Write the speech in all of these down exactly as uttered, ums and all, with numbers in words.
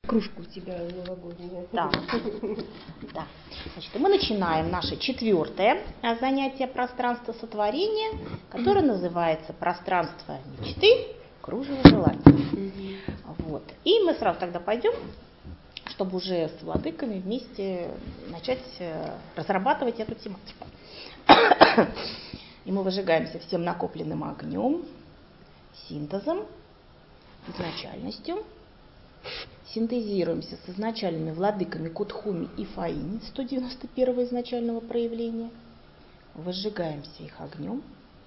Кружку у тебя новогоднюю. Да. Да. Значит, мы начинаем наше четвертое занятие пространства сотворения, которое называется «Пространство мечты. Кружево желаний». Вот. И мы сразу тогда пойдем, чтобы уже с владыками вместе начать разрабатывать эту тематику. И мы выжигаемся всем накопленным огнем, синтезом, изначальностью. Синтезируемся с изначальными владыками Кутхуми и Фаини сто девяносто первого изначального проявления. Выжигаемся их огнем.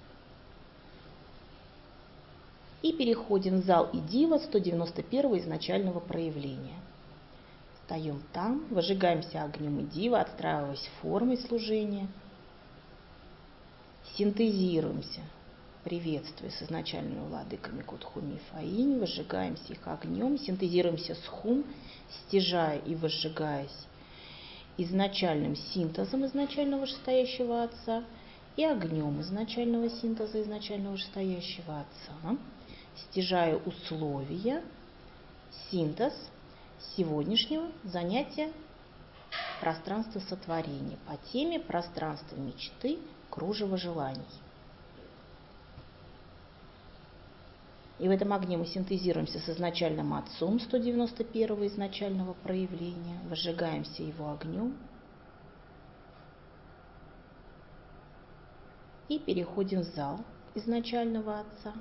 И переходим в зал Идива сто девяносто первого изначального проявления. Встаем там, выжигаемся огнем Идива, отстраиваясь формой служения. Синтезируемся, приветствуя с изначальными владыками Кутхуми и Фаини, выжигаемся их огнем, синтезируемся с Хум, стяжая и выжигаясь изначальным синтезом изначального вышестоящего Отца и огнем изначального синтеза изначального вышестоящего Отца, стяжая условия, синтез сегодняшнего занятия пространства сотворения по теме пространства мечты, кружево желаний. И в этом огне мы синтезируемся с изначальным Отцом сто девяносто первого изначального проявления, выжигаемся его огнем и переходим в зал изначального Отца.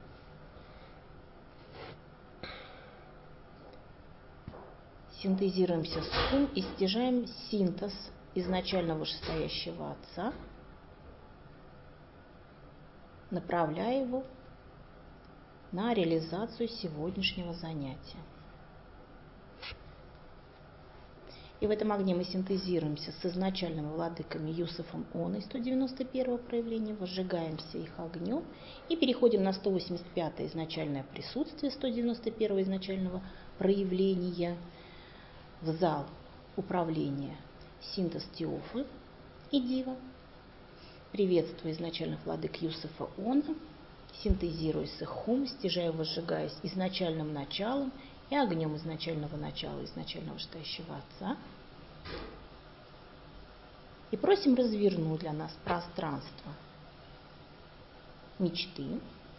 Синтезируемся с Хум и стяжаем синтез изначального вышестоящего Отца, направляя его на реализацию сегодняшнего занятия. И в этом огне мы синтезируемся с изначальными владыками Юсефом Оной сто девяносто первого проявления, выжигаемся их огнем и переходим на сто восемьдесят пятое изначальное присутствие сто девяносто первого изначального проявления в зал управления синтез Теофы и Дива. Приветствую изначальных владык Юсефа Она, синтезируясь с их Хум, стяжая, выжигаясь изначальным началом и огнем изначального начала, изначального вышестоящего Отца. И просим развернуть для нас пространство мечты.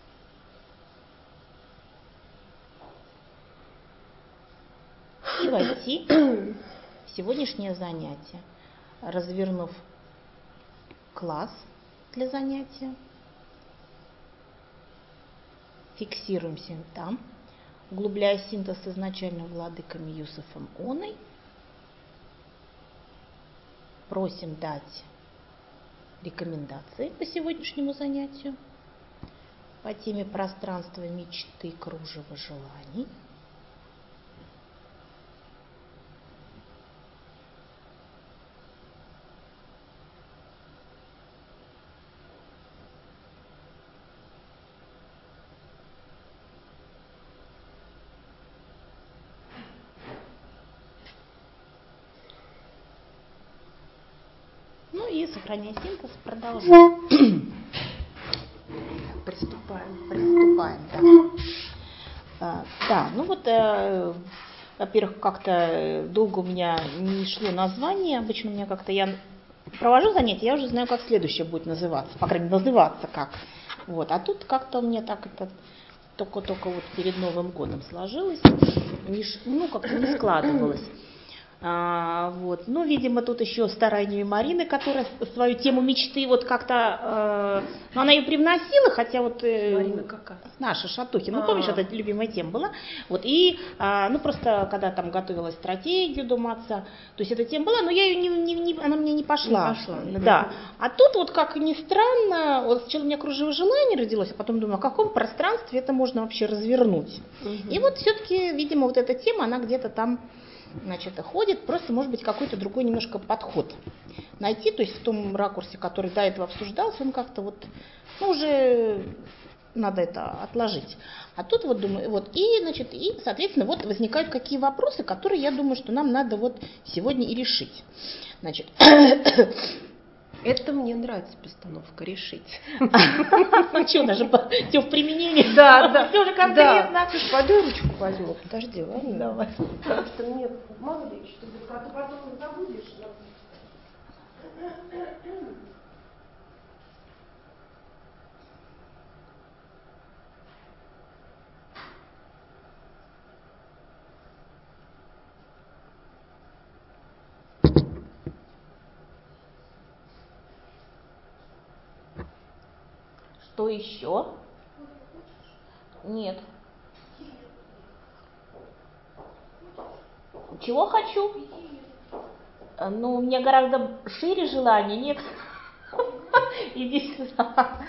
И войти в сегодняшнее занятие, развернув класс для занятия. Фиксируемся там, углубляя синтез с изначальным владыками Юсефом Оной. Просим дать рекомендации по сегодняшнему занятию по теме пространства мечты, кружева желаний. И, сохраняя синтез, продолжаем. Приступаем. Приступаем, да. А, да, ну вот, э, во-первых, как-то долго у меня не шло название. Обычно у меня как-то я провожу занятия, я уже знаю, как следующее будет называться. По крайней мере, называться как. Вот. А тут как-то у меня так это только-только вот перед Новым годом сложилось. Не, ну, как-то не складывалось. А, вот. Ну, видимо, тут еще стараниями Марины, которая свою тему мечты вот как-то, э, ну, она ее привносила, хотя вот э, Марина какая? Наша Шатухина, ну, помнишь, это любимая тема была, вот, и, а, ну, просто, когда там готовила стратегию Дома Отца, то есть эта тема была, но я ее не, не, не она мне не пошла, не пошла. Да, а тут вот, как ни странно, вот сначала у меня кружево желаний родилось, а потом думаю, в каком пространстве это можно вообще развернуть, угу. И вот все-таки, видимо, вот эта тема, она где-то там, значит, ходит, просто, может быть, какой-то другой немножко подход найти, то есть в том ракурсе, который до этого обсуждался, он как-то вот, ну, уже надо это отложить. А тут вот думаю, вот, и, значит, и, соответственно, вот возникают какие вопросы, которые, я думаю, что нам надо вот сегодня и решить. Значит, Это мне нравится постановка «решить». Ну что, даже все в применении. Да, да. Все же конкретно. Слушай, пойду ручку возьму. Подожди, ладно? Давай. Потому что мне мало ли, что ты потом забудешь. Что еще? Нет. Чего хочу? Ну, у меня гораздо шире желание, нет? Иди сюда.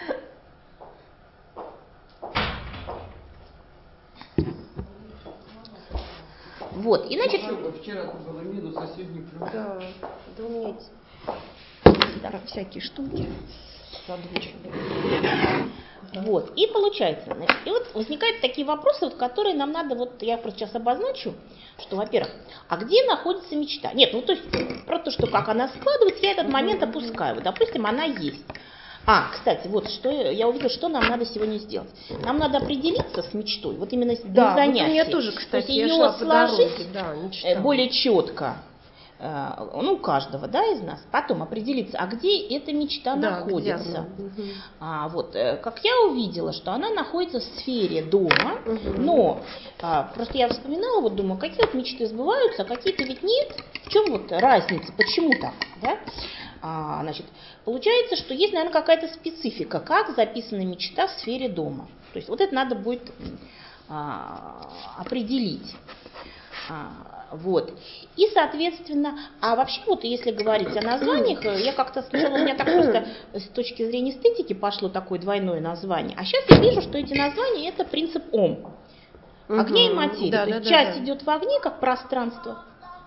Вот, иначе... Вчера было минус соседний плюс. Да, да у меня Да. всякие штуки задумчивые. Вот, и получается, значит, и вот возникают такие вопросы, вот, которые нам надо, вот я просто сейчас обозначу, что, во-первых, а где находится мечта? Нет, ну то есть про то, что как она складывается, я этот момент опускаю. Вот, допустим, она есть. А, кстати, вот что я увидела, что нам надо сегодня сделать. Нам надо определиться с мечтой, вот именно Да, на занятии. Вот у меня тоже, кстати, то есть ее шла сложить по дороге, да, мечта. более четко. Ну, у каждого, да, из нас, потом определиться, а где эта мечта да, находится. Угу. А, вот, как я увидела, что она находится в сфере дома, угу. но а, просто я вспоминала, вот думаю, какие вот мечты сбываются, а какие-то ведь нет. В чем вот разница, почему так, да? А, значит, получается, что есть, наверное, какая-то специфика, как записана мечта в сфере дома. То есть вот это надо будет а, определить. А, вот. И, соответственно, а вообще вот если говорить о названиях, я как-то сначала у меня так просто с точки зрения эстетики пошло такое двойное название, а сейчас я вижу, что эти названия это принцип Ом. Огня и материи. Да, То да, есть да, часть да. идет в огне как пространство.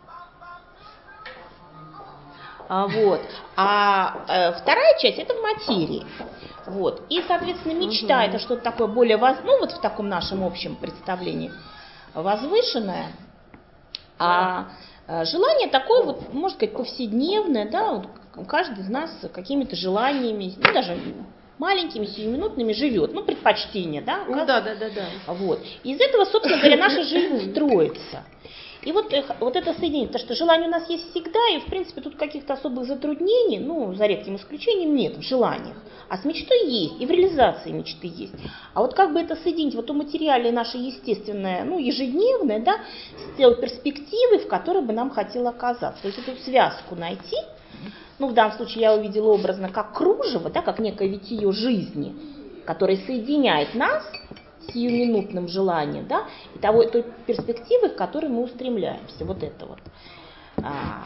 А, вот. а э, вторая часть это в материи. Вот. И, соответственно, мечта угу. это что-то такое более, воз... ну вот в таком нашем общем представлении, возвышенное. А желание такое, вот, можно сказать, повседневное, да, вот каждый из нас какими-то желаниями, ну, даже маленькими, сиюминутными живет, ну, предпочтения, да. Ну, да, да, да, да. Вот. И из этого, собственно говоря, наша жизнь строится. И вот, вот это соединение, потому что желание у нас есть всегда, и, в принципе, тут каких-то особых затруднений, ну, за редким исключением, нет в желаниях. А с мечтой есть, и в реализации мечты есть. А вот как бы это соединить, вот то материальное наше естественное, ну, ежедневное, да, с той перспективой, в которой бы нам хотелось оказаться. То есть эту связку найти, ну, в данном случае я увидела образно как кружево, да, как некое витие жизни, которое соединяет нас с сиюминутным желанием, да, и того, той перспективы, к которой мы устремляемся. Вот это вот. А,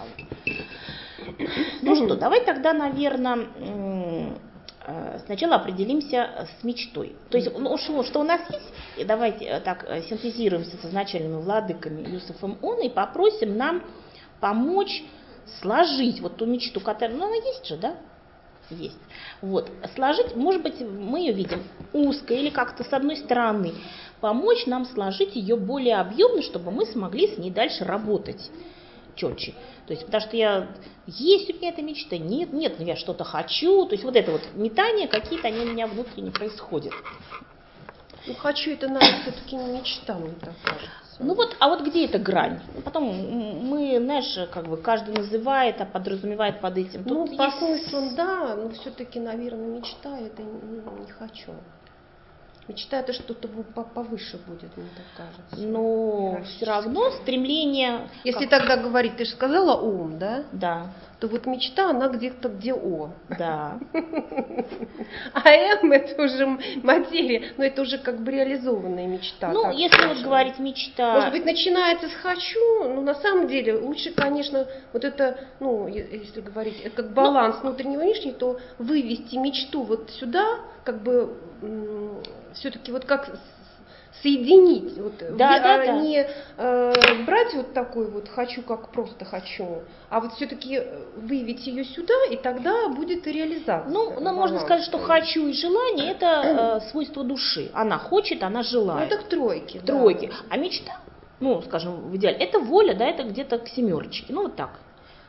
ну что, давай тогда, наверное, сначала определимся с мечтой. То есть, ну, что, что у нас есть, и давайте так синтезируемся с изначальными владыками Юсефом Он и попросим нам помочь сложить вот ту мечту, которая, ну, она есть же, да? Есть. Вот. Сложить, может быть, мы ее видим узко или как-то с одной стороны, помочь нам сложить ее более объемно, чтобы мы смогли с ней дальше работать четче. То есть, потому что я, есть у меня эта мечта, нет, нет, я что-то хочу. То есть вот это вот метания какие-то, они у меня внутренне происходят. Ну, хочу, это, наверное, все-таки не мечта, мне так кажется. Ну вот, а вот где эта грань? Потом мы, знаешь, как бы каждый называет, а подразумевает под этим. Ну, Тут по есть... смыслу, да, но все-таки, наверное, мечта, это не, не хочу. Мечта это что-то повыше будет, мне так кажется. Но все равно стремление... Если как... тогда говорить, ты же сказала Ом, да? Да. То вот мечта, она где-то где О. Да. А М это уже материя, но это уже как бы реализованная мечта. Ну, если вот говорить мечта... Может быть, начинается с «хочу», но на самом деле лучше, конечно, вот это, ну, если говорить, это как баланс ну, внутреннего и внешнего, то вывести мечту вот сюда, как бы все-таки вот как соединить, вот, да, а да, да. не э, брать вот такой вот «хочу», как просто «хочу», а вот все-таки выявить ее сюда, и тогда будет и реализация. Ну, ну можно сказать, что «хочу» и «желание» – это э, свойство души. Она хочет, она желает. Ну, это к тройке. К тройке. Да. А мечта, ну, скажем, в идеале, это воля, да, это где-то к семерочке. Ну, вот так.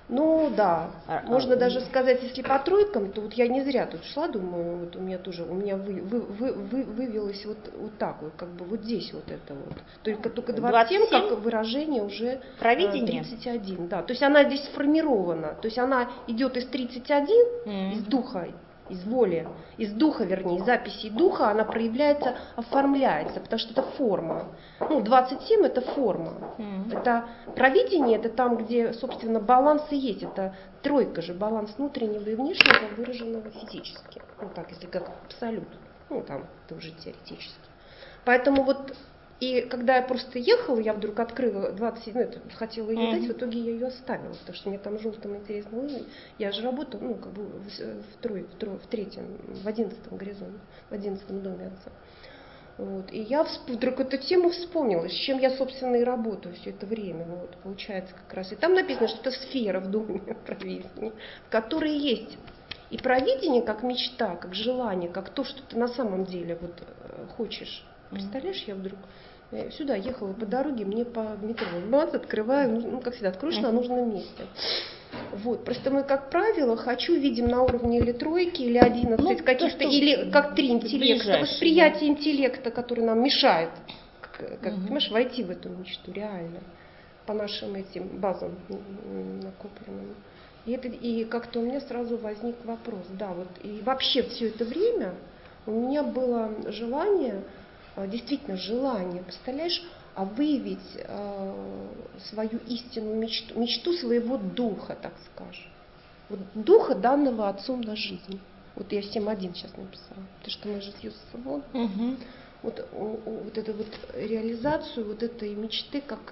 Ну да, А, можно а, даже сказать, если по тройкам, то вот я не зря тут шла, думаю, вот у меня тоже, у меня вы, вы, вы, вы, вывелось вот, вот так вот, как бы вот здесь вот это вот. Только, только двадцать семь, двадцать семь как выражение уже провидение. тридцать один, да. То есть она здесь сформирована, то есть она идет из тридцать один, mm-hmm. из духа, из воли, из духа, вернее, из записей духа, она проявляется, оформляется, потому что это форма. Ну, двадцать семь это форма. Mm-hmm. Это провидение, это там, где, собственно, баланс и есть. Это тройка же, баланс внутреннего и внешнего, выраженного физически. Ну, так, если как абсолют. Ну, там, это уже теоретически. Поэтому вот, и когда я просто ехала, я вдруг открыла двадцать, ну, это, хотела ее mm-hmm. дать, в итоге я ее оставила, потому что мне там желтым интересно было. Я же работала, ну, как бы в, в, трой, в, трой, в третьем, в одиннадцатом горизонте, в одиннадцатом доме отца. Вот. И я вдруг эту тему вспомнила, с чем я, собственно, и работаю все это время. Вот, получается как раз. И там написано, что это сфера в доме провидения, в которой есть и провидение как мечта, как желание, как то, что ты на самом деле вот, хочешь. Представляешь, я вдруг сюда ехала по дороге, мне по метро, бац, открываю, ну, как всегда, откроешь на нужном месте. Вот, просто мы, как правило, хочу видим на уровне или тройки, или одиннадцать, ну, каких-то, то, или как три интеллекта, восприятие да. интеллекта, который нам мешает, как, как, угу. понимаешь, войти в эту мечту реально, по нашим этим базам накопленным. И, это, и как-то у меня сразу возник вопрос, да, вот, и вообще все это время у меня было желание, действительно желание, представляешь, а выявить э, свою истинную мечту, мечту своего духа, так скажем. Вот духа, данного отцом на жизнь. Вот я семь один сейчас написала, потому что мы же с Юсуфом. Угу. Вот, вот эту вот реализацию вот этой мечты как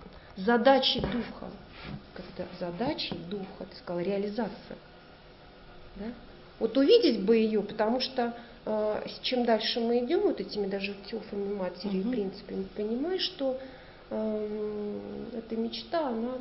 задачи духа. Когда задачи духа, ты сказала, реализация. Да? Вот увидеть бы ее, потому что э, чем дальше мы идем, вот этими даже тёфами матери, угу. в принципе, мы понимаем, что э, эта мечта, она,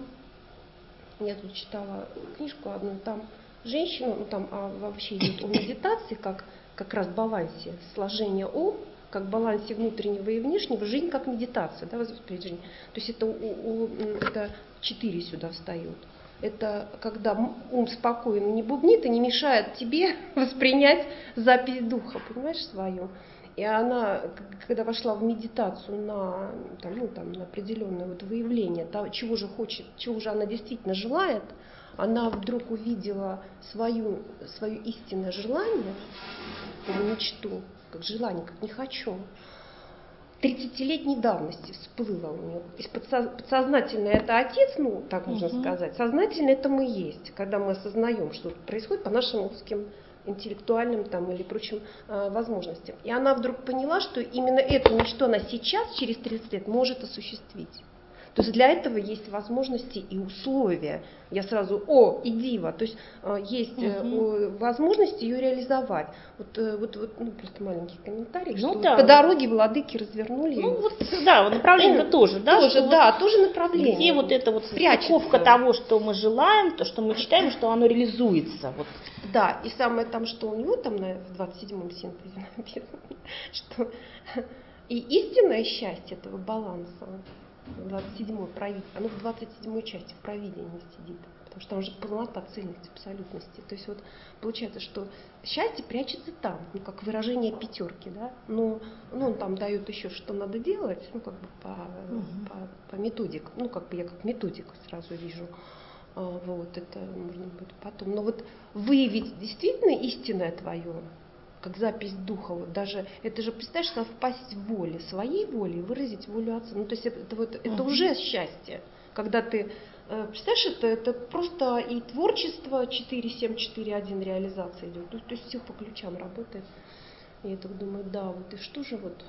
я тут читала книжку одну, там женщина, ну там а вообще идет о медитации, как как раз балансе сложения О, как балансе внутреннего и внешнего, жизнь как медитация, да, восприятие жизни. То есть это, у, у, это четыре сюда встают. Это когда ум спокойно не бубнит и не мешает тебе воспринять запись духа, понимаешь, свою. И она, когда вошла в медитацию на, там, ну, там, на определенное вот выявление того, чего же хочет, чего же она действительно желает, она вдруг увидела свою, свое истинное желание, или мечту, как желание, как не хочу. тридцатилетней давности всплыло у нее. Подсознательно это отец, ну, так можно угу. сказать. Сознательно это мы есть, когда мы осознаем, что происходит по нашим узким интеллектуальным там, или прочим э, возможностям. И она вдруг поняла, что именно эту мечту она сейчас, через тридцать лет, может осуществить. То есть для этого есть возможности и условия. Я сразу, о, и дива, то есть э, есть угу. возможности ее реализовать. Вот, э, вот, вот ну, просто маленький комментарий, ну, что да. вот по дороге владыки развернули. Ну вот, да, направление-то тоже, да? Тоже, что да, вот тоже направление. Где вот эта вот стыковка того, что мы желаем, то, что мы мечтаем, что оно реализуется. Вот. Да, и самое там, что у него там на, в двадцать седьмом синтезе написано, что и истинное счастье этого баланса, двадцать седьмой провидение, оно в двадцать седьмой части в провидении сидит, потому что там же полнота, цельность, абсолютности. То есть вот получается, что счастье прячется там, ну как выражение пятерки, да, но ну, он там дает еще, что надо делать, ну как бы по, угу. по, по методике, ну как бы я как методику сразу вижу. Вот, это можно будет потом. Но вот выявить действительно истинное твое, как запись духа, вот даже, это же, представляешь, совпасть в воле, своей воле, выразить волю отца. Ну, то есть это, это, вот, это uh-huh. уже счастье. Когда ты, представляешь, это, это просто и творчество четыре семь четыре один реализация идет. То, то есть все по ключам работает. И я так думаю, да, вот и что же вот,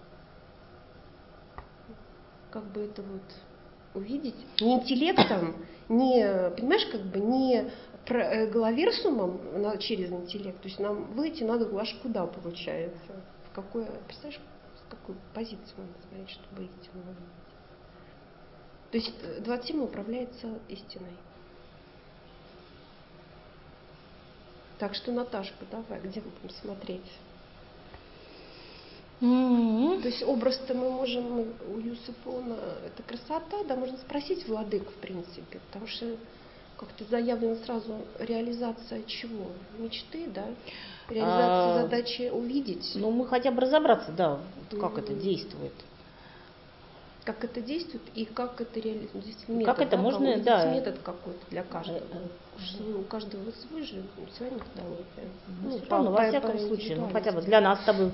как бы это вот увидеть, не интеллектом, не, понимаешь, как бы не головерсумом через интеллект, то есть нам выйти надо аж куда получается, в какое, представляешь, с какой позиции надо смотреть, чтобы истину увидеть. То есть двадцать семь управляется истиной. Так что, Наташка, давай, где мы будем смотреть? Mm-hmm. То есть образ-то мы можем, у Юсуфона, это красота, да, можно спросить владыку, в принципе, потому что как-то заявлена сразу реализация чего? Мечты, да? Реализация а, задачи увидеть. Ну, мы хотя бы разобраться, да, как mm-hmm. это действует. Как это действует и как это реализует. Здесь метод, как это да, можно, да. метод какой-то для каждого. Mm-hmm. У каждого свой же, своя методология. Ну, все равно, во всяком случае, ну хотя бы для нас с тобой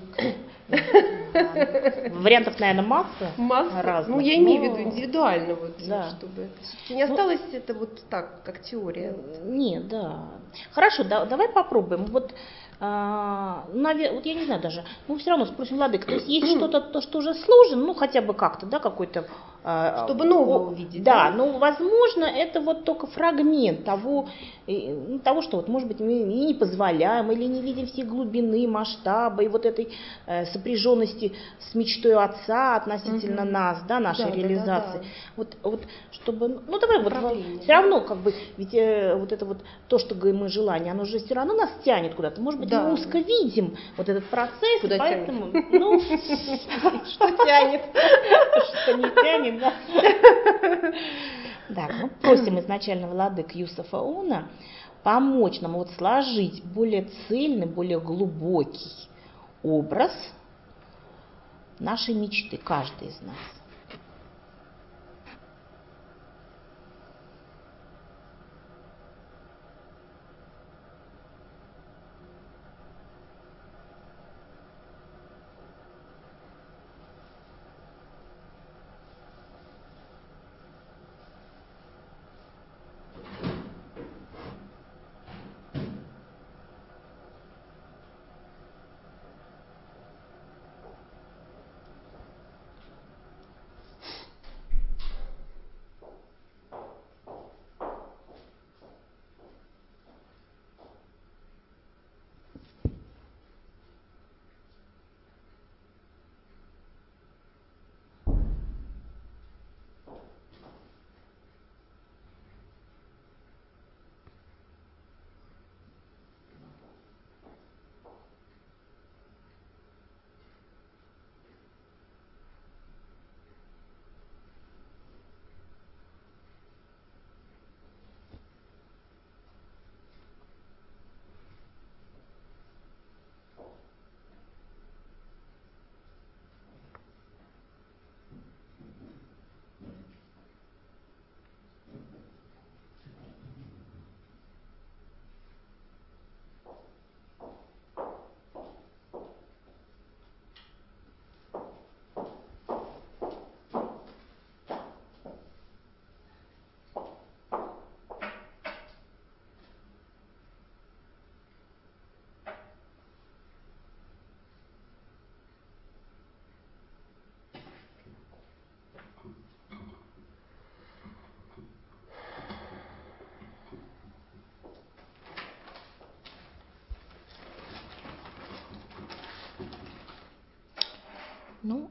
вариантов, наверное, масса. Масса разных. Ну, я имею в виду индивидуально, вот, чтобы это все-таки не осталось это вот так, как теория. Нет, да. Хорошо, давай попробуем. Вот А, навер... вот я не знаю даже, ну все равно спросим, владыка, то есть есть что-то, то, что уже сложено, ну хотя бы как-то, да, какой-то... А, чтобы новое увидеть. Да, да, но возможно это вот только фрагмент того, и, того, что вот может быть мы и не позволяем, или не видим всей глубины, масштаба и вот этой э, сопряженности с мечтой отца относительно угу. нас, да, нашей да, реализации. Да, да, да. Вот, вот чтобы, ну давай вот все равно как бы, ведь э, вот это вот то, что говорим мы желание, оно же все равно нас тянет куда-то, может быть, да. мы узко видим вот этот процесс, куда поэтому, тянет? ну, что тянет, что не тянет, да. Так, мы просим изначально владык Юсефа Она помочь нам вот сложить более цельный, более глубокий образ нашей мечты, каждый из нас. Ну,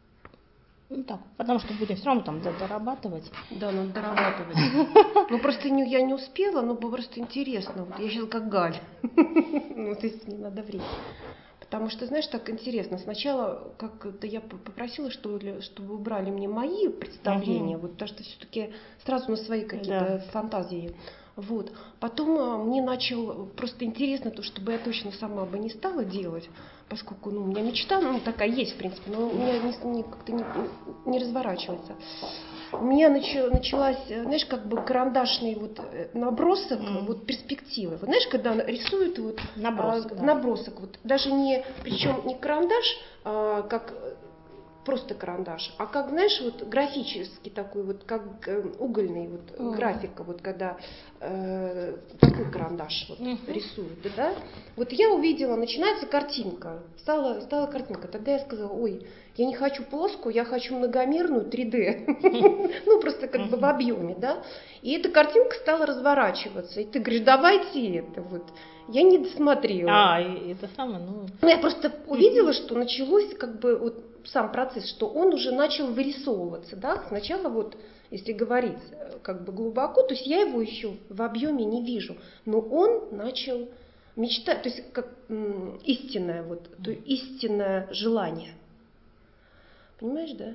ну так, потому что будем все равно там дорабатывать. Да, надо дорабатывать. Ну просто не, я не успела, но просто интересно. Вот я сейчас как Галь. Ну, то есть мне надо время. Потому что, знаешь, так интересно. Сначала как-то я попросила, что ли, чтобы убрали мне мои представления, вот, потому что все-таки сразу на свои какие-то да. фантазии. Вот. Потом а, мне начало просто интересно то, чтобы я точно сама бы не стала делать, поскольку ну, у меня мечта ну, такая есть, в принципе, но у меня не, не, как-то не, не разворачивается. У меня начал, началась, знаешь, как бы карандашный вот набросок, mm. вот перспективы. Вот знаешь, когда рисуют вот набросок, а, да. набросок, вот даже не, причем не карандаш, а, как просто карандаш, а как, знаешь, вот графический такой, вот как угольный вот mm. графика, вот когда э, такой карандаш вот mm-hmm. рисуют, да? Вот я увидела, начинается картинка, стала, стала картинка, тогда я сказала, ой, я не хочу плоскую, я хочу многомерную три дэ, ну просто как бы в объеме, да? И эта картинка стала разворачиваться, и ты говоришь, давайте это вот. Я не досмотрела. А, это самое, ну... Ну, я просто увидела, что началось как бы вот сам процесс, что он уже начал вырисовываться, да, сначала вот, если говорить как бы глубоко, то есть я его еще в объеме не вижу, но он начал мечтать, то есть как м, истинное вот, то есть истинное желание. Понимаешь, да?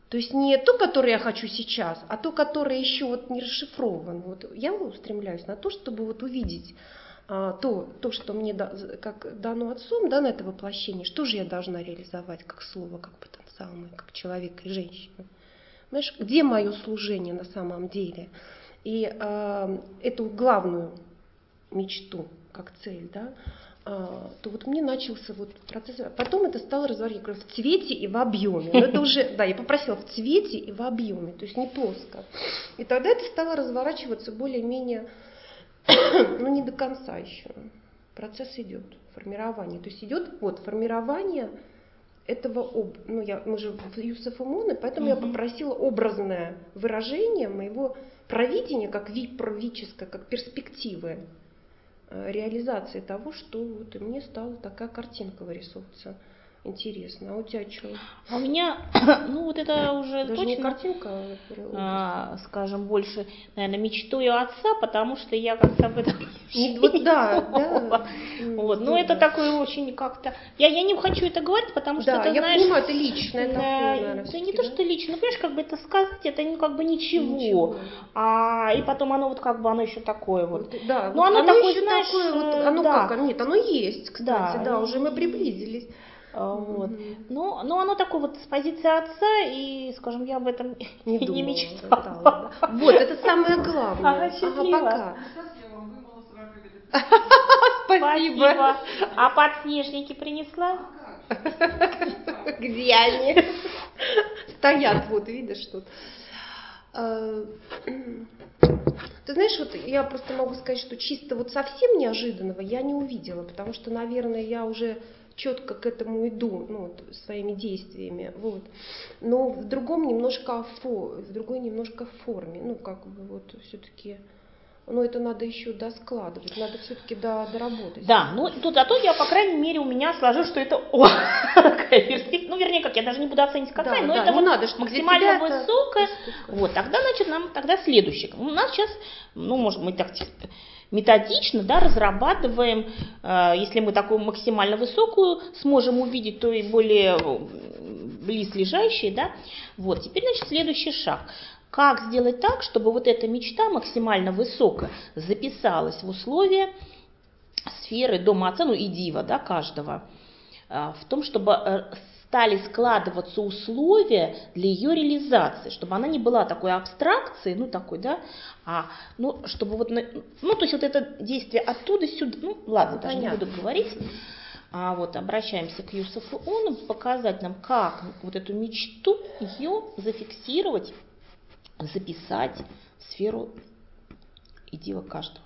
То есть не то, которое я хочу сейчас, а то, которое еще вот не расшифровано. Вот я устремляюсь на то, чтобы вот увидеть а, то, то, что мне да, как дано отцом, да, на это воплощение, что же я должна реализовать как слово, как потенциал мой, как человек и женщина. Знаешь, где мое служение на самом деле? И а, эту главную мечту, как цель, да, а, то вот мне начался вот процесс. Потом это стало разворачиваться в цвете и в объеме. Но это уже, да, я попросила в цвете и в объеме, то есть не плоско. И тогда это стало разворачиваться более-менее, ну не до конца еще. Процесс идет, формирование. То есть идет вот формирование этого, об... ну я, мы же в Юсефом Оне, поэтому uh-huh. я попросила образное выражение моего провидения, как виправическое, как перспективы реализации того, что вот и мне стала такая картинка вырисовываться. Интересно. А у тебя что? А у меня, ну вот это уже даже точно, не картинка, а, скажем, больше, наверное, мечтой отца, потому что я как-то об этом не вот, да, да. Вот, но это такое очень как-то, я, я не хочу это говорить, потому что да, это, я знаешь, понимаю, это личное такое, наверное, да не то, да? что лично, ну, понимаешь, как бы это сказать, это ну, как бы ничего, ничего. А, и потом оно вот как бы, оно еще такое вот. вот да, но вот оно, оно такое, еще знаешь, такое, вот, оно да. как, нет, оно есть, кстати, да, да уже мы приблизились. Вот. Mm-hmm. Но, но оно такое вот с позиции отца, и, скажем, я об этом не, не мечтала. мечтала. Да. Вот, это самое главное. Ага, пока. Спасибо. А подснежники принесла? Где они? Стоят, вот, видишь, тут. Ты знаешь, вот я просто могу сказать, что чисто вот совсем неожиданного я не увидела, потому что, наверное, я уже четко к этому иду, ну, вот, своими действиями, вот. Но в другом немножко, в другой немножко форме, ну, как бы вот все-таки, ну, это надо еще доскладывать, надо все-таки до, доработать. Да, ну, тут зато я, по крайней мере, у меня сложилось, что это о, какая перспектива, ну, вернее, как, я даже не буду оценить какая, да, но да, это вот надо, максимально высокая. Это... Вот, тогда, значит, нам тогда следующее. У нас сейчас, ну, может, мы так методично, да, разрабатываем, э, если мы такую максимально высокую сможем увидеть, то и более близлежащие, да. Вот, теперь, значит, следующий шаг. Как сделать так, чтобы вот эта мечта максимально высокая записалась в условия сферы дома отца, ну и дива, да, каждого, в том, чтобы стали складываться условия для ее реализации, чтобы она не была такой абстракцией, ну такой, да, а, ну, чтобы вот, ну, то есть вот это действие оттуда сюда, ну, ладно, даже Понятно. Не буду говорить, а вот обращаемся к Юсефу Ону, показать нам, как вот эту мечту, ее зафиксировать, записать в сферу и дива каждого.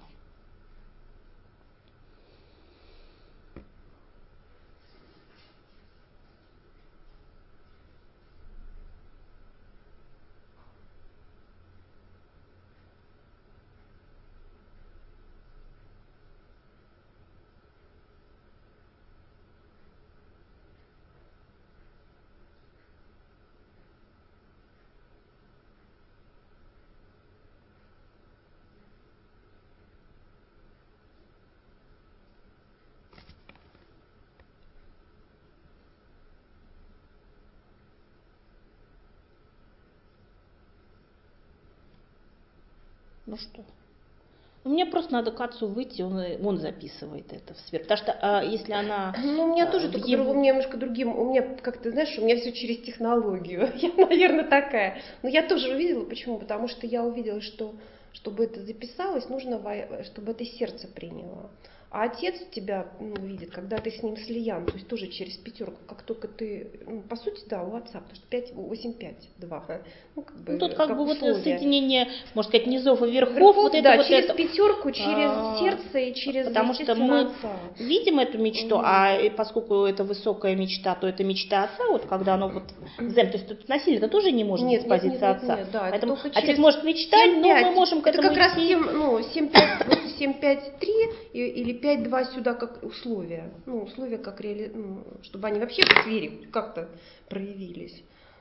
Ну что? Мне просто надо к отцу выйти, он, он записывает это в сферу. Потому что а, если она... Ну, у меня тоже только его... другим, у меня немножко другим, у меня, как ты знаешь, у меня все через технологию. Я, наверное, такая. Но я тоже увидела, почему? Потому что я увидела, что чтобы это записалось, нужно, чтобы это сердце приняло. А отец тебя, ну, видит, когда ты с ним слиян, то есть тоже через пятерку, как только ты, ну, по сути, да, у отца, потому что пять, восемь, пять, два. Ну, как бы, ну тут как, как бы условия. Вот соединение, можно сказать, низов и верхов. верхов вот да, это, через вот пятерку, это. через а, сердце и через, потому что мы отца. видим эту мечту, угу. а поскольку это высокая мечта, то это мечта отца, вот когда оно вот, то есть тут насилие это тоже не может нет, быть с позиции нет, нет, отца. Нет, да, поэтому отец через может мечтать, но мы можем к это этому как раз идти. семь, ну, семь пять три или пять два сюда как условия. Ну, условия, как реали... ну, чтобы они вообще в сфере как-то проявились.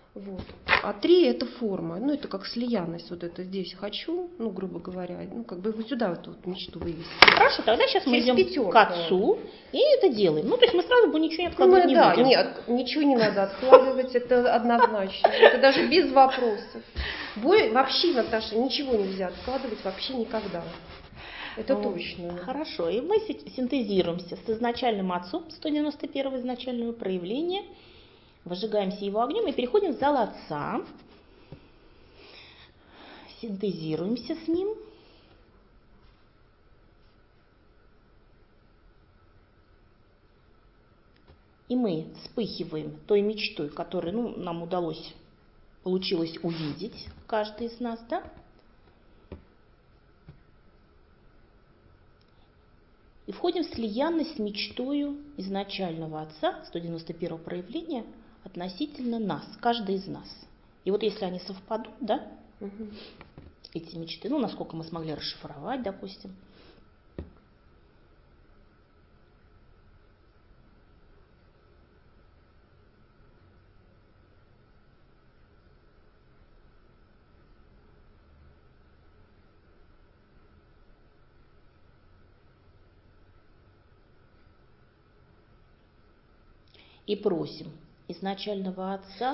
Вот. А три это форма, ну это как слиянность, вот это здесь хочу, ну грубо говоря, ну как бы вот сюда вот, вот мечту вывести. Хорошо, тогда сейчас мы Через идем пятерку. к отцу и это делаем. Ну то есть мы сразу бы ничего не Ну, откладывать мы, не да, будем. нет, ничего не надо откладывать, это однозначно, это даже без вопросов. Боль, вообще, Наташа, ничего нельзя откладывать вообще никогда. Это Вот. точно. Хорошо, и мы синтезируемся с изначальным отцом, сто девяносто первое изначального проявления, выжигаемся его огнем и переходим в зал отца, синтезируемся с ним. И мы вспыхиваем той мечтой, которую ну, нам удалось, получилось увидеть, каждый из нас, да? И входим в слиянность с мечтою изначального отца, сто девяносто первого проявления, относительно нас, каждый из нас. И вот если они совпадут, да, Угу. эти мечты, ну, насколько мы смогли расшифровать, допустим, и просим изначального отца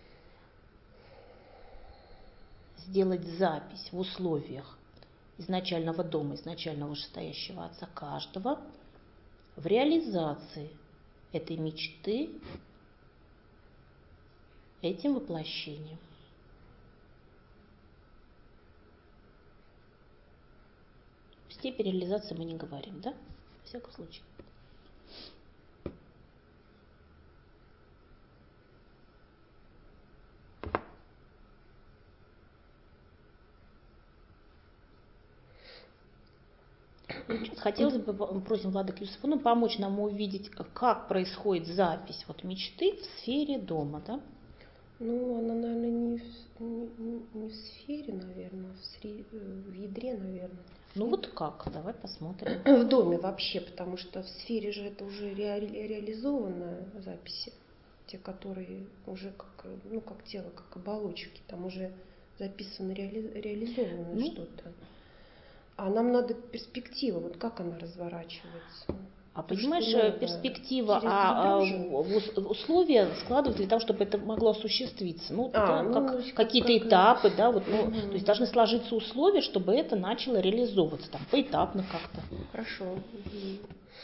сделать запись в условиях изначального дома, изначального вышестоящего отца каждого в реализации этой мечты этим воплощением. В степени реализации мы не говорим, да? В всяком случае. Хотелось бы, просим Владыку Юсуфону помочь нам увидеть, как происходит запись вот мечты в сфере дома, да? Ну, она, наверное, не в, не, не в сфере, наверное, а в, сре, в ядре, наверное. Ну вот как? Давай посмотрим. В доме вообще, потому что в сфере же это уже реали, реализованные записи, те, которые уже как, ну, как тело, как оболочки, там уже записано реали, реализованное Ну, что-то. А нам надо перспектива, вот как она разворачивается. А То, понимаешь, что надо перспектива, через а, а ядро же. в- условия складывать для того, чтобы это могло осуществиться. Ну, А, да, ну, как, ну, как- какие-то как- этапы, да, вот, ну, Мгм. то есть должны сложиться условия, чтобы это начало реализовываться, там, поэтапно как-то. Хорошо. Мгм.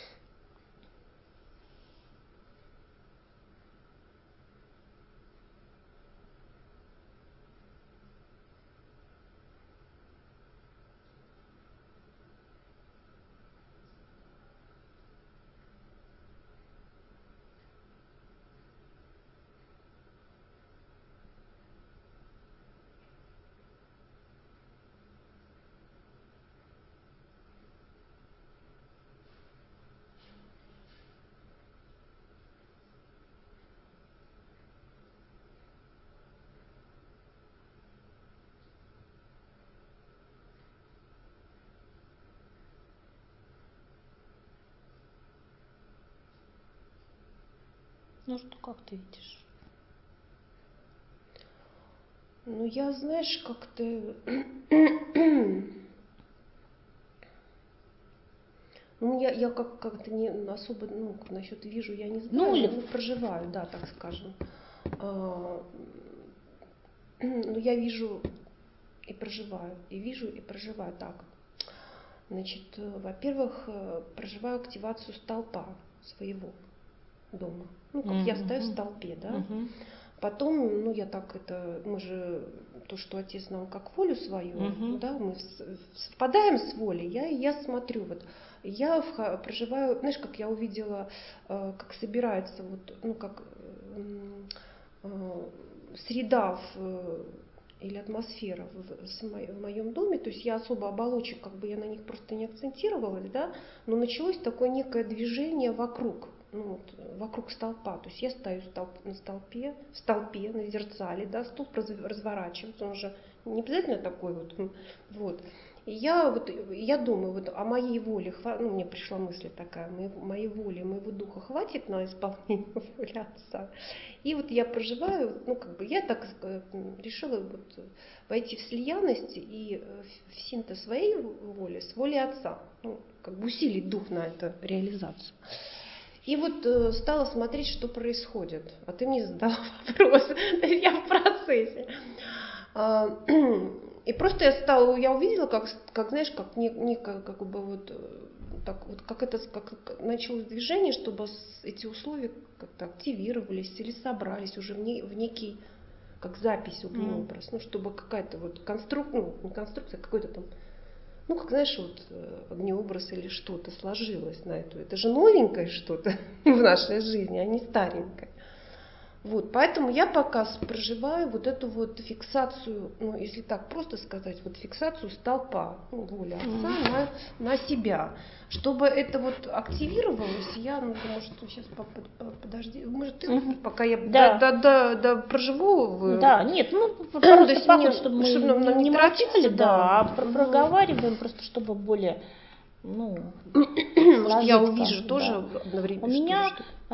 Ну, что, как ты видишь? Ну, я, знаешь, как-то... Ну, я, я как, как-то не особо, ну, насчет вижу, я не знаю, Ну, или- ну, проживаю, да, так скажем. А, ну, я вижу и проживаю, и вижу и проживаю так. Значит, э, во-первых, э, проживаю активацию столпа своего дома. Ну, как я стою в Мгм. столпе, да. Мгм. Потом, ну, я так это, мы же, то, что отец нам как волю свою, Мгм. да, мы с- совпадаем с волей, я, я смотрю, вот, я вха- проживаю, знаешь, как я увидела, э, как собирается, вот, ну, как м, э, среда в, э, или атмосфера в, с мо- в моем доме, то есть я особо оболочек, как бы я на них просто не акцентировалась, да, но началось такое некое движение вокруг, ну, вот, вокруг столпа, то есть я стою столп, на столпе, в столпе, на зерцале, да, столб раз- разворачивается, он же не обязательно такой вот, м, вот. я, вот, я думаю, вот о моей воле, ну, мне пришла мысль такая, моей, моей воли, моего духа хватит на исполнение воли Отца. И вот я проживаю, ну, как бы, я так решила вот войти в слиянность и в синтез своей воли с волей Отца, ну, как бы усилить дух на эту реализацию. И вот э, стала смотреть, что происходит. А ты мне задала вопрос, я в процессе. А, и просто я стала, я увидела, как, как знаешь, как, не, не, как, как бы вот, так, вот как это как началось движение, чтобы эти условия как-то активировались или собрались уже в, не, в некий, как запись, огнеобраз, mm. ну, чтобы какая-то вот конструкция, ну, не конструкция, какой-то там, ну, как, знаешь, вот огнеобраз или что-то сложилось на эту. Это же новенькое что-то в нашей жизни, а не старенькое. Вот, поэтому я пока проживаю вот эту вот фиксацию, ну, если так просто сказать, вот фиксацию столпа, ну, воли Отца mm-hmm. на, на себя. Чтобы это вот активировалось, я, ну, может, сейчас подожди, может, ты, mm-hmm. пока я да. до, до, до, до проживу в... Да, нет, ну, просто пахнет, чтобы мы чтобы нам не, не молчали, да, а mm-hmm. проговариваем, просто чтобы более, ну, может, я увижу да. тоже одновременно. У меня...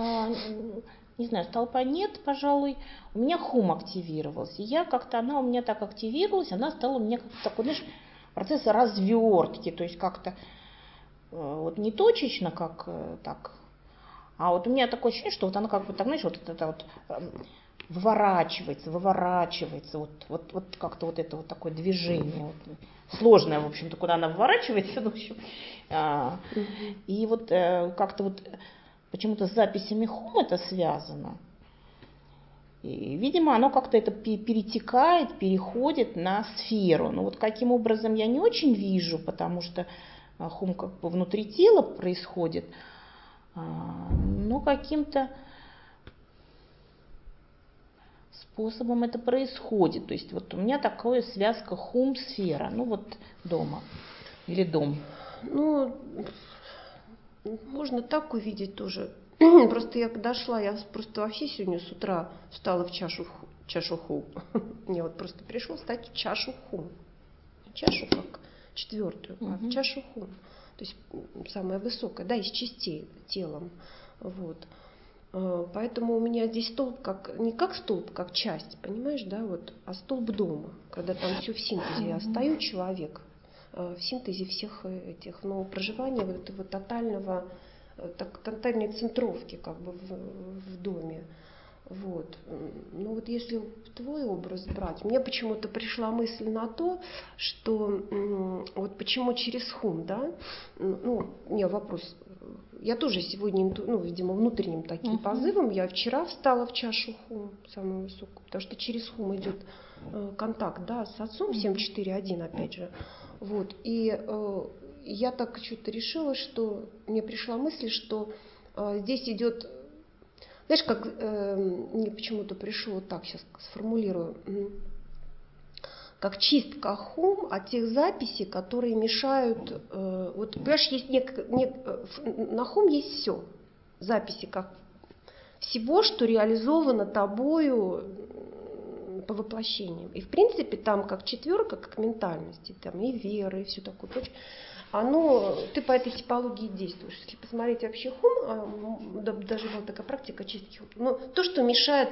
Не знаю, столпа нет, пожалуй. У меня хум активировался. И я как-то, она у меня так активировалась, она стала у меня как-то такой, знаешь, процесс развертки. То есть как-то э, вот не точечно, как э, так. А вот у меня такое ощущение, что вот она как бы так, знаешь, вот это вот э, выворачивается, выворачивается. Вот, вот, вот как-то вот это вот такое движение. Вот, сложное, в общем-то, куда она выворачивается. Ну, в общем, а, mm-hmm. И вот э, как-то вот... Почему-то с записями хум это связано. И, видимо, оно как-то это перетекает, переходит на сферу. Но вот каким образом я не очень вижу, потому что хум как бы внутри тела происходит. Но каким-то способом это происходит. То есть вот у меня такая связка хум-сфера. Ну вот дома. Или дом. Ну... Можно так увидеть тоже. Просто я подошла, я просто вообще сегодня с утра встала в чашу, чашу хум. Мне вот просто пришло встать в чашу хум. Не чашу как четвертую, а в чашу хум. То есть самая высокая, да, из частей телом. Вот. Поэтому у меня здесь столб как, не как столб, как часть, понимаешь, да, вот, а столб дома. Когда там все в синтезе. Я стою человек. В синтезе всех этих, но проживание вот этого тотального, так, тотальной центровки как бы в, в доме. Вот. Ну вот если твой образ брать, мне почему-то пришла мысль на то, что вот почему через хум, да, ну, не вопрос, я тоже сегодня, ну, видимо, внутренним таким uh-huh. позывом, я вчера встала в чашу хум, самую высокую, потому что через хум идет э, контакт, да, с отцом семь четыре один, опять же. Вот, и э, я так что-то решила, что мне пришла мысль, что э, здесь идет, знаешь, как э, мне почему-то пришло, так сейчас сформулирую, как чистка хум от тех записей, которые мешают, э, вот, понимаешь, есть нек, нек, на хум есть все, записи как всего, что реализовано тобою по воплощениям. И в принципе там как четверка, как ментальности, там и вера, и все такое прочее, оно, ты по этой типологии действуешь. Если посмотреть вообще хум, даже была такая практика чистки хум, но то, что мешает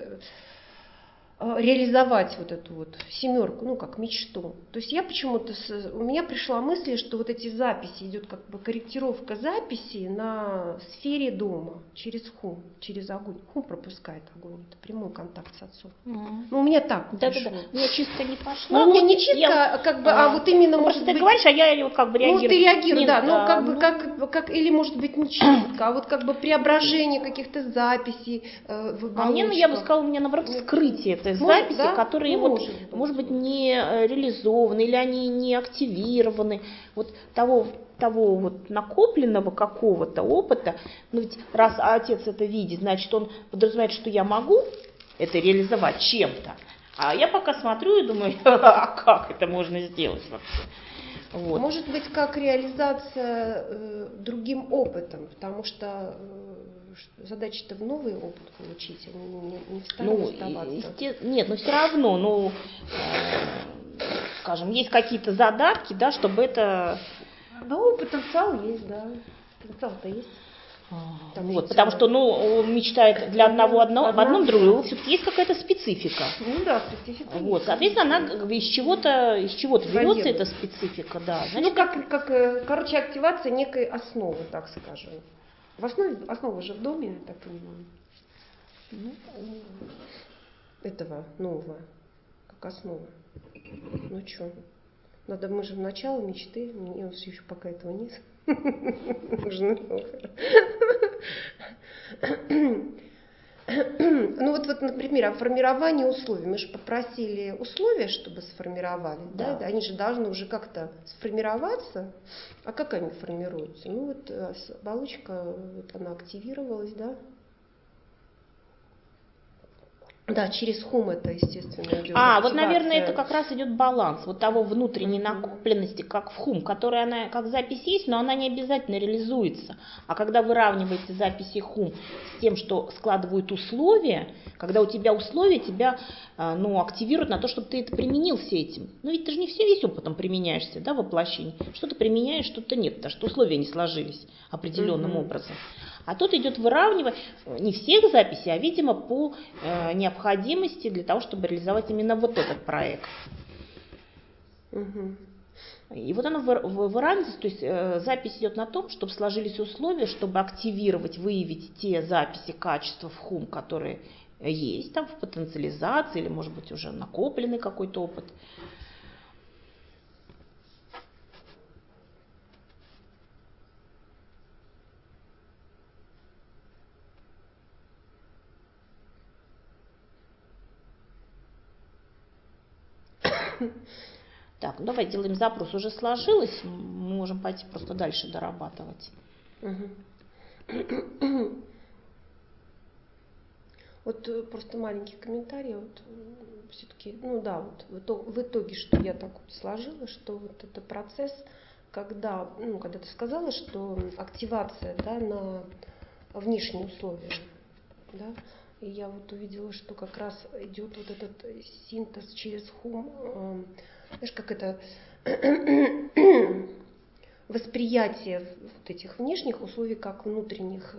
реализовать вот эту вот семерку, ну как мечту. То есть я почему-то, у меня пришла мысль, что вот эти записи, идет как бы корректировка записей на сфере дома, через хум, через огонь. Хум пропускает огонь, это прямой контакт с отцом. Mm-hmm. Ну у меня так да, пришло. Да, да, да. Мне чисто не пошло. Ну, у меня не чисто, я, как бы, а, а вот именно ну, может просто быть... ты говоришь, а я вот как бы реагирую. Ну ты реагируешь, да, ну а, как бы, ну... как, как, или может быть не чистка, а вот как бы преображение каких-то записей э, в оболочках. А мне, ну, я бы сказала, у меня наоборот вскрытие этой может, записи, да? которые ну, вот, может быть, может быть, не реализованы или они не активированы. Вот того, того вот накопленного какого-то опыта, ну ведь раз отец это видит, значит он подразумевает, что я могу это реализовать чем-то. А я пока смотрю и думаю, а как это можно сделать вообще? Вот. Может быть, как реализация э, другим опытом, потому что э, задача-то в новый опыт получить, а не, не, не в старом ну, оставаться. Есте... Нет, но все равно, ну, э, скажем, есть какие-то задатки, да, чтобы это... Ну, потенциал есть, да. Потенциал-то есть. Там вот, потому что, ну, он мечтает для одного одно, в одном другом, все-таки есть какая-то специфика. Ну да, специфика. Вот, есть, соответственно, она из чего-то, из чего-то берется эта специфика, да. Значит, ну, как, как, короче, активация некой основы, так скажем. В основе, основа же в доме, я так понимаю. Ну, этого нового, как основа. Ну что, надо, мы же в начало мечты, мне еще пока этого нет. Нужно много. Ну вот, вот, например, о формировании условий. Мы же попросили условия, чтобы сформировали. Да. Да? Они же должны уже как-то сформироваться. А как они формируются? Ну вот оболочка, вот она активировалась, да? Да, через хум это, естественно, идет. А, вот, наверное, это как раз идет баланс вот того внутренней mm-hmm. накопленности, как в хум, которая, она, как запись есть, но она не обязательно реализуется. А когда выравниваете записи хум с тем, что складывают условия, когда у тебя условия тебя ну, активируют на то, чтобы ты это применил все этим. Ну ведь ты же не все весь опытом применяешься, да, воплощение. Что-то применяешь, что-то нет, потому что условия не сложились определенным mm-hmm. образом. А тут идет выравнивание не всех записей, а, видимо, по э, необходимости для того, чтобы реализовать именно вот этот проект. Угу. И вот оно выравнивается, то есть э, запись идет на том, чтобы сложились условия, чтобы активировать, выявить те записи, качества в хум, которые есть там в потенциализации, или, может быть, уже накопленный какой-то опыт. Так, ну давай делаем запрос. Уже сложилось, мы можем пойти просто дальше дорабатывать. Угу. Вот просто маленький комментарий. Вот, все-таки, ну да, вот в итоге, в итоге, что я так вот сложила, что вот это процесс, когда, ну, когда ты сказала, что активация, да, на внешние условия, да, и я вот увидела, что как раз идет вот этот синтез через хум, э, знаешь, как это восприятие вот этих внешних условий как внутренних,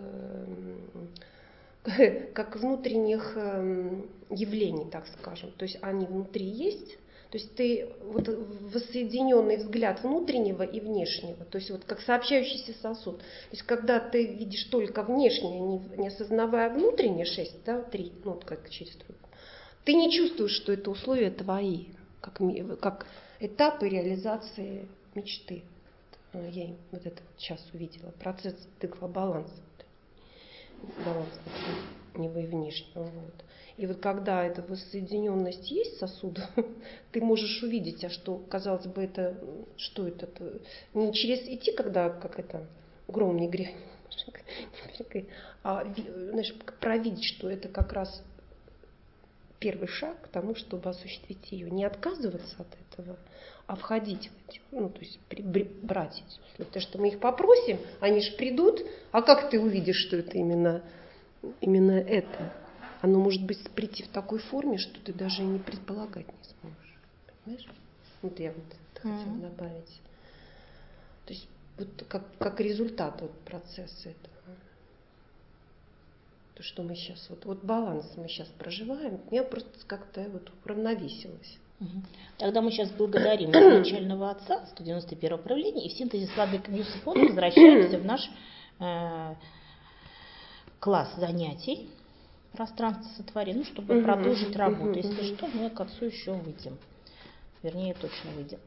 э, как внутренних э, явлений, так скажем. То есть они внутри есть. То есть ты вот воссоединенный взгляд внутреннего и внешнего, то есть вот как сообщающийся сосуд. То есть когда ты видишь только внешнее, не, не осознавая внутреннее, шесть, да, три, ну вот как через тройку, ты не чувствуешь, что это условия твои, как, как этапы реализации мечты. Я вот это вот сейчас увидела, процесс тыква баланса, баланс внутреннего и внешнего. Вот. И вот когда эта воссоединенность есть сосуда, ты можешь увидеть, а что, казалось бы, это, что это, не через идти, когда, как это, гром не грянет, а, знаешь, провидеть, что это как раз первый шаг к тому, чтобы осуществить ее. Не отказываться от этого, а входить в эти, ну, то есть при, брать эти условия. Потому что мы их попросим, они же придут, а как ты увидишь, что это именно, именно это? Оно может быть прийти в такой форме, что ты даже и не предполагать не сможешь. Понимаешь? Вот я вот это mm-hmm. хотела добавить. То есть вот как, как результат вот процесса этого. То, что мы сейчас, вот, вот баланс мы сейчас проживаем, я просто как-то вот уравновесилась. Угу. Тогда мы сейчас благодарим изначального отца сто девяносто первого правления и в синтезе с Владыкой Юсупом возвращаемся в наш э, класс занятий. Пространство сотворено, ну, чтобы uh-huh, продолжить uh-huh, работу. Uh-huh. Если что, мы к отцу еще выйдем. Вернее, точно выйдем.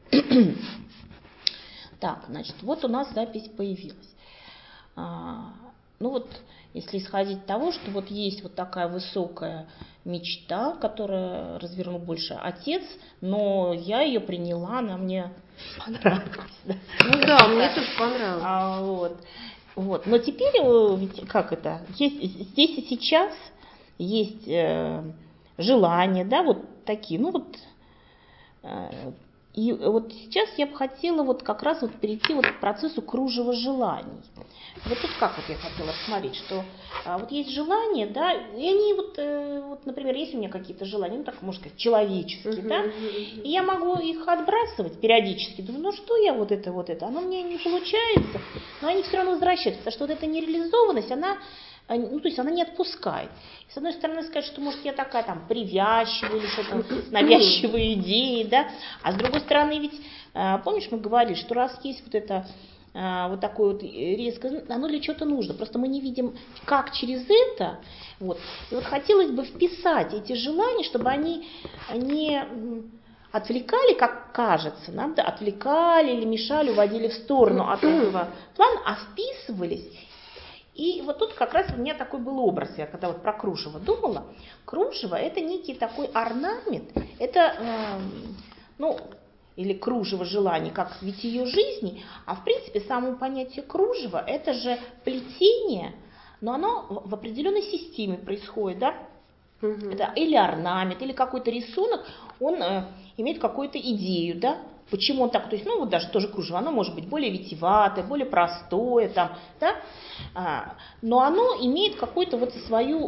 Так, значит, вот у нас запись появилась. А, ну вот, если исходить от того, что вот есть вот такая высокая мечта, которая развернул больше отец, но я ее приняла, она мне понравилась. Да? Ну да, мне тоже понравилось. А, вот. Вот. Но теперь, ведь как это, есть, здесь и сейчас есть э, желания, да, вот такие, ну вот э, И вот сейчас я бы хотела вот как раз вот перейти вот к процессу кружева желаний. Вот тут как вот я хотела рассмотреть, что а, вот есть желания, да, и они вот, э, вот, например, есть у меня какие-то желания, ну так можно сказать, человеческие, uh-huh, да, uh-huh. И я могу их отбрасывать периодически, думаю, ну что я вот это, вот это, оно мне не получается, но они все равно возвращаются, потому что вот эта нереализованность, она, ну то есть она не отпускает. С одной стороны сказать, что может я такая там привязчивая или что-то навязчивые идеи, да, а с другой стороны ведь, помнишь, мы говорили, что раз есть вот это вот такое вот резкое, оно для чего-то нужно, просто мы не видим, как через это, вот, и вот хотелось бы вписать эти желания, чтобы они не отвлекали, как кажется нам, да, отвлекали или мешали, уводили в сторону от этого плана, а вписывались. И вот тут как раз у меня такой был образ, я когда вот про кружево думала. Кружево это некий такой орнамент, это, э, ну, или кружево желаний, как витие жизни, а в принципе само понятие кружева это же плетение, но оно в определенной системе происходит, да? Угу. Это или орнамент, или какой-то рисунок, он э, имеет какую-то идею, да? Почему он так, то есть, ну вот даже тоже кружево, оно может быть более витиеватое, более простое, там, да, а, но оно имеет какую-то вот свою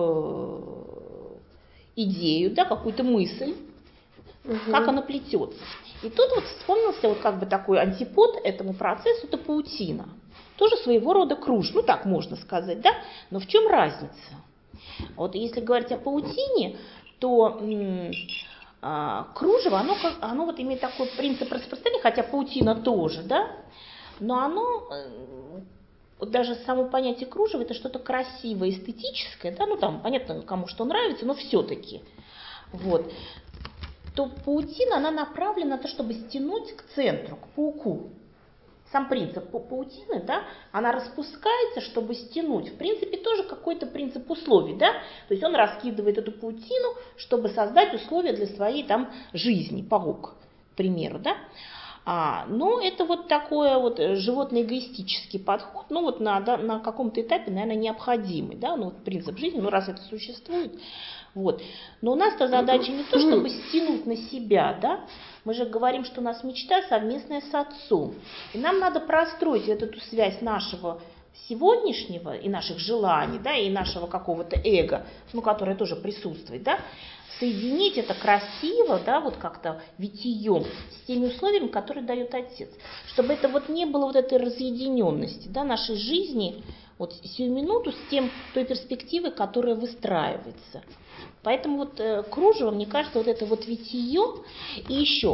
э, идею, да, какую-то мысль, угу. Как оно плетется. И тут вот вспомнился вот как бы такой антипод этому процессу, это паутина, тоже своего рода кружево, ну так можно сказать, да, но в чем разница? Вот если говорить о паутине, то м- а, кружево, оно, оно вот имеет такой принцип распространения, хотя паутина тоже, да, но оно, вот даже само понятие кружева, это что-то красивое, эстетическое, да, ну там понятно, кому что нравится, но все-таки, вот, то паутина, она направлена на то, чтобы стянуть к центру, к пауку. Сам принцип паутины, да, она распускается, чтобы стянуть. В принципе, тоже какой-то принцип условий, да. То есть он раскидывает эту паутину, чтобы создать условия для своей там жизни, паук, к примеру, да. А, но это вот такой вот животно-эгоистический подход, ну вот на, да, на каком-то этапе, наверное, необходимый, да, ну вот принцип жизни, ну раз это существует, вот. Но у нас-то задача не то, чтобы стянуть на себя, да, мы же говорим, что у нас мечта совместная с отцом, и нам надо простроить вот эту связь нашего сегодняшнего и наших желаний, да, и нашего какого-то эго, ну, которое тоже присутствует, да, соединить это красиво, да, вот как-то витием с теми условиями, которые дает отец, чтобы это вот не было вот этой разъединенности, да, нашей жизни, вот сию минуту с тем, той перспективой, которая выстраивается. Поэтому вот э, кружево, мне кажется, вот это вот витие, и еще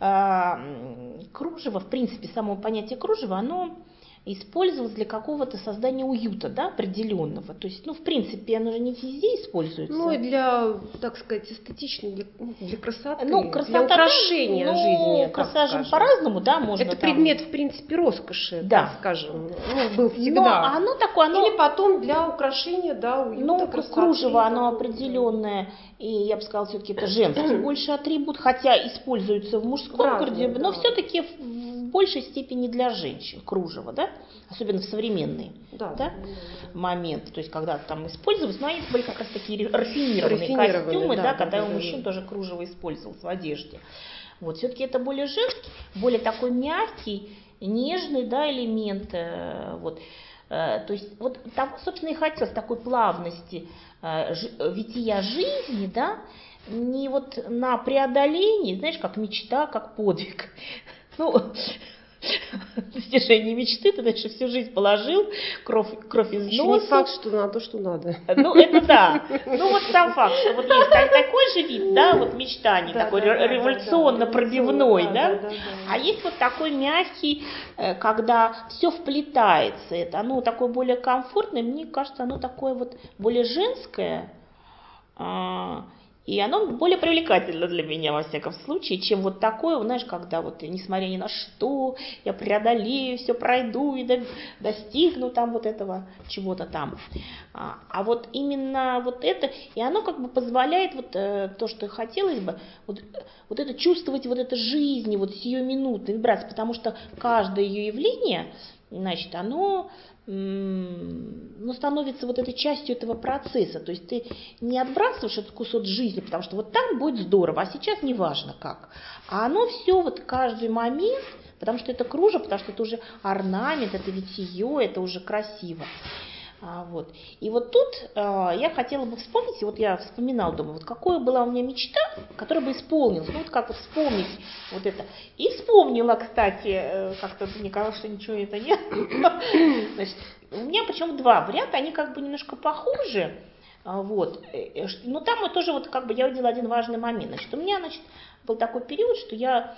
э, кружево, в принципе, само понятие кружева, оно использовалось для какого-то создания уюта, да, определенного. То есть, ну, в принципе, оно же не везде используется. Ну, и для, так сказать, эстетичной, для, для красоты, ну, красота, для украшения да, жизни. Ну, красота же по-разному, да, можно. Это там... предмет, в принципе, роскоши, да. так скажем, ну, был всегда. Но оно такое, оно... Или потом для украшения, да, уюта, ну, красоты. кружево, оно определенное, и я бы сказала, все-таки это женский больше атрибут, хотя используется в мужском гардеробе, да. Но все-таки в большей степени для женщин кружево, да, особенно в современные да, да, да, да. моменты, то есть когда там использовалось, но они были как раз такие рафинированные, рафинированные костюмы, да, да, когда да, у мужчин да, тоже кружево использовалось в одежде. Вот, все-таки это более женский, более такой мягкий, нежный, да, элемент, вот. То есть вот там, собственно, и хотелось такой плавности э, ж, вития жизни, да, не вот на преодолении, знаешь, как мечта, как подвиг. Ну, достижение мечты, ты дальше всю жизнь положил, кровь, кровь из Еще носа. не факт, что на то, что надо. Ну, это да. Ну, вот сам факт, что вот есть такой же вид, да, вот мечтаний, да, такой да, революционно-пробивной, да, да, да, да, да, а есть вот такой мягкий, когда все вплетается, это, оно такое более комфортное, мне кажется, оно такое вот более женское, и оно более привлекательно для меня, во всяком случае, чем вот такое, знаешь, когда вот, несмотря ни на что, я преодолею, все пройду и до, достигну там вот этого чего-то там. А, а вот именно вот это, и оно как бы позволяет вот э, то, что хотелось бы, вот, вот это чувствовать, вот это жизни, вот сиюминутную вибрацию, потому что каждое ее явление, значит, оно ну, становится вот этой частью этого процесса. То есть ты не отбрасываешь этот кусок жизни, потому что вот там будет здорово, а сейчас не важно как. А оно все, вот каждый момент, потому что это кружево, потому что это уже орнамент, это витье, это уже красиво. А, вот. И вот тут а, я хотела бы вспомнить, и вот я вспоминала, думаю, вот какая была у меня мечта, которая бы исполнилась. Ну вот как вот вспомнить вот это. И вспомнила, кстати, как-то мне казалось, что ничего это нет. Значит, у меня причем два варианта, они как бы немножко похожи. Вот. Но там и тоже вот как бы я увидела один важный момент. Значит, у меня, значит, был такой период, что я,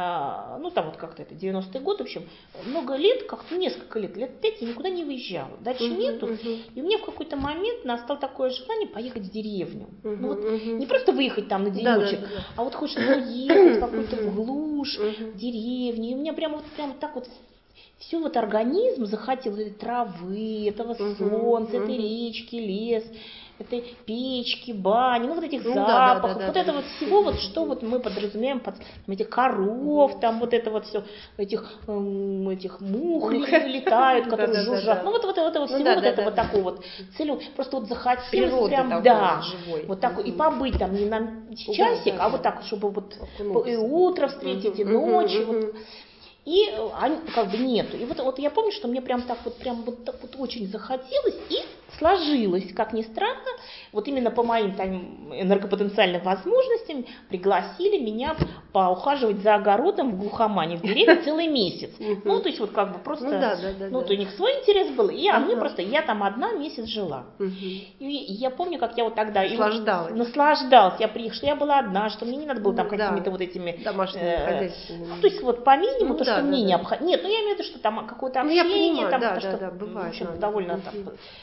ну там вот как-то это девяностые годы, в общем, много лет, как-то несколько лет, лет пять я никуда не выезжала, дачи uh-huh, нету, uh-huh. И у меня в какой-то момент настало такое желание поехать в деревню. Uh-huh, ну вот uh-huh. Не просто выехать там на денечек, да, да, да. А вот хочется уехать в какую-то uh-huh. глушь, uh-huh. деревню. И у меня прямо вот, прямо так вот все вот организм захотел этой травы, этого uh-huh, солнца, uh-huh. этой речки, лес, этой печки, бани, ну вот этих ну, запахов, да, да, да, вот да, это да, вот да. всего, вот что вот мы подразумеваем под этих коров, mm-hmm. там вот это вот все, этих, эм, этих мух летают, которые жужжат, ну вот вот этого всего, вот этого такого вот целью, просто вот захотелось прям, да, вот такой, и побыть там не на часик, а вот так, чтобы вот и утро встретить, и ночью, и они как бы нету. И вот, вот я помню, что мне прям так вот, прям вот, так вот очень захотелось, и сложилось, как ни странно, вот именно по моим там энергопотенциальным возможностям пригласили меня поухаживать за огородом в глухомане, в деревне целый месяц. Ну, то есть вот как бы просто, ну, да, да, да, ну то у них свой интерес был, и а мне просто, я там одна месяц жила. И я помню, как я вот тогда наслаждалась, вот, наслаждалась. Я приехала, что я была одна, что мне не надо было там да. какими-то вот этими домашними э, хозяйственными. Ну, то есть вот по минимуму, ну, то, да, что да, мне да. необходимо. Нет, ну я имею в виду, что там какое-то общение, ну, я понимаю, там, да, что, да, да, бывает, в общем, надо. довольно там,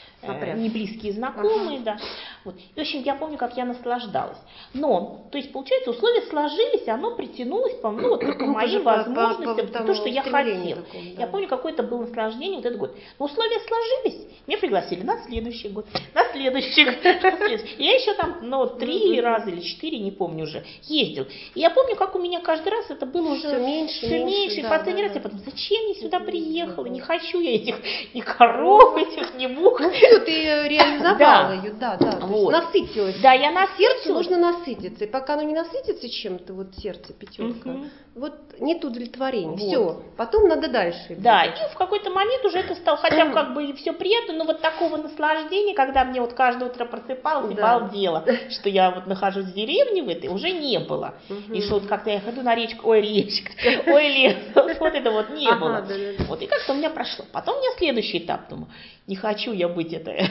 э, неблизкие знакомые, ага. да. Вот. И, в общем, я помню, как я наслаждалась. Но, то есть, получается, условия сложились, и оно притянулось по, ну, вот, по моим возможностям, по, по, по то, что я хотела. Такому, да. Я помню, какое-то было наслаждение вот этот год. Но условия сложились, меня пригласили на следующий год, на следующий год, на следующий. И я еще там, ну, три раза или четыре, не помню уже, ездил. И я помню, как у меня каждый раз это было уже все меньше, все меньше. меньше. Да, и последний да, раз да. я подумала, зачем я сюда приехала? Не хочу я этих ни коров, этих, ни мух. Ну все, ты реализовала ее, да, да. Вот. Насытилась. Да, я насытилась. Сердцу нужно насытиться. И пока оно не насытится чем-то, вот сердце, пятерка, угу. вот нет удовлетворения. Вот. Все. Потом надо дальше. Да, и в какой-то момент уже это стало, хотя как бы и все приятно, но вот такого наслаждения, когда мне вот каждое утро просыпалась и да. балдела, что я вот нахожусь в деревне в этой, уже не было. Угу. И что вот как-то я ходу на речку, ой, речка, ой, лес, вот это вот не было. Вот и как-то у меня прошло. Потом у меня следующий этап, думаю, не хочу я быть этой...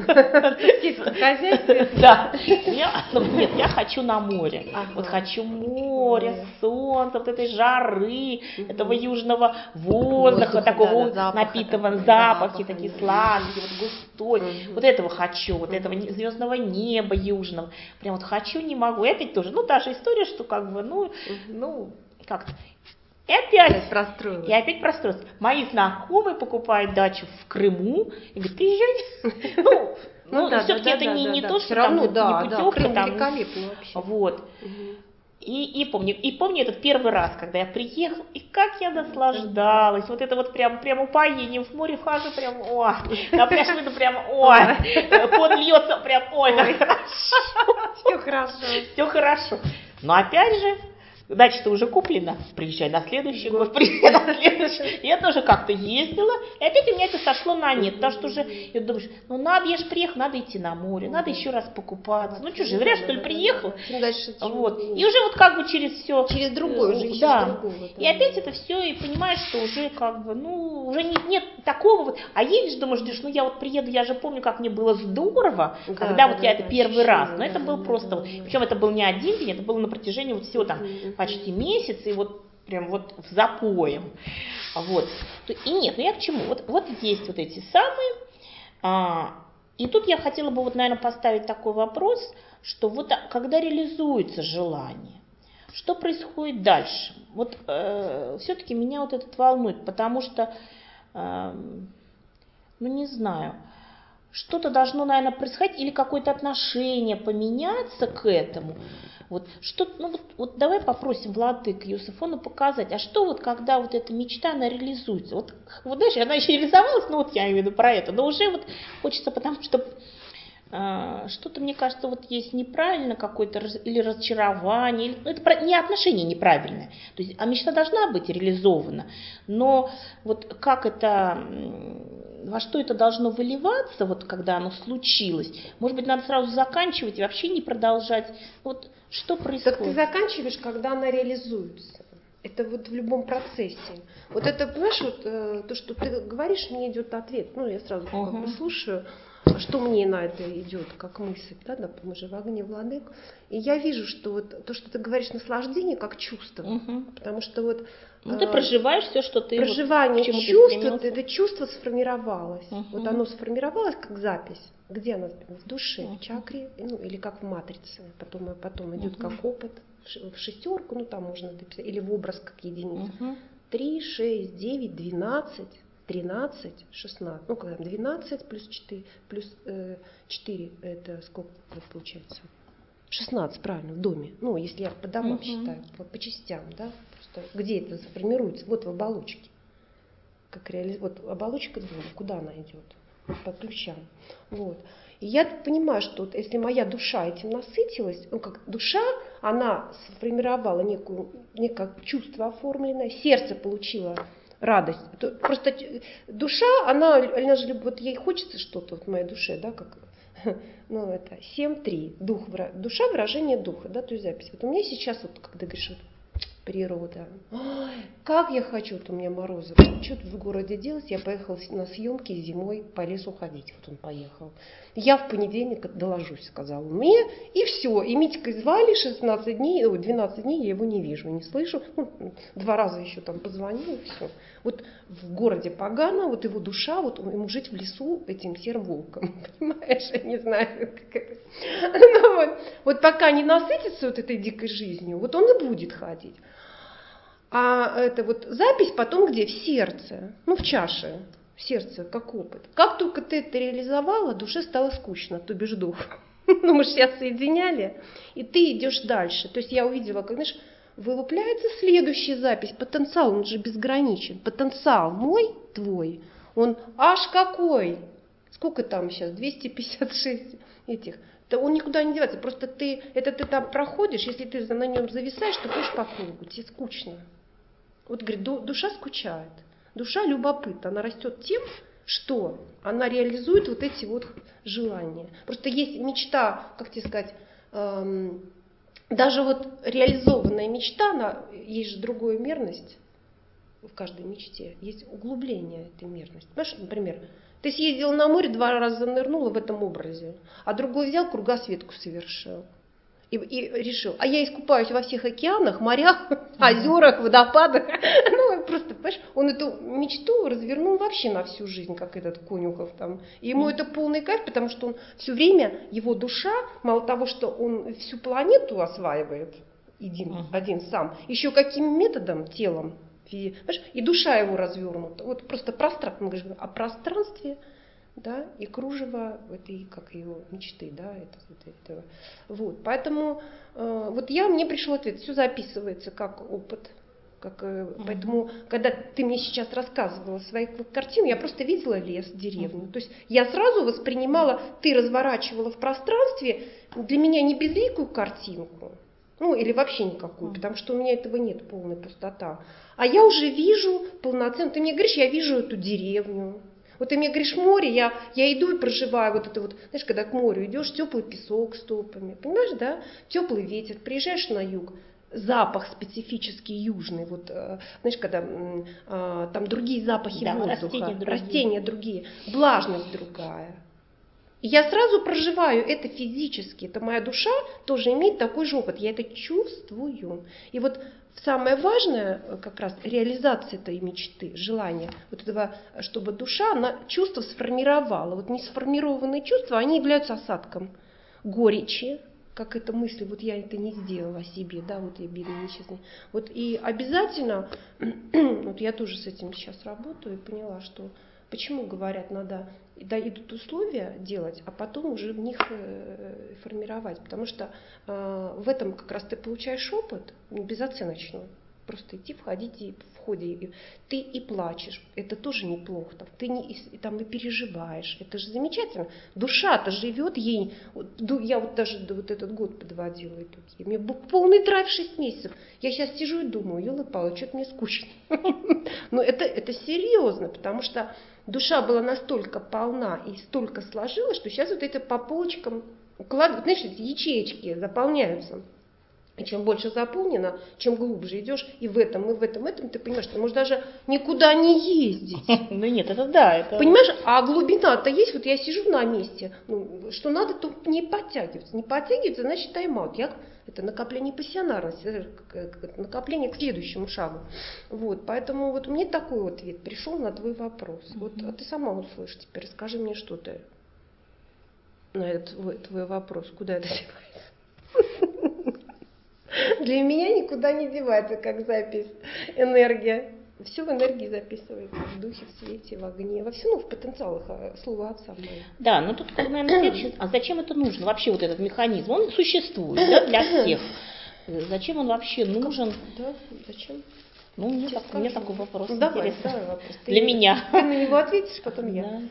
Хозяйстве? Да. Нет, я хочу на море. Вот хочу море, солнца, вот этой жары, этого южного воздуха, такого напитанного, запахи такие сладкие, вот густой. Вот этого хочу, вот этого звездного неба южного. Прям вот хочу, не могу. И опять тоже, ну та же история, что как бы, ну, ну, как-то. И опять, и опять простроилась. Мои знакомые покупают дачу в Крыму и говорят, приезжай. Ну, ну, ну да, все-таки да, это да, не, да, не да, то, что равно, там да, не путевка. Да, там, великолепно вообще. Вот. Угу. И, и, помню, и помню этот первый раз, когда я приехала, и как я наслаждалась. Вот это вот прям, прям упоение в море вхожу, прям, ой, на пляж выйду, прям, ой, пот льется, прям, ой, как хорошо. Все хорошо. Все хорошо. Но опять же, дача-то уже куплена, приезжай на следующий год, приезжай на следующий. Я тоже как-то ездила, и опять у меня это сошло на нет, потому что уже, я думаю, ну надо, я же приехала, надо идти на море, надо еще раз покупаться. Ну что же, зря что ли приехал? Вот. И уже вот как бы через все. Через другое, уже ищешь другого. И опять это все, и понимаешь, что уже как бы, ну, уже нет, нет такого вот. А едешь, думаешь, ну я вот приеду, я же помню, как мне было здорово, когда вот я это первый раз, но это был просто, причем это был не один день, это было на протяжении вот всего там почти месяц, и вот прям вот в запоем. Вот. И нет, ну я к чему? Вот, вот есть вот эти самые. А, и тут я хотела бы вот, наверное, поставить такой вопрос, что вот когда реализуется желание, что происходит дальше? Вот э, все-таки меня вот этот волнует, потому что, э, ну не знаю, что-то должно, наверное, происходить или какое-то отношение поменяться к этому. Вот, что, ну, вот, вот давай попросим владыку Иосифону показать, а что вот когда вот эта мечта, она реализуется? Вот, вот знаешь, она еще реализовалась, ну вот я имею в виду про это, но уже вот хочется, потому что э, что-то, мне кажется, вот есть неправильно какое-то раз, или разочарование, или, ну, это про, не отношение неправильное, то есть, а мечта должна быть реализована, но вот как это, во что это должно выливаться, вот когда оно случилось, может быть, надо сразу заканчивать и вообще не продолжать, вот что происходит? Так ты заканчиваешь, когда она реализуется. Это вот в любом процессе. Вот это, понимаешь, вот э, то, что ты говоришь, мне идет ответ. Ну, я сразу uh-huh. как бы слушаю, что мне на это идет, как мысль, да, да, мы же в огне владык. И я вижу, что вот то, что ты говоришь, наслаждение как чувство. Uh-huh. Потому что вот ну, ты проживаешь все, что ты проживание вот, чувств, это чувство сформировалось. Uh-huh. Вот оно сформировалось как запись. Где она? В душе, uh-huh. в чакре, ну, или как в матрице. Потом, потом идет uh-huh. как опыт в шестерку, ну там можно дописать, или в образ как единицу. Uh-huh. три, шесть, девять, двенадцать, тринадцать, шестнадцать. Ну, когда двенадцать плюс четыре, плюс э, четыре, это сколько получается? шестнадцать, правильно, в доме. Ну, если я по домам uh-huh. считаю, по, по частям, да. Просто где это сформируется? Вот в оболочке. Как реали... Вот оболочка дома, куда она идет? По ключам. Вот. И я понимаю, что вот если моя душа этим насытилась, ну как душа, она сформировала некую, некое чувство оформленное, сердце получило радость. Просто душа, она, она же, вот ей хочется что-то, вот в моей душе, да, как, ну это семь три, дух, душа, выражение духа, да, то есть запись. Вот у меня сейчас, вот когда говоришь, вот, природа. Ой, как я хочу, вот у меня морозы. Что тут в городе делать? Я поехала на съемки зимой по лесу ходить. Вот он поехал. Я в понедельник доложусь, сказал мне, и все. И Митькой звали шестнадцать дней, двенадцать дней я его не вижу, не слышу. Ну, два раза еще там позвонил, и все. Вот в городе погано, вот его душа, вот ему жить в лесу этим серым волком. Понимаешь, я не знаю, как это. Ну, вот, вот пока не насытится вот этой дикой жизнью, вот он и будет ходить. А это вот запись потом где? В сердце, ну в чаше, в сердце, как опыт. Как только ты это реализовала, душе стало скучно, то бишь дух. Ну мы же сейчас соединяли, и ты идешь дальше. То есть я увидела, как, знаешь, вылупляется следующая запись, потенциал, он же безграничен. Потенциал мой, твой, он аж какой? Сколько там сейчас? двести пятьдесят шесть этих. Да он никуда не девается, просто ты, это ты там проходишь, если ты на нем зависаешь, то ходишь по кругу, тебе скучно. Вот, говорит, душа скучает, душа любопытна, она растет тем, что она реализует вот эти вот желания. Просто есть мечта, как тебе сказать, эм, даже вот реализованная мечта, она, есть же другая мерность в каждой мечте, есть углубление этой мерности. Понимаешь, например, ты съездил на море, два раза нырнула в этом образе, а другой взял, кругосветку совершил. И, и решил, а я искупаюсь во всех океанах, морях, озерах, водопадах. Ну, просто, понимаешь, он эту мечту развернул вообще на всю жизнь, как этот Конюхов там. И ему это полный кайф, потому что он все время, его душа, мало того, что он всю планету осваивает, один, один сам, еще каким методом, телом, понимаешь, и душа его развернута. Вот просто пространство, мы говорим о пространстве, да, и кружево этой, как ее мечты, да, это, это, это. Вот, поэтому э, вот я, мне пришел ответ, все записывается как опыт, как, э, uh-huh. Поэтому, когда ты мне сейчас рассказывала свои картины, я просто видела лес, деревню, uh-huh. То есть я сразу воспринимала, ты разворачивала в пространстве для меня не безликую картинку, ну или вообще никакую, uh-huh. Потому что у меня этого нет, полная пустота, а я уже вижу полноценно, ты мне говоришь, я вижу эту деревню. Вот ты мне говоришь море, я, я иду и проживаю вот это вот, знаешь, когда к морю идешь, теплый песок стопами, понимаешь, да, теплый ветер, приезжаешь на юг, запах специфический южный, вот, э, знаешь, когда э, там другие запахи да, воздуха, растения другие. растения другие, влажность другая. И я сразу проживаю это физически, это моя душа тоже имеет такой же опыт, я это чувствую. И вот самое важное, как раз реализация этой мечты, желания, вот этого, чтобы душа, она чувство сформировала. Вот несформированные чувства, они являются осадком горечи, как эта мысль, вот я это не сделала себе, да, вот я бедная несчастная. Вот и обязательно, вот я тоже с этим сейчас работаю и поняла, что Почему говорят, надо, да, идут условия делать, а потом уже в них э, формировать, потому что э, в этом как раз ты получаешь опыт безоценочный. Просто идти, входить и в ходе. И ты и плачешь. Это тоже неплохо. Там, ты не, и, там и переживаешь. Это же замечательно. Душа-то живет ей. Вот, я вот даже вот этот год подводила итоги. Мне был полный драйв шесть месяцев. Я сейчас сижу и думаю, ёлы-палы, что-то мне скучно. Но это, это серьезно, потому что душа была настолько полна и столько сложилась, что сейчас вот это по полочкам укладывают. Знаешь, эти ячеечки заполняются. И чем больше заполнено, чем глубже идешь и в этом, и в этом, и в этом, ты понимаешь, ты можешь даже никуда не ездить. Ну нет, это да. Это... Понимаешь, а глубина-то есть, вот я сижу на месте, ну, что надо, то не подтягиваться. Не подтягиваться, значит тайм-аут. Я, это накопление пассионарности, накопление к следующему шагу. Вот, поэтому вот мне такой вот ответ пришел на твой вопрос. Mm-hmm. Вот, а ты сама услышишь теперь, расскажи мне, что ты на этот твой, твой вопрос, куда это девается. Для меня никуда не девается, как запись, энергия. Все в энергии записывается, в духе, в свете, в огне, во всем, ну, в потенциалах слова отца моего. Да, но тут, наверное, следующее, а зачем это нужно? Вообще вот этот механизм, он существует, да, для всех. Зачем он вообще нужен? Да, зачем? Ну, мне так, у меня такой вопрос. Ну, давай, интересный. давай вопрос. Ты Для не, меня. Ты на него ответишь, потом я. Да.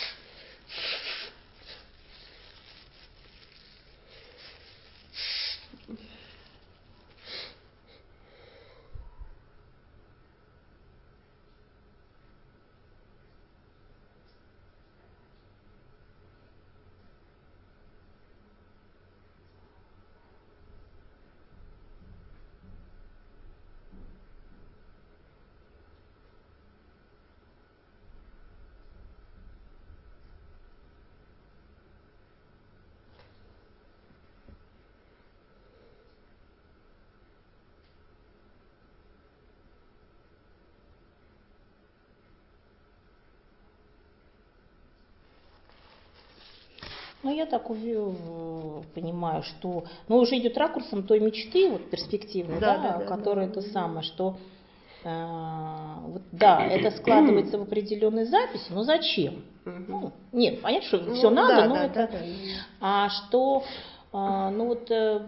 Ну, я так понимаю, что, ну, уже идет ракурсом той мечты, вот перспективной, да, да, да, которая да, это да. самое, что, э, вот, да, это складывается в определенной записи, но зачем? Ну, нет, понятно, что ну, все да, надо, но да, это, да, да, да. А что, э, ну вот, э,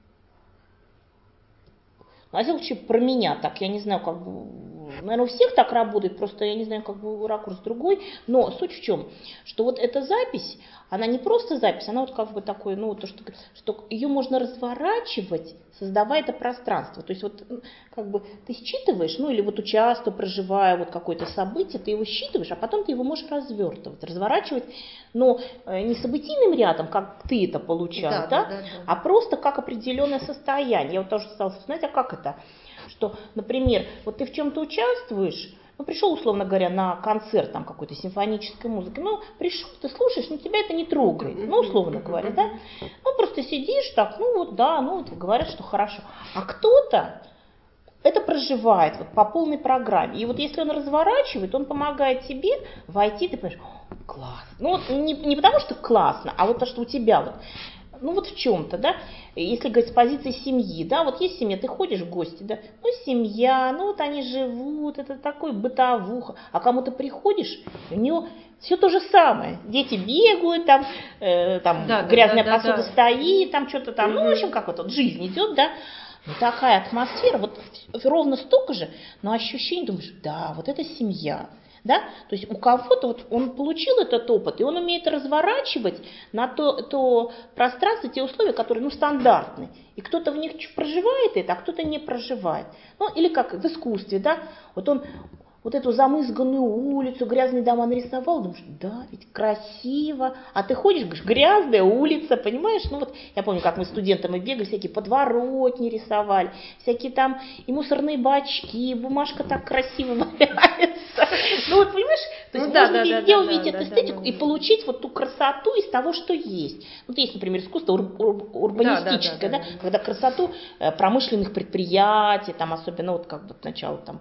а если вообще про меня так, я не знаю, как бы, наверное, у всех так работает, просто я не знаю, как бы ракурс другой, но суть в чем, что вот эта запись, она не просто запись, она вот как бы такой, ну, то, что, что ее можно разворачивать, создавая это пространство. То есть вот как бы ты считываешь, ну или вот участвуя, проживая вот какое-то событие, ты его считываешь, а потом ты его можешь развертывать, разворачивать, но не событийным рядом, как ты это получал, да, да, да, да, да. а просто как определенное состояние. Я вот тоже стала вспоминать, а как это? Что, например, вот ты в чем-то участвуешь, ну, пришел, условно говоря, на концерт там какой-то симфонической музыки, ну, пришел, ты слушаешь, но тебя это не трогает, ну, условно говоря, да? Ну, просто сидишь так, ну, вот, да, ну, вот, говорят, что хорошо. А кто-то это проживает вот по полной программе. И вот если он разворачивает, он помогает тебе войти, ты понимаешь, класс. Ну, вот не, не потому что классно, а вот то, что у тебя вот, ну вот в чем-то, да, если говорить с позиции семьи, да, вот есть семья, ты ходишь в гости, да, ну семья, ну вот они живут, это такой бытовуха, а кому-то приходишь, у него все то же самое, дети бегают, там, э, там да, грязная да, да, посуда да, да. стоит, там что-то там, угу. ну в общем, как вот, вот жизнь идет, да, ну такая атмосфера, вот ровно столько же, но ощущение, думаешь, да, вот это семья. Да? То есть у кого-то вот он получил этот опыт, и он умеет разворачивать на то, то пространство, те условия, которые ну, стандартные. И кто-то в них проживает это, а кто-то не проживает. Ну, или как в искусстве, да? Вот он вот эту замызганную улицу, грязные дома нарисовал, думаешь, да, ведь красиво. А ты ходишь, говоришь, грязная улица, понимаешь? Ну вот, я помню, как мы студентами бегали, всякие подворотни рисовали, всякие там и мусорные бачки, бумажка так красиво валяется. Ну вот, понимаешь, то есть ну, можно да, везде да, увидеть да, эту да, эстетику да, да, и да. получить вот ту красоту из того, что есть. Вот есть, например, искусство ур- ур- урбанистическое, да, да, да, да, да, когда красоту промышленных предприятий, там особенно вот как бы начало там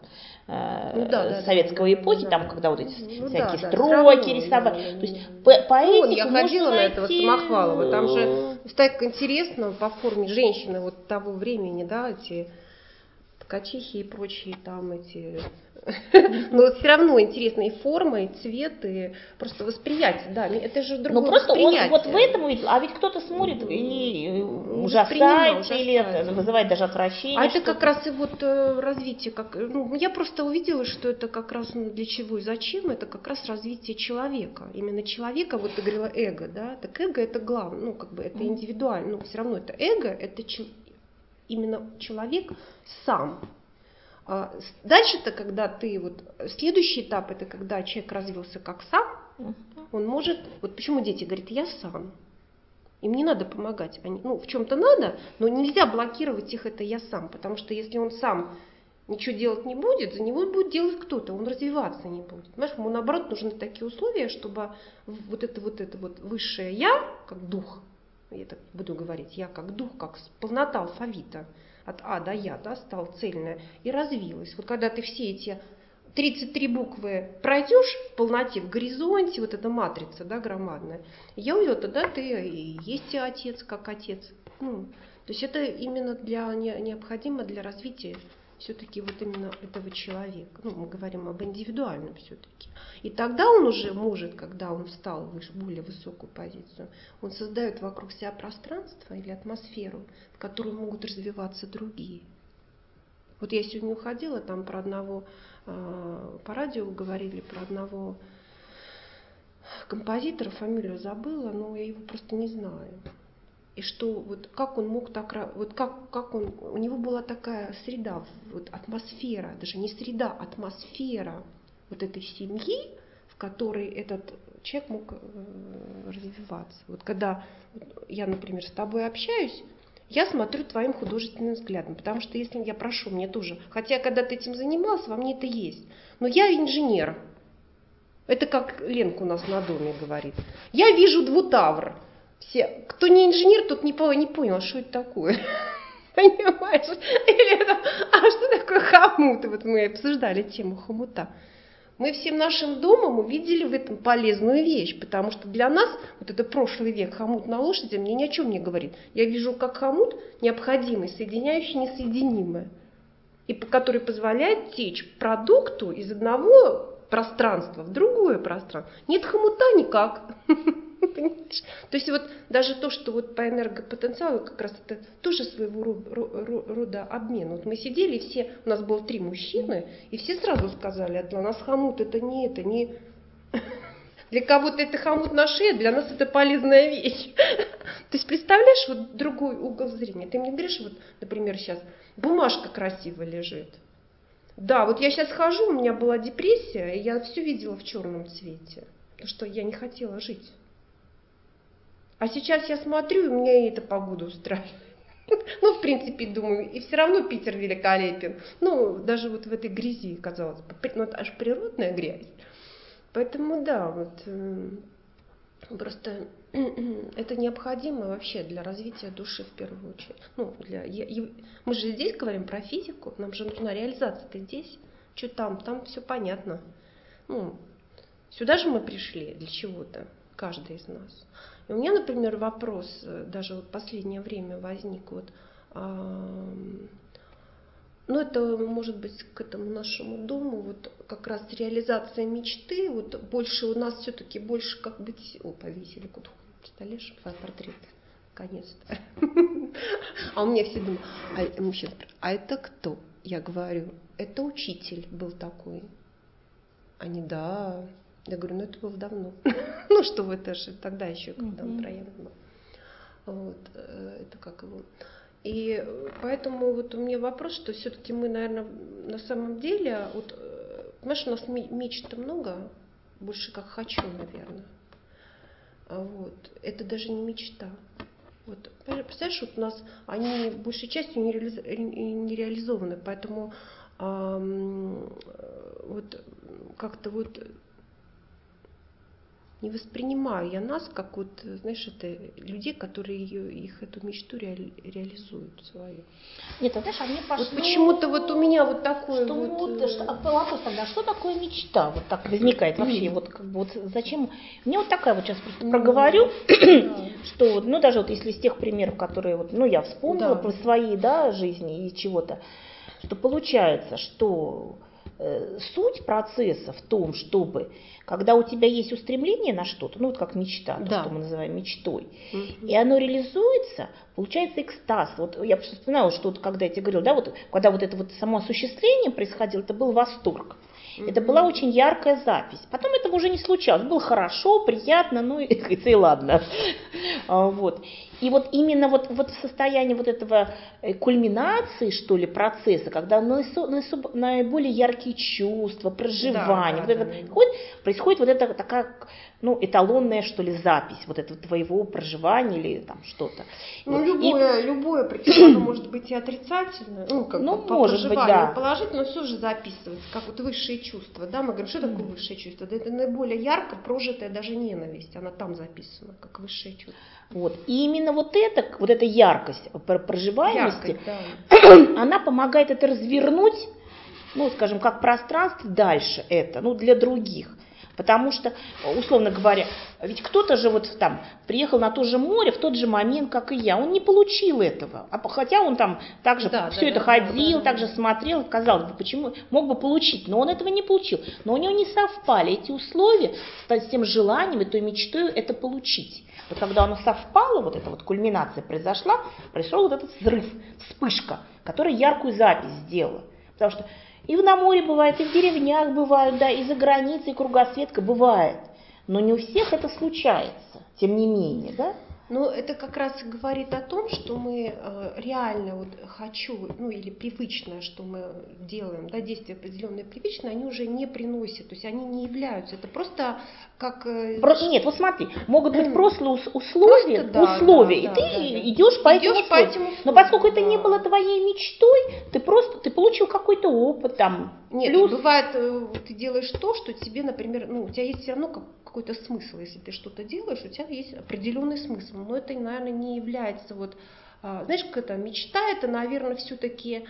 ну, да, да, советской да, эпохи, да, там, да, когда вот эти ну, всякие да, стройки да, рисовали. Да, да, То есть да, по, по ну, я ходила на этого Самохвалова, там же так интересно по форме женщины вот того времени, да, эти ткачихи и прочие там эти Но все равно интересные формы, цвет и просто восприятие, да, это же другое Ну просто он восприятие. вот в этом увидел, а ведь кто-то смотрит и Не ужасается, или это ужасается. вызывает даже отвращение. А это что-то. как раз и вот э, развитие, как, ну, я просто увидела, что это как раз ну, для чего и зачем, это как раз развитие человека. Именно человека, вот ты говорила эго, да, так эго это главное, ну как бы это индивидуально, но все равно это эго, это че- именно человек сам. А дальше-то, когда ты, вот, следующий этап, это когда человек развился как сам, он может, вот почему дети говорят, я сам. Им не надо помогать. Они, ну, в чем-то надо, но нельзя блокировать их это я сам. Потому что если он сам ничего делать не будет, за него будет делать кто-то, он развиваться не будет. Понимаешь, ему наоборот нужны такие условия, чтобы вот это вот это вот высшее я, как дух, я так буду говорить, я как дух, как полнота алфавита, от А до Я, да, стала цельная и развилась. Вот когда ты все эти тридцать три буквы пройдешь в полноте, в горизонте, вот эта матрица, да, громадная, я увидела, тогда ты и есть отец, как отец. Ну, то есть это именно для, не, необходимо для развития все-таки вот именно этого человека. Ну, мы говорим об индивидуальном все-таки. И тогда он уже может, когда он встал в более высокую позицию, он создает вокруг себя пространство или атмосферу, в которой могут развиваться другие. Вот я сегодня уходила, там про одного, э, по радио говорили про одного композитора, фамилию забыла, но я его просто не знаю. И что вот как он мог так, вот как, как он, у него была такая среда, вот атмосфера, даже не среда, атмосфера вот этой семьи, в которой этот человек мог э, развиваться. Вот когда я, например, с тобой общаюсь, я смотрю твоим художественным взглядом, потому что если я прошу, мне тоже, хотя когда ты этим занимался, во мне это есть, но я инженер. Это как Ленка у нас на доме говорит. Я вижу двутавр. Все, кто не инженер, тот не, не понял, что это такое. Понимаешь? Или это, а что такое хомут? Вот мы обсуждали тему хомута. Мы всем нашим домом увидели в этом полезную вещь, потому что для нас, вот это прошлый век, хомут на лошади, мне ни о чем не говорит. Я вижу как хомут необходимый, соединяющий несоединимое, и который позволяет течь продукту из одного пространства в другое пространство. Нет хомута никак. Понимаешь? То есть вот даже то, что вот по энергопотенциалу как раз это тоже своего рода обмен. Вот мы сидели, все, у нас было три мужчины, и все сразу сказали, а для нас хомут это не это, не... Для кого-то это хомут на шее, для нас это полезная вещь. То есть представляешь вот другой угол зрения. Ты мне говоришь, вот, например, сейчас бумажка красиво лежит. Да, вот я сейчас хожу, у меня была депрессия, и я все видела в черном цвете, потому что я не хотела жить. А сейчас я смотрю, и меня и эта погода устраивает. Ну, в принципе, думаю, и все равно Питер великолепен. Ну, даже вот в этой грязи, казалось бы, ну, это аж природная грязь. Поэтому, да, вот просто это необходимо вообще для развития души в первую очередь. Ну, для, я, я, мы же здесь говорим про физику, нам же нужна реализация-то здесь. Что там? Там все понятно. Ну, сюда же мы пришли для чего-то, каждый из нас. И у меня, например, вопрос, даже вот в последнее время возник, вот, а, ну это может быть к этому нашему дому, вот как раз реализация мечты, вот больше у нас все-таки больше как быть, о, повесили, куда представляешь, портрет, наконец-то. А у меня все думают, а это кто? Я говорю, это учитель был такой. Они, да. Я говорю, ну это было давно. Ну что в это же, тогда еще, когда он проявлен был. Вот, это как его. И поэтому вот у меня вопрос, что все-таки мы, наверное, на самом деле, вот, понимаешь, у нас мечт-то много, больше как хочу, наверное. Вот, это даже не мечта. Вот, представляешь, вот у нас они большей частью не, реализ... не реализованы, поэтому эм, вот как-то вот не воспринимаю я нас как вот, знаешь, это людей, которые ее, их эту мечту реали, реализуют свою. Нет, а знаешь, а мне пошло... Вот почему-то вот у меня вот такое что вот... вот что, а вопрос тогда, что такое мечта? Вот так возникает вообще, вот как бы вот зачем... Мне вот такая вот сейчас просто проговорю, что, ну даже вот если из тех примеров, которые вот, ну я вспомнила про свои, да, жизни и чего-то, что получается, что э, суть процесса в том, чтобы, когда у тебя есть устремление на что-то, ну вот как мечта, то, Да. что мы называем мечтой, Мгм. и оно реализуется, получается экстаз. Вот я просто вспоминала, что вот, когда я тебе говорила, да, вот, когда вот это вот само осуществление происходило, это был восторг. Это была очень яркая запись. Потом этого уже не случалось. Было хорошо, приятно, ну и, и ладно. Вот. И вот именно вот, вот в состоянии вот этого кульминации, что ли, процесса, когда наиболее яркие чувства, проживания, Да, вот да, это да. происходит, происходит вот эта такая, ну, эталонная, что ли, запись вот этого твоего проживания или там что-то. Ну, Вот. любое, И, любое, причем оно может быть и отрицательное, ну, как ну, бы по может быть, проживанию да. положительно, но все же записывается, как вот высшие чувства, да, мы говорим, что такое высшее чувство? Да это наиболее ярко прожитая даже ненависть, она там записана, как высшее чувство. Вот. И именно вот эта, вот эта яркость проживаемости, Яркость, да. она помогает это развернуть, ну, скажем, как пространство дальше это, ну, для других. Потому что, условно говоря, ведь кто-то же вот там приехал на то же море в тот же момент, как и я. Он не получил этого. А хотя он там также Да, все да, это да, ходил, да, да, также да. смотрел, казалось бы, почему мог бы получить, но он этого не получил. Но у него не совпали эти условия с тем желанием и той мечтой это получить. Вот когда оно совпало, вот эта вот кульминация произошла, пришел вот этот взрыв, вспышка, которая яркую запись сделала. Потому что и на море бывает, и в деревнях бывает, да, и за границей, и кругосветка бывает. Но не у всех это случается, тем не менее, да? Ну, это как раз говорит о том, что мы э, реально вот хочу, ну или привычное, что мы делаем, да, действия определенные привычные, они уже не приносят, то есть они не являются, это просто как... Э, Просто, нет, вот смотри, могут быть просто условия, Просто, да, условия, да, и да, ты да, да. идешь по Идешь этому по условию. этим Но условиям, поскольку это да. не было твоей мечтой, ты просто, ты получил какой-то опыт там. Нет, плюс... бывает, э, ты делаешь то, что тебе, например, ну, у тебя есть все равно как, какой-то смысл, если ты что-то делаешь, у тебя есть определенный смысл, но это, наверное, не является вот, а, знаешь, как это, мечта, это, наверное, все-таки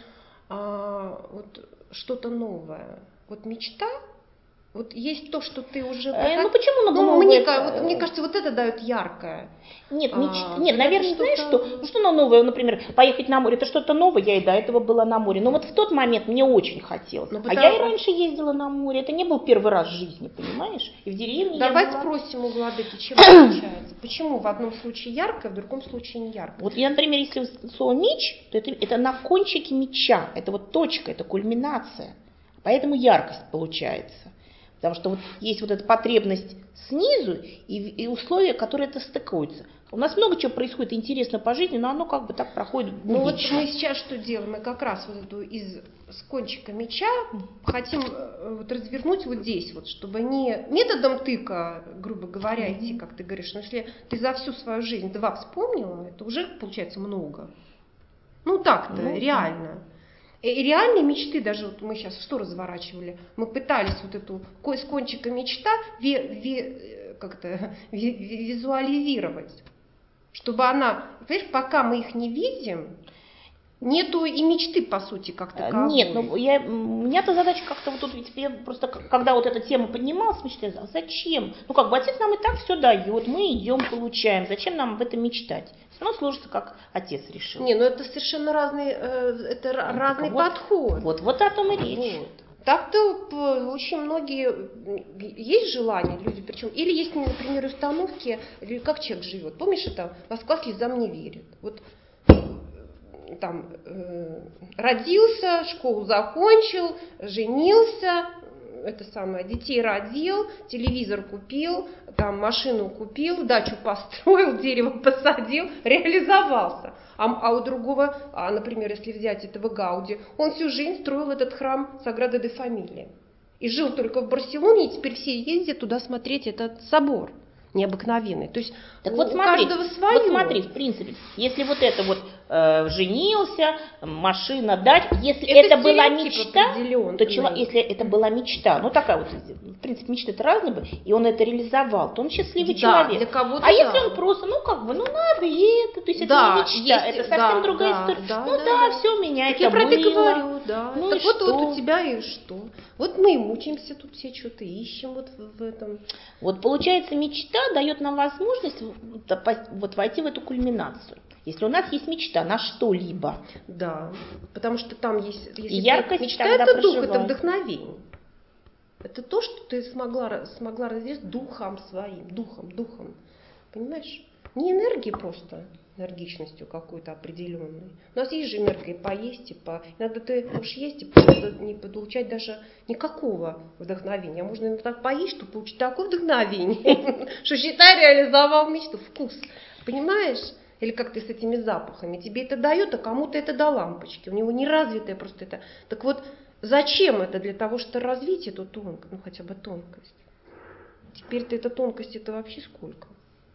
а, вот что-то новое. Вот мечта, вот есть то, что ты уже... Э, ну почему много ну, новое? Мне, вот, мне кажется, вот это дает яркое. Нет, А, меч... Нет, это наверное, что-то... знаешь что? Ну что на новое, например, поехать на море, это что-то новое, я и до этого была на море. Но вот в тот момент мне очень хотелось. Ну, а потому... я и раньше ездила на море, это не был первый раз в жизни, понимаешь? И в деревне Давайте я была. спросим у Владыки, чем отличается. Почему в одном случае ярко, в другом случае не ярко? Вот я, например, если слово меч, то это, это на кончике меча, это вот точка, это кульминация. Поэтому яркость получается. Потому что вот есть вот эта потребность снизу и, и условия, которые это стыкуются. У нас много чего происходит интересно по жизни, но оно как бы так проходит буднично. Ну вот мы сейчас что делаем? Мы как раз вот эту из с кончика меча хотим вот развернуть вот здесь, вот, чтобы не методом тыка, грубо говоря, идти, как ты говоришь, но если ты за всю свою жизнь два вспомнила, это уже получается много. Ну так-то, ну, реально. И реальные мечты, даже вот мы сейчас что разворачивали, мы пытались вот эту с кончика мечта ви, ви, как-то, ви, визуализировать, чтобы она, понимаешь, пока мы их не видим, нету и мечты, по сути, как таковой. Нет, ну я, у меня-то задача как-то вот тут, ведь я просто, когда вот эта тема поднималась, мечтаю, а зачем? Ну как бы отец нам и так все дает, мы идем, получаем, зачем нам об этом мечтать? Все равно сложится, как отец решил. Не, ну это совершенно разный, это ну, разный вот, подход. Вот, вот о том и речь. Вот. Так-то очень многие, есть желание, люди, причем, или есть, например, установки, как человек живет. Помнишь, это Москва слезам не верит. Вот там э, родился, школу закончил, женился, это самое, детей родил, телевизор купил, там машину купил, дачу построил, дерево посадил, реализовался. А, а у другого, а, например, если взять этого Гауди, он всю жизнь строил этот храм Саграда де Фамилия. И жил только в Барселоне, и теперь все ездят туда смотреть этот собор необыкновенный. То есть так у, вот у смотри, каждого свое. Вот смотри, в принципе, если вот это вот э, женился, машина, дача, если это, это была мечта, то человек, если это была мечта, ну такая вот, в принципе, мечты-то разные были, и он это реализовал, то он счастливый да, человек. Для кого-то а да. если он просто, ну как бы, ну надо и это, то есть да, это не мечта, есть, это совсем да, другая да, история. Да, ну да, да, да. все, у меня так это я про было. это говорю, да. Ну так и вот, что? вот у тебя и что? Вот мы и мучаемся тут все, что-то ищем вот в, в этом. Вот получается, мечта дает нам возможность вот войти в эту кульминацию. Если у нас есть мечта на что-либо. Да, потому что там есть... Если и яркость мечта — тогда это дух, проживает. это вдохновение. Это то, что ты смогла, смогла развить духом своим, духом, духом. Понимаешь? Не энергией просто, энергичностью какой-то определенной. У нас есть же энергия поесть и по... Иногда ты можешь есть и просто не получать даже никакого вдохновения. А можно иногда так поесть, чтобы получить такое вдохновение, что считай, реализовал мечту. Вкус. Понимаешь? Или как ты с этими запахами. Тебе это дает, а кому-то это до лампочки. У него не развитое просто это. Так вот, зачем это? Для того, чтобы развить эту тонкость, ну хотя бы тонкость. Теперь-то эта тонкость, это вообще сколько?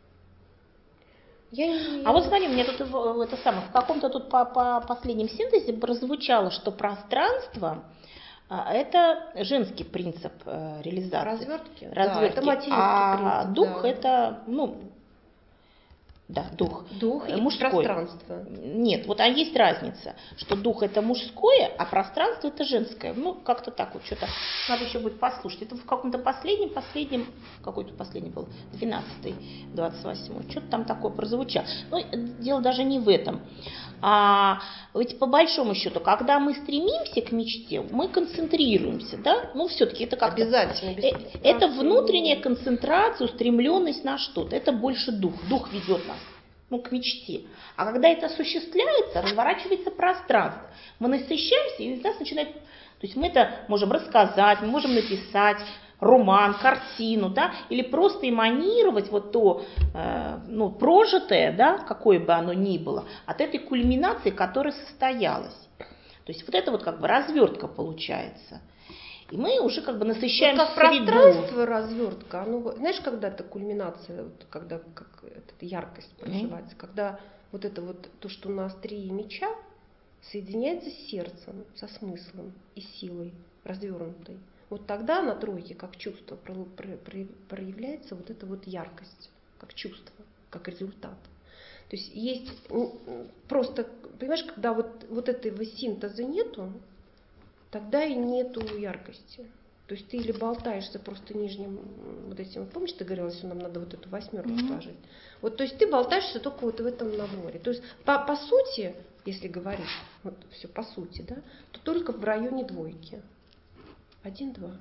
Я не, я а вот не... смотри, мне тут это самое, в каком-то тут по, по последнем синтезе прозвучало, что пространство это женский принцип реализации. Развертки? Развертки. Да, это материнский а принцип. дух Да. это, ну, да, дух. Дух и мужской. пространство. Нет, вот а есть разница, что дух это мужское, а пространство это женское. Ну, как-то так вот что-то. Надо еще будет послушать. Это в каком-то последнем, последнем, какой-то последний был, двенадцатый, двадцать восьмой. Что-то там такое прозвучало. Но дело даже не в этом. А ведь по большому счету, когда мы стремимся к мечте, мы концентрируемся, да? Ну, все-таки это как-то... Обязательно. Без... Это внутренняя концентрация, устремленность на что-то. Это больше дух. Дух ведет нас, ну, к мечте. А когда это осуществляется, разворачивается пространство. Мы насыщаемся, и у нас начинает... То есть мы это можем рассказать, мы можем написать роман, картину, да, или просто эманировать вот то, э, ну, прожитое, да, какое бы оно ни было, от этой кульминации, которая состоялась. То есть вот это вот как бы развертка получается. И мы уже как бы насыщаем вот как среду. пространство развертка, оно, знаешь, когда это кульминация, вот, когда как эта яркость проживается, mm-hmm. когда вот это вот то, что на острие меча, соединяется с сердцем, со смыслом и силой развернутой. Вот тогда на тройке, как чувство, проявляется вот эта вот яркость, как чувство, как результат. То есть есть просто, понимаешь, когда вот, вот этого синтеза нету, тогда и нету яркости. То есть ты или болтаешься просто нижним вот этим, помнишь, ты говорила, что нам надо вот эту восьмерку mm-hmm. сложить. Вот, то есть ты болтаешься только вот в этом наборе. То есть по, по сути, если говорить, вот все по сути, да, то только в районе двойки. Один-два.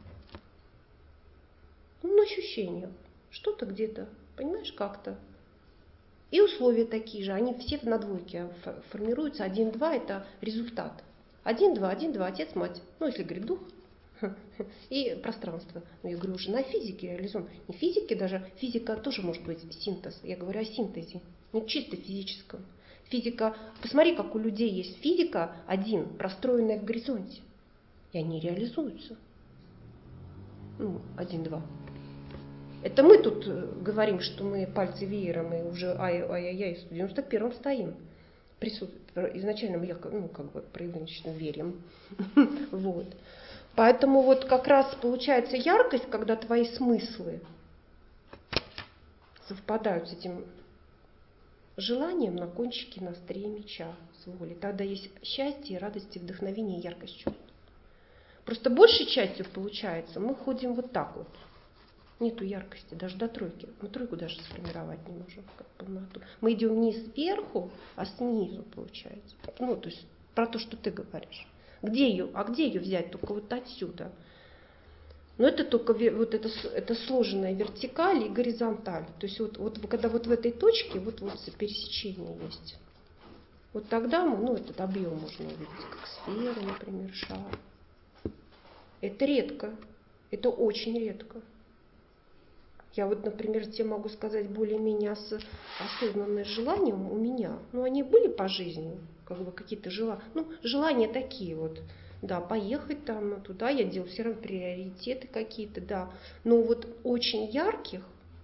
Ну, на ощущениях. Что-то где-то, понимаешь, как-то. И условия такие же, они все на двойке формируются. Один-два это результат. Один-два, один-два, отец, мать. Ну, если говорить дух. И пространство. Ну, я говорю уже на физике реализован. Не физике даже, физика тоже может быть синтез. Я говорю о синтезе, не чисто физическом. Физика, посмотри, как у людей есть физика один, простроенная в горизонте. И они реализуются. Ну, один-два. Это мы тут говорим, что мы пальцы веером и уже ай-яй-яй, в девяносто первом стоим. Изначально мы, ну, как бы проявленно верим. Вот. Поэтому вот как раз получается яркость, когда твои смыслы совпадают с этим желанием на кончике, на острие меча, с волей. Тогда есть счастье, радость, вдохновение и яркость чувств. Просто большей частью получается, мы ходим вот так вот. Нету яркости, даже до тройки. Мы тройку даже сформировать не можем, как полноту. Мы идем не сверху, а снизу получается. Ну, то есть про то, что ты говоришь. Где ее? А где ее взять? Только вот отсюда. Но это только вот это, это сложенная вертикаль и горизонталь. То есть вот, вот когда вот в этой точке вот, вот пересечение есть. Вот тогда мы, ну, этот объем можно увидеть, как сфера, например, шар. Это редко. Это очень редко. Я вот, например, тебе могу сказать более-менее ос- осознанные желания у меня. Ну, они были по жизни, как бы какие-то желания. Ну, желания такие вот. Да, поехать там туда, я делаю все равно приоритеты какие-то, да. Но вот очень ярких,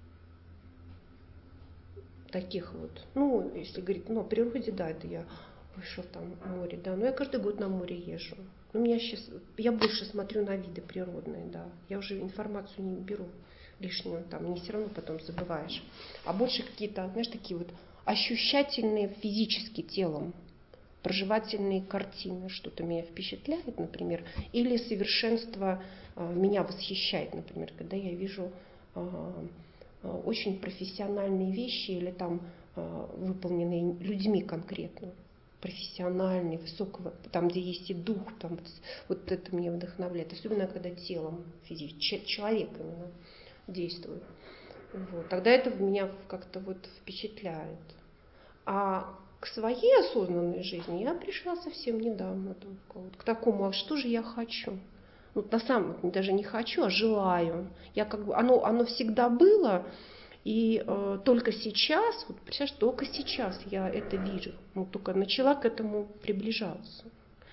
таких вот, ну, если говорить, ну, о природе, да, это я вышел там в море, да. Но я каждый год на море езжу. Но меня сейчас, я больше смотрю на виды природные, да. Я уже информацию не беру лишнего, там, не все равно потом забываешь. А больше какие-то, знаешь, такие вот ощущательные физически телом. проживательные картины, что-то меня впечатляет, например, или совершенство меня восхищает, например, когда я вижу очень профессиональные вещи или там выполненные людьми конкретно, профессиональные, высокого, там, где есть и дух, там, вот это меня вдохновляет, особенно когда телом, физически, человек именно действует. Вот. Тогда это меня как-то вот впечатляет. А к своей осознанной жизни я пришла совсем недавно только, вот, к такому, а что же я хочу? Вот на самом деле даже не хочу, а желаю. Я как бы, оно, оно всегда было, и э, только сейчас, вот представляешь, только сейчас я это вижу, ну, только начала к этому приближаться.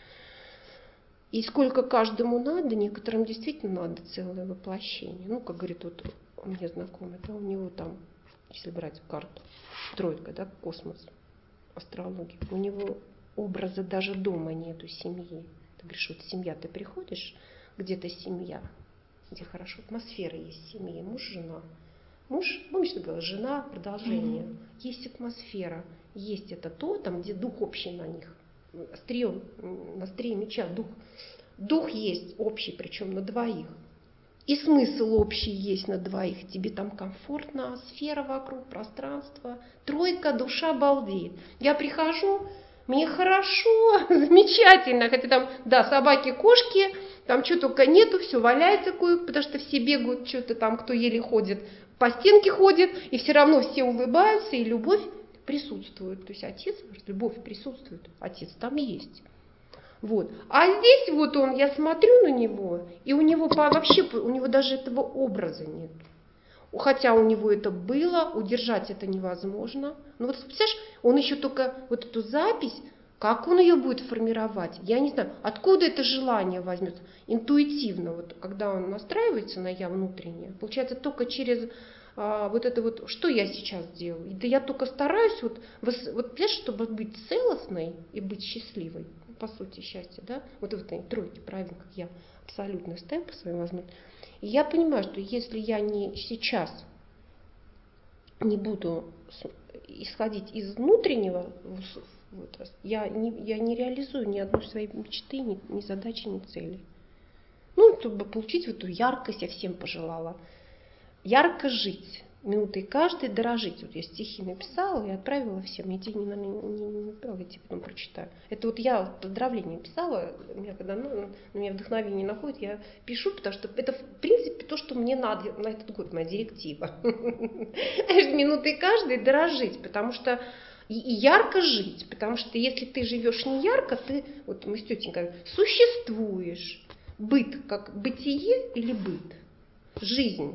И сколько каждому надо, некоторым действительно надо целое воплощение. Ну, как говорит вот мне знакомый, да, у него там, если брать карту, тройка, да, космос, астрология, у него образа даже дома нету, семьи. Ты говоришь, вот семья, ты приходишь, где-то семья, где хорошо, атмосфера есть семьи, муж, жена. Муж, помнишь, ты говорила, жена, продолжение. Mm-hmm. Есть атмосфера, есть это то, там, где дух общий на них. Острием, на острие меча дух. Дух есть общий, причем на двоих. И смысл общий есть на двоих. Тебе там комфортно, сфера вокруг, пространство. Тройка, душа балдеет. Я прихожу, мне хорошо, замечательно. Хотя там, да, собаки, кошки, там что только нету, все валяется кое, потому что все бегают, что-то там, кто еле ходит, по стенке ходит, и все равно все улыбаются, и любовь присутствует. То есть отец, любовь присутствует, отец там есть. Вот. А здесь вот он, я смотрю на него, и у него вообще, у него даже этого образа нет. Хотя у него это было, удержать это невозможно. Но вот, представляешь, он еще только вот эту запись, как он ее будет формировать, я не знаю, откуда это желание возьмется. Интуитивно, вот, когда он настраивается на я внутреннее, получается только через а, вот это вот, что я сейчас делаю. Да я только стараюсь, вот, вот, понимаешь, чтобы быть целостной и быть счастливой, по сути счастья, да, вот в этой тройке, правильно, как я абсолютно стою по своим возможностям. И я понимаю, что если я не сейчас не буду исходить из внутреннего, вот, я, не, я не реализую ни одной своей мечты, ни, ни задачи, ни цели. Ну, чтобы получить вот эту яркость, я всем пожелала. Ярко жить, минутой каждой дорожить. Вот я стихи написала и отправила всем. Я тебе не, не, не, не написала, я тебе потом прочитаю. Это вот я поздравление писала, меня, когда ну, на меня вдохновение находит, я пишу, потому что это в принципе то, что мне надо на этот год, моя директива. Минутой каждой дорожить, потому что и, и ярко жить, потому что если ты живешь не ярко, ты, вот мы с тетей говорим, существуешь. Быт как бытие или быт? Жизнь.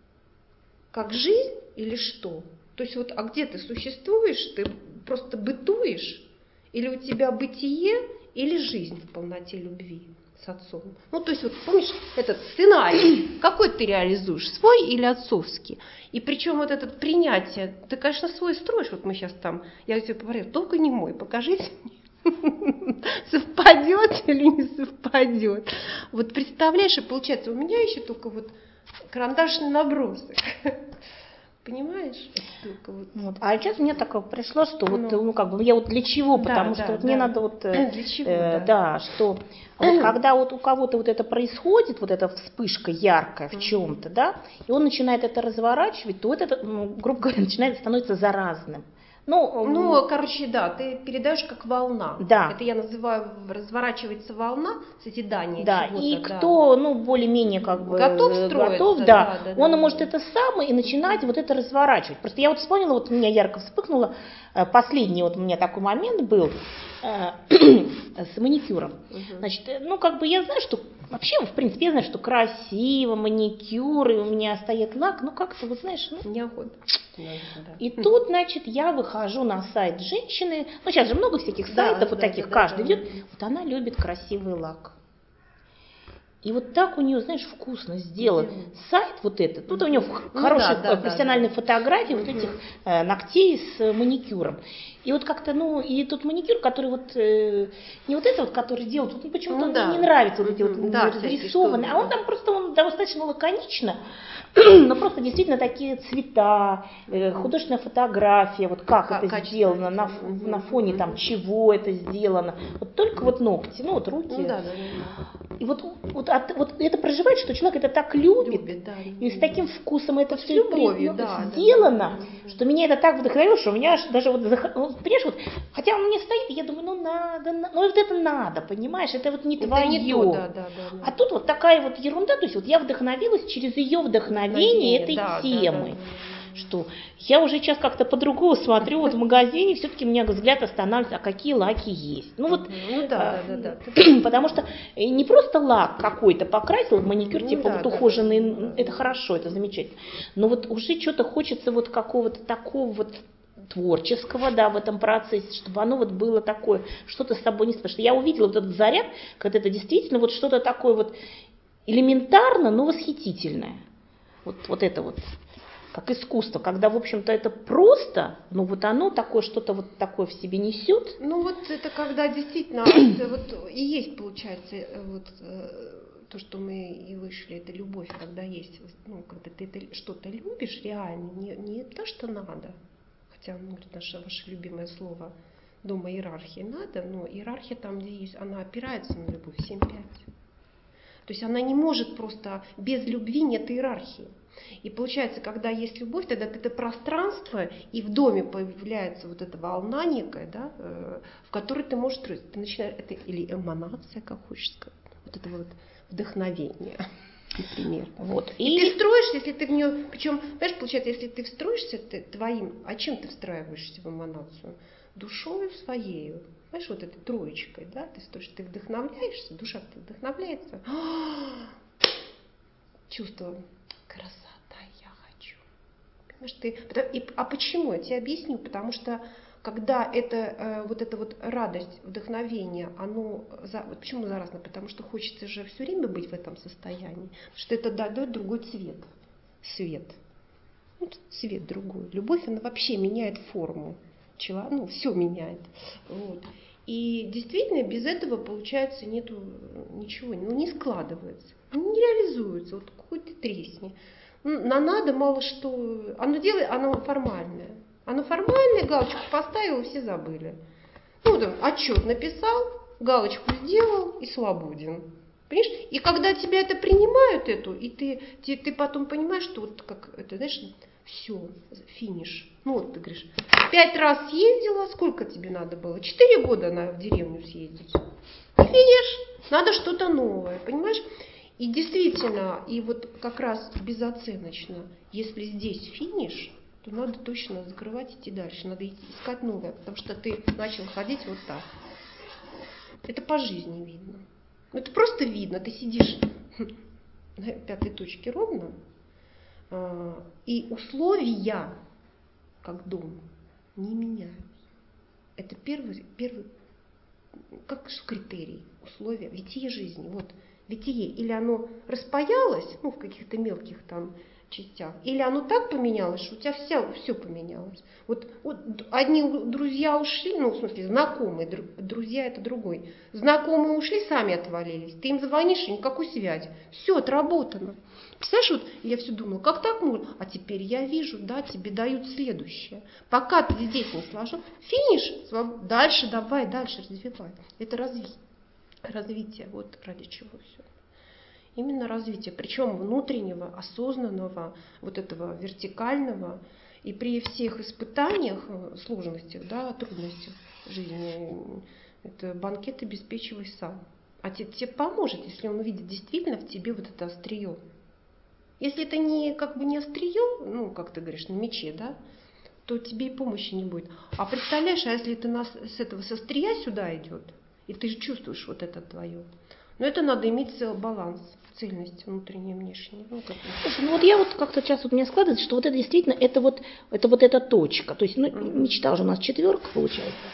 Как жизнь или что? То есть вот, а где ты существуешь, ты просто бытуешь? Или у тебя бытие, или жизнь в полноте любви с отцом? Ну, то есть вот, помнишь, этот сценарий, какой ты реализуешь, свой или отцовский? И причем вот это принятие, ты, конечно, свой строишь, вот мы сейчас там, я тебе говорю, только не мой, покажите мне, совпадет или не совпадет. Вот представляешь, и получается, у меня еще только вот карандашный набросок. Понимаешь? Вот. Вот. А сейчас мне такое пришло, что ну, вот, ну, как бы, я вот для чего, да, потому да, что вот да. мне надо вот, для чего, э, да. да, что вот когда вот у кого-то вот это происходит, вот эта вспышка яркая в чем-то, да, и он начинает это разворачивать, то вот это, ну, грубо говоря, начинает становиться заразным. Ну, ну, короче, да, ты передаешь как волна. Да. Это я называю разворачивается волна, созидание да. чего-то. И да. кто, ну, более-менее как бы готов строиться, готов, да, да, да, он да, может да. это самое и начинать вот это разворачивать. Просто я вот вспомнила, вот у меня ярко вспыхнуло, последний вот у меня такой момент был с маникюром. Угу. Значит, ну, как бы я знаю, что вообще, в принципе, я знаю, что красиво, маникюр, и у меня стоит лак, ну, как-то, вот знаешь, ну... неохота. И тут, значит, я выхожу на сайт женщины, ну, сейчас же много всяких сайтов, да, вот да, таких, да, каждый да, ведет, да. Вот она любит красивый лак. И вот так у нее, знаешь, вкусно сделан Сделан. сайт вот этот. Тут у нее Ну хорошие да, да, профессиональные да, да. фотографии Мгм. вот этих э, ногтей с э, маникюром. И вот как-то, ну, и тут маникюр, который вот, э, не вот это вот, который делают, вот, ну, почему-то Ну мне да. не нравятся вот эти Мгм. вот Да, разрисованные, всякие, а он что- там просто, он достаточно лаконично, но просто действительно такие цвета, э, художественная фотография, вот как Ка- это качественно сделано, на, ф- сделано. на Мгм. фоне там Мгм. чего это сделано, вот только вот ногти, ну вот руки. Ну да, да, да. И вот, вот, от- вот это проживает, что человек это так любит, Любит, да. и с таким вкусом это Вот с все любовью, да, да, сделано, да, да. что меня это так вдохновило, что у меня аж даже вот, зах- ну, понимаешь, вот, хотя он мне стоит, и я думаю, ну надо, на- ну вот это надо, понимаешь, это вот не Это твое. не то, да, да, да, да. А тут вот такая вот ерунда, то есть вот я вдохновилась через ее вдохновение этой да, да, темы. да, да, да. Что я уже сейчас как-то по-другому смотрю, вот в магазине все-таки у меня взгляд останавливается, а какие лаки есть. Ну вот, Мгм. Ну да, а, да, да, да. потому что э, не просто лак какой-то покрасил, маникюр Ну типа да, вот да, ухоженный, да, да. это хорошо, это замечательно. Но вот уже что-то хочется вот какого-то такого вот творческого, да, в этом процессе, чтобы оно вот было такое, что-то с собой не... Потому что я увидела вот этот заряд, когда это действительно вот что-то такое вот элементарно, но восхитительное. Вот, вот это вот, как искусство, когда, в общем-то, это просто, но вот оно такое, что-то вот такое в себе несет. Ну вот это когда действительно, это вот и есть, получается, э, вот э, то, что мы и вышли, это любовь, когда есть, ну, когда ты это что-то любишь реально, не, не то, что надо, хотя, ну, это наше, ваше любимое слово, дома иерархии надо, но иерархия там, где есть, она опирается на любовь, семь пять. То есть она не может просто, без любви нет иерархии. И получается, когда есть любовь, тогда это пространство, и в доме появляется вот эта волна некая, да, э, в которой ты можешь строить. Ты начинаешь, это или эманация, как хочешь сказать, вот это вот вдохновение, например. Вот. И, И ты строишься, если ты в нее, причем, понимаешь, получается, если ты встроишься ты, твоим, а чем ты встраиваешься в эманацию? Душою своею. Знаешь, вот этой троечкой, да, ты строишься, ты вдохновляешься, душа вдохновляется. Чувство красота, я хочу. Понимаешь, ты, и, а почему? Я тебе объясню. Потому что когда это, э, вот эта вот радость, вдохновение, оно, за, вот почему заразно? Потому что хочется же все время быть в этом состоянии, потому что это дает другой цвет, свет. Вот цвет другой. Любовь, она вообще меняет форму. Чела, ну, все меняет. Вот. И действительно, без этого, получается, нету ничего, ну, не складывается, не реализуется. Вот какой ты тресни. На надо мало что. Оно делает, оно формальное. Оно формальное, галочку поставил, и все забыли. Ну, там, отчет написал, галочку сделал и свободен. Понимаешь? И когда тебя это принимают, эту, и ты, ты, ты потом понимаешь, что вот как это, знаешь, все, финиш. Ну вот ты говоришь, пять раз съездила, сколько тебе надо было? Четыре года на, в деревню съездить. И финиш, надо что-то новое, понимаешь? И действительно, и вот как раз безоценочно, если здесь финиш, то надо точно закрывать, идти дальше, надо идти, искать новое, потому что ты начал ходить вот так. Это по жизни видно. Ну, это просто видно, ты сидишь на пятой точке ровно, и условия, как дом, не меняются. Это первый, первый как критерий, условия, витие жизни. Вот бытие, или оно распаялось, ну, в каких-то мелких там частях, или оно так поменялось, что у тебя все, все поменялось. Вот, вот одни друзья ушли, ну, в смысле, знакомые, друзья это другой. Знакомые ушли, сами отвалились. Ты им звонишь, и никакой связи. Все, отработано. Представляешь, вот я все думала, как так можно? А теперь я вижу, да, тебе дают следующее. Пока ты здесь не сложил, финиш, дальше давай, дальше развивай. Это развитие. Развитие, вот ради чего все. Именно развитие, причем внутреннего, осознанного, вот этого вертикального. И при всех испытаниях, сложностях, да, трудностях жизни, это банкет обеспечивай сам. А тебе, тебе поможет, если он увидит действительно в тебе вот это острие. Если это не как бы не острие, ну, как ты говоришь, на мече, да, то тебе и помощи не будет. А представляешь, а если это нас, с этого с острия сюда идет, и ты же чувствуешь вот это твое, но это надо иметь баланс, цельность внутренняя, внешняя. Ну, как Слушай, ну вот я вот как-то сейчас вот мне складывается, что вот это действительно, это вот, это вот эта точка. То есть, ну, мечта уже у нас четверка получается.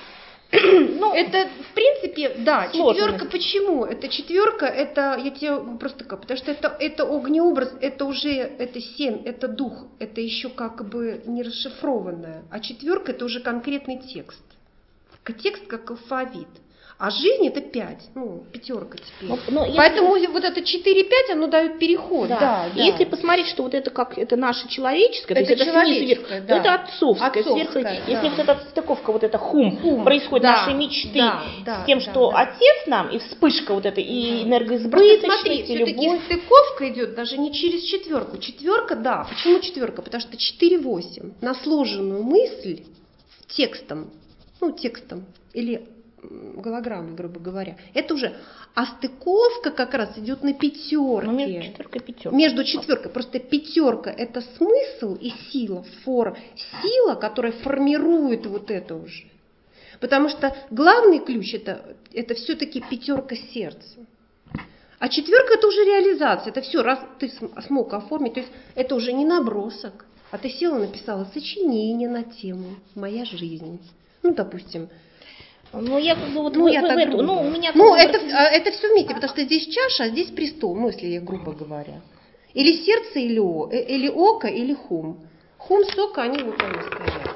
Ну, это, в принципе, да, сложность. четверка, почему? Это четверка, это, я тебе просто как, потому что это, это огнеобраз, это уже, это семь, это дух, это еще как бы не расшифрованное, а четверка это уже конкретный текст, текст как алфавит. А жизнь это пять, ну, пятерка теперь. Но, но если... Поэтому вот это четыре-пять, оно дает переход. Да. Да, И да. если посмотреть, что вот это как это наше человеческое, это то есть это снизу вверх, да. то это отцовское, отцовское сверху. да. Если вот эта стыковка, вот это хум, хум происходит да, нашей мечты да, да, с тем, да, что да. отец нам, и вспышка вот эта, и да. энергоизбыточность, смотри, и все-таки любовь. стыковка идет даже не через четверку. Четверка, да. Почему четверка? Потому что четыре-восемь на сложенную мысль текстом, ну, текстом или голограммы, грубо говоря, это уже, а стыковка как раз идет на пятерке. Ну, между четверкой и пятеркой. Между четверкой. Просто пятерка это смысл и сила, фор, сила, которая формирует вот это уже. Потому что главный ключ это, это все-таки пятерка сердца. А четверка это уже реализация. Это все, раз ты смог оформить, то есть это уже не набросок, а ты села, написала сочинение на тему «Моя жизнь». Ну, допустим. Ну, я как бы вот ну, в, я в, так в эту, грубо. ну, у меня ну, как это, бы... это все вместе, потому что здесь чаша, а здесь престол, ну, если я грубо говоря. Или сердце, или, о, или око, или хум. Хум, сока, они вот они стоят.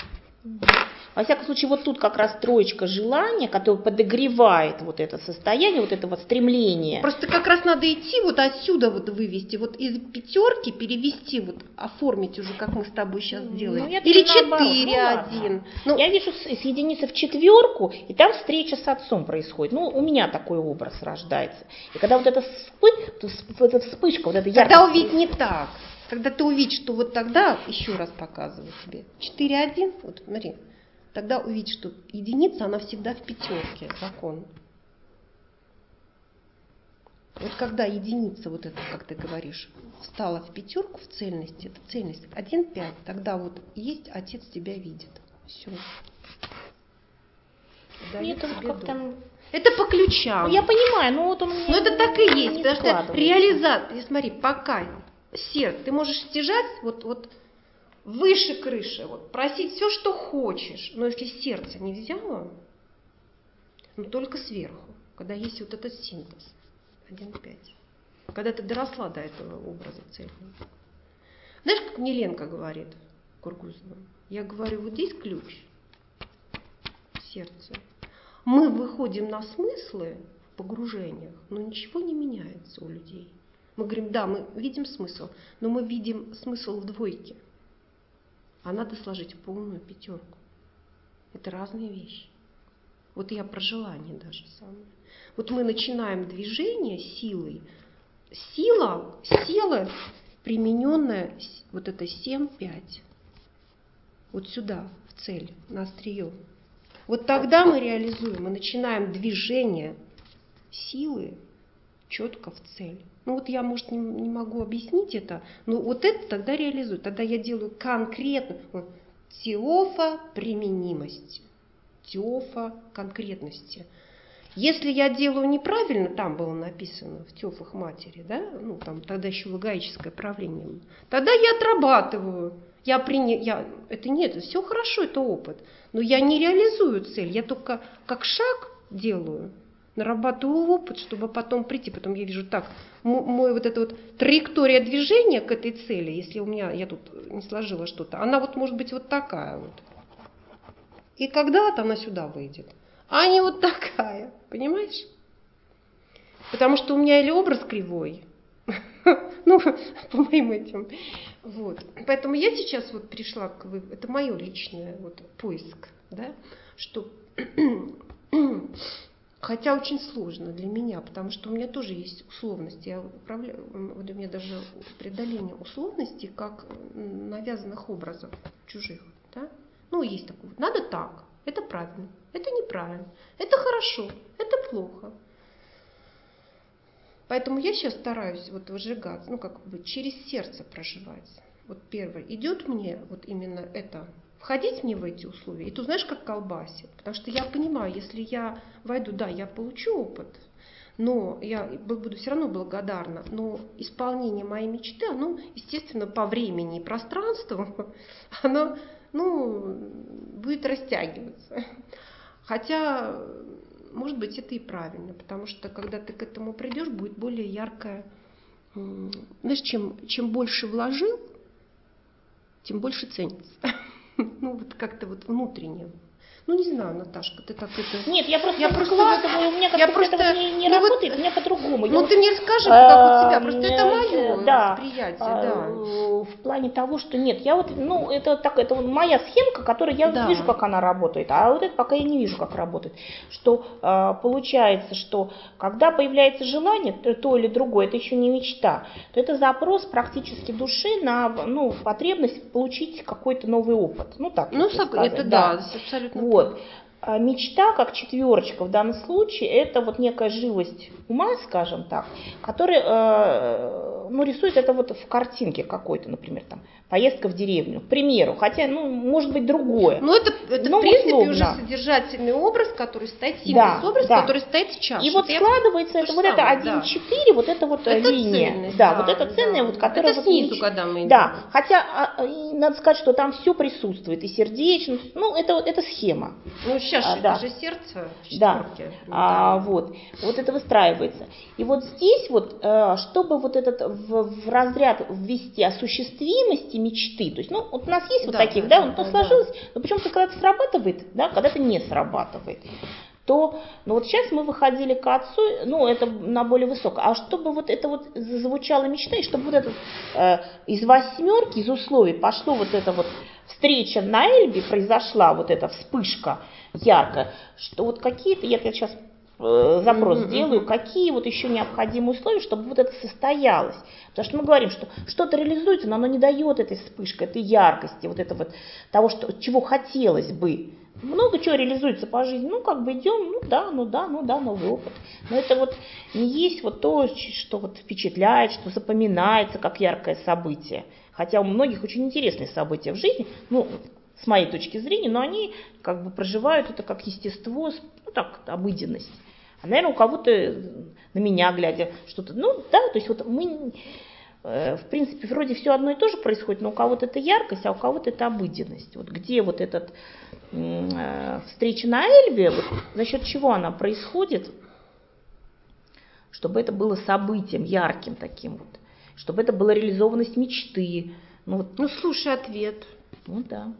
Во всяком случае, вот тут как раз троечка желания, которая подогревает вот это состояние, вот это вот стремление. Просто как раз надо идти вот отсюда вот вывести, вот из пятерки перевести, вот оформить уже, как мы с тобой сейчас делаем. Ну, или четыре один. Ну, я вижу съединиться в четверку, и там встреча с отцом происходит. Ну, у меня такой образ рождается. И когда вот эта, вспы... эта вспышка, вот эта яркость... Тогда увидеть не так. Когда ты увидишь, что вот тогда, еще раз показываю тебе, четыре один, вот смотри, тогда увидишь, что единица, она всегда в пятерке, закон. Вот когда единица, вот это, как ты говоришь, встала в пятерку в цельности, это цельность один пять, тогда вот есть, отец тебя видит. Все. Нет, это как там... Это по ключам. Ну, я понимаю, но вот он мне... Но это так и есть, не потому что реализация, смотри, пока сердце, ты можешь стяжать вот, вот выше крыши, вот, просить все, что хочешь, но если сердце не взяло, ну только сверху, когда есть вот этот синтез, один пять, когда ты доросла до этого образа цельного. Знаешь, как мне Ленка говорит, Кургузова, я говорю, вот здесь ключ, сердце. Мы выходим на смыслы в погружениях, но ничего не меняется у людей. Мы говорим, да, мы видим смысл, но мы видим смысл в двойке. А надо сложить полную пятерку. Это разные вещи. Вот я про желание даже самое. Вот мы начинаем движение силой. Сила, сила, примененная, вот это семь пять. Вот сюда, в цель, на острие. Вот тогда мы реализуем, мы начинаем движение силы четко в цель. Ну вот я, может, не, не могу объяснить это, но вот это тогда реализую. Тогда я делаю конкретно вот, теофа применимости, теофа конкретности. Если я делаю неправильно, там было написано в теофах матери, да, ну там тогда еще логоическое правление, тогда я отрабатываю. Я приня... я... Это нет, это все хорошо, это опыт. Но я не реализую цель, я только как шаг делаю, нарабатываю опыт, чтобы потом прийти. Потом я вижу, так, мой вот эта вот траектория движения к этой цели, если у меня, я тут не сложила что-то, она вот может быть вот такая вот. И когда-то она сюда выйдет. А не вот такая, понимаешь? Потому что у меня или образ кривой, ну, по моим этим. Вот. Поэтому я сейчас вот пришла к выводу, это мое личное вот поиск, да, что хотя очень сложно для меня, потому что у меня тоже есть условности, я управляю, вот у меня даже преодоление условностей, как навязанных образов чужих, да. Ну, есть такое, надо так, это правильно, это неправильно, это хорошо, это плохо. Поэтому я сейчас стараюсь вот выжигаться, ну как бы через сердце проживать. Вот первое, идет мне вот именно это, входить мне в эти условия, и ты знаешь, как колбасит. Потому что я понимаю, если я войду, да, я получу опыт, но я буду все равно благодарна, но исполнение моей мечты, оно, естественно, по времени и пространству, оно, ну, будет растягиваться. Хотя, может быть, это и правильно, потому что когда ты к этому придешь, будет более яркое. Знаешь, чем, чем больше вложил, тем больше ценится. Ну, вот как-то вот внутренне. Ну, не знаю, Наташка, ты так это... Нет, я просто я просто вкладываю, у меня как-то я вот просто, это вот не, не ну, работает, вот, у меня по-другому. Ну, я ты вот, мне расскажи, как у тебя, просто это э, мое да, восприятие, э, да. В плане того, что нет, я вот, ну, это так, это вот моя схемка, которая я Да. вижу, как она работает, а вот это пока я не вижу, как работает. Что э, получается, что когда появляется желание, то, то или другое, это еще не мечта, то это запрос практически души на, ну, потребность получить какой-то новый опыт. Ну, так, Ну, если сог- сказать, это да, да, абсолютно вот. так. А мечта, как четверочка в данном случае, это вот некая живость ума, скажем так, которая э, ну, рисует это вот в картинке какой-то, например, там, поездка в деревню, к примеру, хотя, ну, может быть, другое. Ну, это, это Но в принципе условно. уже содержательный образ, который стоит, синтез Да, образ, да. который стоит в чаше. И вот Это складывается я... это то вот же это самое, один да. четыре, вот это вот Это линия. ценность, да, да, вот это ценная, да. вот, которая Это вот снизу, меч... когда мы идем. Да, хотя а, и надо сказать, что там все присутствует, и сердечность, ну, это, это схема. Ну, сейчас А, это да. же сердце в Да, четверке. а, Да. вот, вот это выстраивается. И вот здесь вот, э, чтобы вот этот в, в разряд ввести осуществимости мечты, то есть, ну, вот у нас есть вот Да, таких, да, да, да, ну, да, сложилось, да. но почему-то когда-то срабатывает, да, когда-то не срабатывает. То, ну вот сейчас мы выходили к отцу, ну это на более высокое, а чтобы вот это вот зазвучала мечта, и чтобы вот этот э, из восьмерки, из условий пошло вот это вот встреча на Эльбе, произошла вот эта вспышка яркая, что вот какие-то, я сейчас э, запрос Мгм, делаю, мгм. какие вот еще необходимые условия, чтобы вот это состоялось. Потому что мы говорим, что что-то реализуется, но оно не дает этой вспышки, этой яркости, вот это вот того, что, чего хотелось бы. Много чего реализуется по жизни, ну как бы идем, ну да, ну да, ну да, новый опыт. Но это вот не есть вот то, что вот впечатляет, что запоминается как яркое событие. Хотя у многих очень интересные события в жизни, ну, с моей точки зрения, но они как бы проживают это как естество, ну так, обыденность. А, наверное, у кого-то, на меня глядя, что-то, ну да, то есть вот мы, э, в принципе, вроде все одно и то же происходит, но у кого-то это яркость, а у кого-то это обыденность. Вот где вот этот э, встреча на Эльбе, вот за счет чего она происходит, чтобы это было событием ярким таким вот, чтобы это была реализованность мечты. Ну, вот, Ну, слушай ответ. ну да.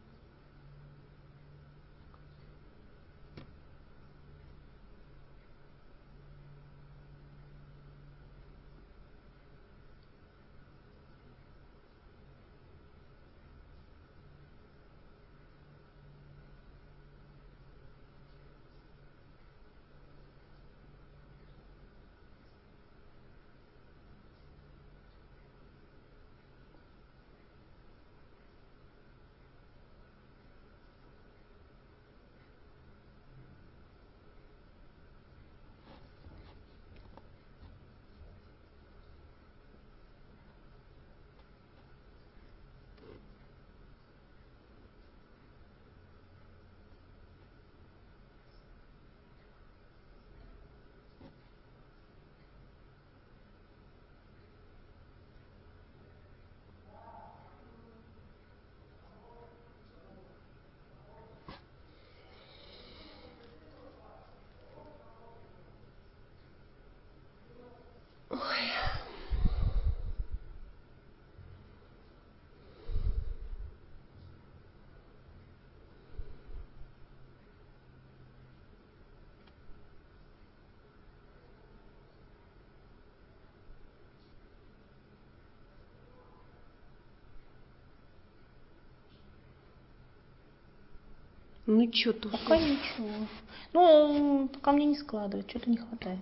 Ну, что тут? Пока ничего. Ну, ко мне не складывает, что-то не хватает.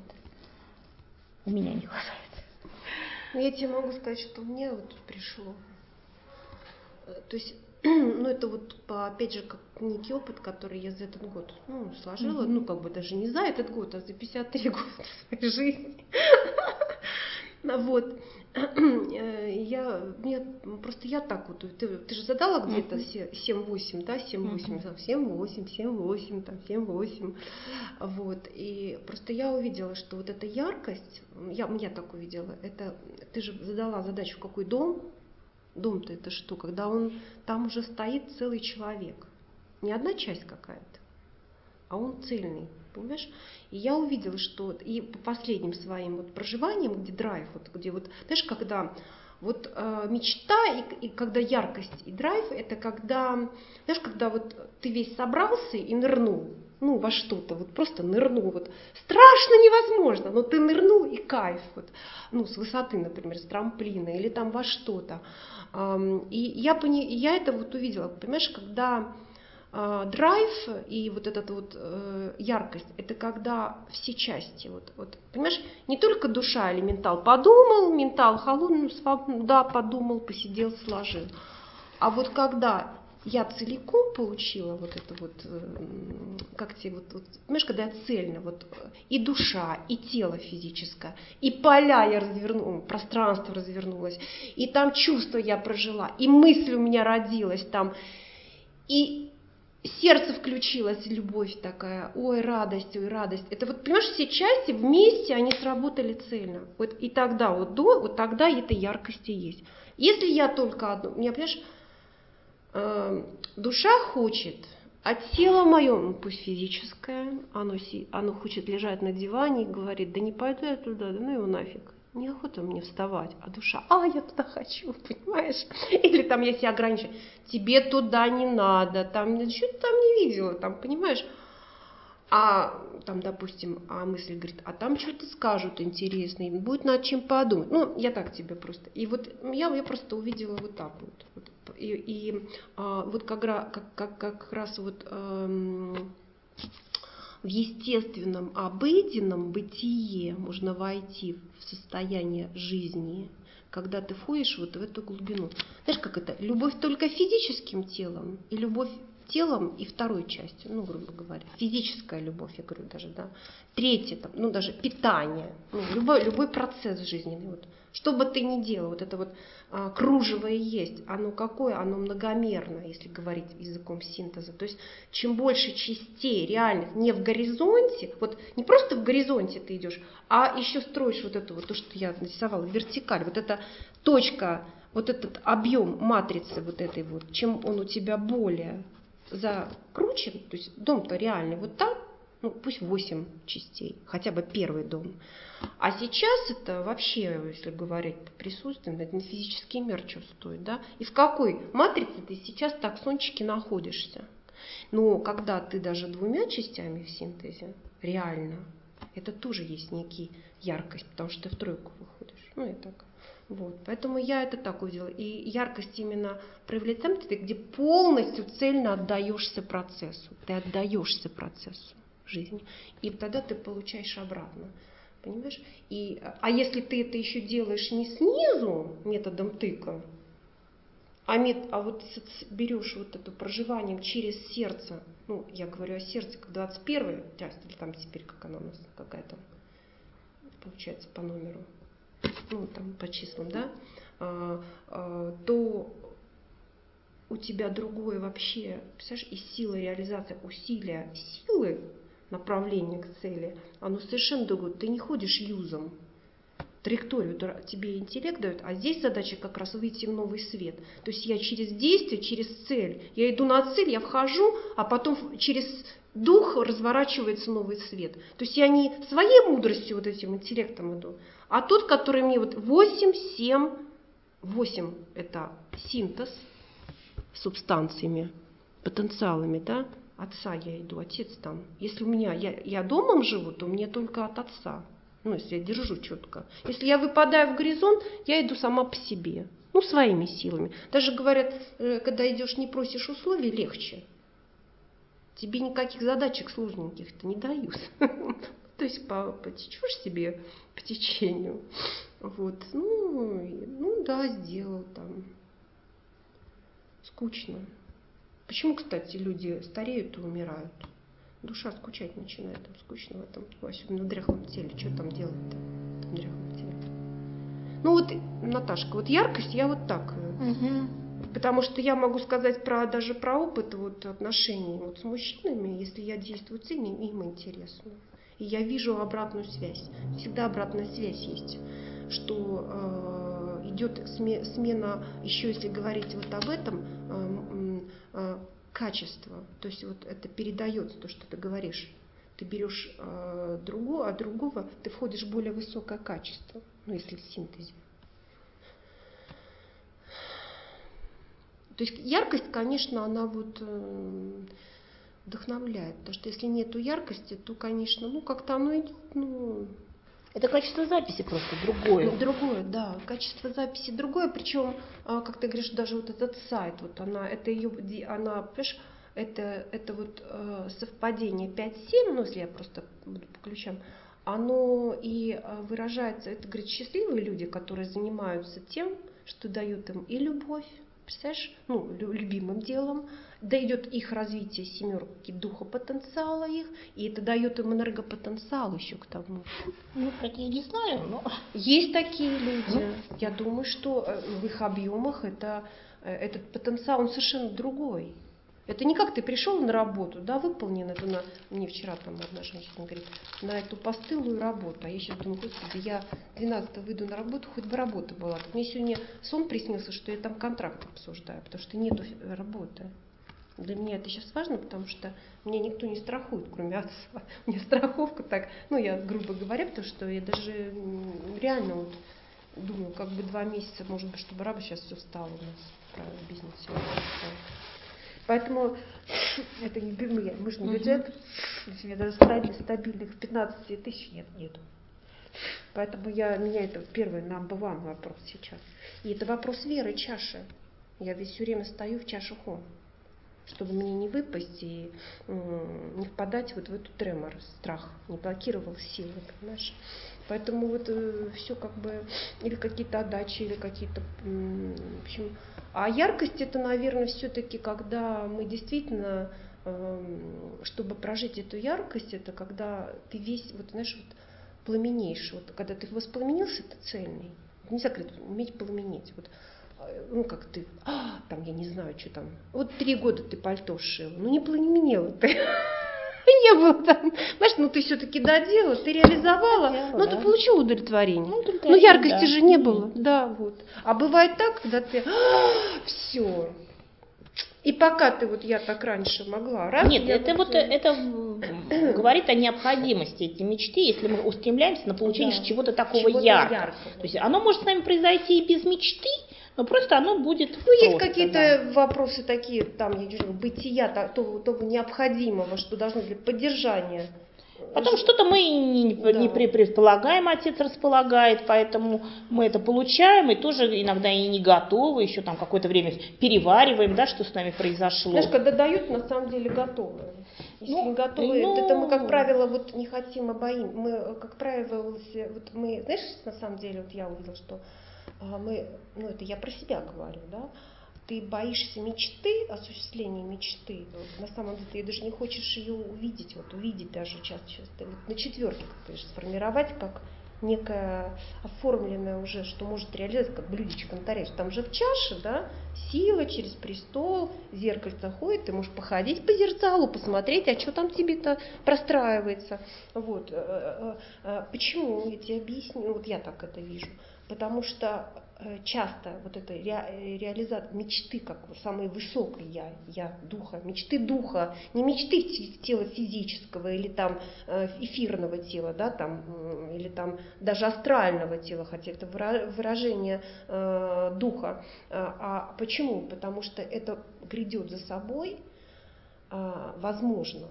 У меня не хватает. Ну, я тебе могу сказать, что мне вот пришло. То есть, ну, это вот, по, опять же, как некий опыт, который я за этот год, ну, сложила, Мгм. ну, как бы даже не за этот год, а за пятьдесят три года своей жизни. Ну, вот. Я, мне, просто я так вот, ты, ты же задала где-то Мгм. семь-восемь, да, семь-восемь, Мгм. семь-восемь, семь-восемь, там, семь-восемь, вот, и просто я увидела, что вот эта яркость, я, я так увидела, это, ты же задала задачу, какой дом, дом-то это что, когда он, там уже стоит целый человек, не одна часть какая-то, а он цельный, понимаешь? И я увидела, что и по последним своим вот проживаниям, где драйв, вот, где вот, знаешь, когда вот э, мечта и, и когда яркость и драйв, это когда, знаешь, когда вот ты весь собрался и нырнул, ну, во что-то, вот просто нырнул, вот страшно невозможно, но ты нырнул и кайф, вот, ну, с высоты, например, с трамплина или там во что-то. Эм, и я, пони, я это вот увидела, понимаешь, когда э, драйв и вот эта вот э, яркость, это когда все части, вот, вот, понимаешь, не только душа или ментал подумал, ментал холодный, да, подумал, посидел, сложил, а вот когда я целиком получила вот это вот, как тебе вот, вот, понимаешь, когда я цельно, вот и душа, и тело физическое, и поля я развернула, пространство развернулось, и там чувство я прожила, и мысль у меня родилась там, и сердце включилось, любовь такая, ой, радость, ой, радость. Это вот, понимаешь, все части вместе, они сработали цельно. Вот и тогда, вот до, вот тогда эта яркость и есть. Если я только одну, меня, понимаешь, душа хочет, а тело мое, ну, пусть физическое, оно, оно хочет лежать на диване и говорит, да не пойду я туда, да ну его нафиг, неохота мне вставать, а душа, а я туда хочу, понимаешь? Или там я себя ограничиваю, тебе туда не надо, там что-то там не видела, там, понимаешь? А там, допустим, а мысль говорит, а там что-то скажут интересное, будет над чем подумать. Ну, я так тебе просто. И вот я, я просто увидела вот так вот. вот. И, и а, вот как, как, как, как раз вот эм, в естественном, обыденном бытие можно войти в состояние жизни, когда ты входишь вот в эту глубину. Знаешь, как это? Любовь только физическим телом и любовь телом и второй частью, ну, грубо говоря, физическая любовь, я говорю даже, да, третье, там, ну, даже питание, ну, любой, любой процесс жизненный, вот, что бы ты ни делал, вот это вот а, кружево и есть, оно какое, оно многомерно, если говорить языком синтеза, то есть чем больше частей реальных не в горизонте, вот не просто в горизонте ты идешь, а еще строишь вот это вот, то, что я нарисовала, вертикаль, вот эта точка, вот этот объем матрицы вот этой вот, чем он у тебя более закручен, то есть дом-то реальный, вот там, ну пусть восемь частей, хотя бы первый дом. А сейчас это вообще, если говорить присутствием, это не физический мир чувствует, да? И в какой матрице ты сейчас так, сончики, находишься? Но когда ты даже двумя частями в синтезе, реально, это тоже есть некий яркость, потому что ты в тройку выходишь. Ну и так. Вот, поэтому я это так увидела. И яркость именно проявляется там, где полностью цельно отдаешься процессу. Ты отдаешься процессу жизни. И тогда ты получаешь обратно. Понимаешь? И, а если ты это еще делаешь не снизу, методом тыка, а, мет, а вот берешь вот это проживанием через сердце, ну, я говорю о сердце, как двадцать первая часть, или там теперь, как она у нас, какая там, получается, по номеру, ну, там, по числам, да, а, а, то у тебя другое вообще, представляешь, и сила реализации, усилия силы, направление к цели, оно совершенно другое. Ты не ходишь юзом, траекторию тебе интеллект дает, а здесь задача как раз выйти в новый свет. То есть я через действие, через цель, я иду на цель, я вхожу, а потом через дух разворачивается новый свет. То есть я не своей мудростью, вот этим интеллектом иду, а тот, который мне вот восемь, семь, восемь это синтез субстанциями, потенциалами, да, отца я иду, отец там. Если у меня, я, я домом живу, то мне только от отца. Ну, если я держу четко. Если я выпадаю в горизонт, я иду сама по себе. Ну, своими силами. Даже говорят, когда идешь, не просишь условий, легче. Тебе никаких задачек сложненьких-то не дают. То есть потечешь себе по течению. Вот. Ну, ну да, сделал там. Скучно. Почему, кстати, люди стареют и умирают? Душа скучать начинает, там скучно в этом, особенно в дряхлом теле. Что там делать-то в дряхлом теле? Ну вот, Наташка, вот яркость я вот так. Угу. Потому что я могу сказать про, даже про опыт вот, отношений вот, с мужчинами, если я действую цельно, им интересно. И я вижу обратную связь. Всегда обратная связь есть. Что э, идет смена, еще если говорить вот об этом, э, э, качество. То есть вот это передается, то, что ты говоришь. Ты берешь э, другого, а другого ты входишь в более высокое качество, ну если в синтезе. То есть яркость, конечно, она вот э, вдохновляет, потому что если нету яркости, то, конечно, ну как-то оно идет, ну... Это качество записи просто другое. Ну, другое, да, качество записи другое, причем, как ты говоришь, даже вот этот сайт, вот она, это ее, она, понимаешь, это, это вот э, совпадение пять семь, ну если я просто буду по ключам, оно и выражается, это, говорит, счастливые люди, которые занимаются тем, что дают им и любовь, представляешь, ну, любимым делом, дает их развитие семерки духа потенциала их, и это дает им энергопотенциал еще к тому. Ну, такие не знаю, но... Есть такие люди. Я думаю, что в их объемах это, этот потенциал, он совершенно другой. Это не как ты пришел на работу, да, выполнен это на... Мне вчера там одна женщина говорит, на эту постылую работу. А я сейчас думаю, господи, я двенадцатого выйду на работу, хоть бы работа была. Мне сегодня сон приснился, что я там контракт обсуждаю, потому что нету работы. Для меня это сейчас важно, потому что меня никто не страхует, кроме отца. У меня страховка так, ну я грубо говоря, потому что я даже реально вот думаю, как бы два месяца, может быть, чтобы раба сейчас все стало у нас в бизнесе. Поэтому это не мы, мы же не бюджет, uh-huh. даже стабильных пятнадцать тысяч нет, нету. Поэтому я, меня это первый number one вопрос сейчас. И это вопрос веры, чаши. Я ведь все время стою в чаше хом, чтобы мне не выпасть и м, не впадать вот в эту тремор, страх, не блокировал силы, понимаешь? Поэтому вот э, все как бы, или какие-то отдачи, или какие-то, м, в общем, а яркость это, наверное, все-таки, когда мы действительно, э, чтобы прожить эту яркость, это когда ты весь, вот знаешь, вот пламенеешь, вот когда ты воспламенился, ты цельный, нельзя говорить, уметь пламенеть, вот. Ну, как ты, а, там, я не знаю, что там, вот три года ты пальто шила, ну, не пламенела ты, не было там, знаешь, ну, ты все-таки доделала, ты реализовала, доделала, но да. ты получила удовлетворение, ну, но яркости да. же не было, да, вот, а бывает так, когда ты, а, все, и пока ты, вот я так раньше могла, раз, Нет, это вот, вот, это говорит о необходимости эти мечты, если мы устремляемся на получение да, чего-то такого чего-то яркого. яркого. То есть оно может с нами произойти и без мечты, но просто оно будет Ну, просто, есть какие-то да. вопросы такие, там, я не знаю, бытия, того, того необходимого, что должно для поддержания. Потом что-то мы не, да. не предполагаем, отец располагает, поэтому мы это получаем, и тоже иногда и не готовы, еще там какое-то время перевариваем, да, что с нами произошло. Знаешь, когда дают, на самом деле готовы. Если ну, не готовы, ну... это мы, как правило, вот не хотим, а боим. Мы, как правило, вот мы, знаешь, на самом деле, вот я увидела, что мы, ну это я про себя говорю, да, ты боишься мечты, осуществления мечты, на самом деле ты даже не хочешь ее увидеть, вот увидеть даже часто, часто вот на четверке, как ты сформировать как некое оформленное уже, что может реализовать, как блюдечко на тарелке. Там же в чаше, да, сила через престол, зеркальце ходит, ты можешь походить по зеркалу, посмотреть, а что там тебе-то простраивается. Вот. Почему? Я тебе объясню, вот я так это вижу. Потому что часто вот эта ре, реализация мечты, как самой высокой я, я духа, мечты духа, не мечты тела физического или там эфирного тела, да, там, или там даже астрального тела, хотя это выражение э, духа. А почему? Потому что это грядет за собой, э, возможно,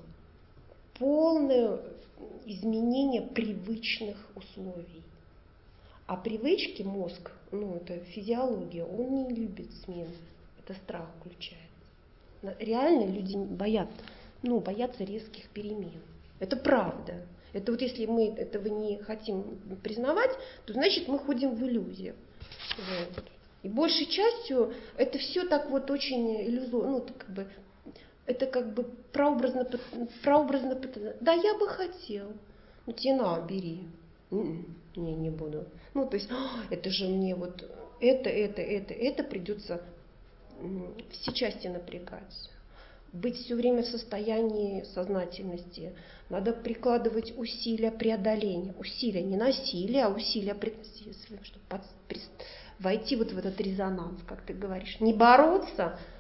полное изменение привычных условий. А привычки мозг, ну это физиология, он не любит смен, это страх включает. Реально люди боятся, ну, боятся резких перемен. Это правда. Это вот если мы этого не хотим признавать, то значит мы ходим в иллюзию. Вот. И большей частью это все так вот очень иллюзорно, ну, это как бы, это как бы прообразно, прообразно, да я бы хотел, ну тебе на, бери. Не, не буду. Ну, то есть, это же мне вот это, это, это, это придется все части напрягать. Быть все время в состоянии сознательности. Надо прикладывать усилия преодоления. Усилия не насилия, а усилия преодоления, чтобы войти вот в этот резонанс, как ты говоришь. Не бороться,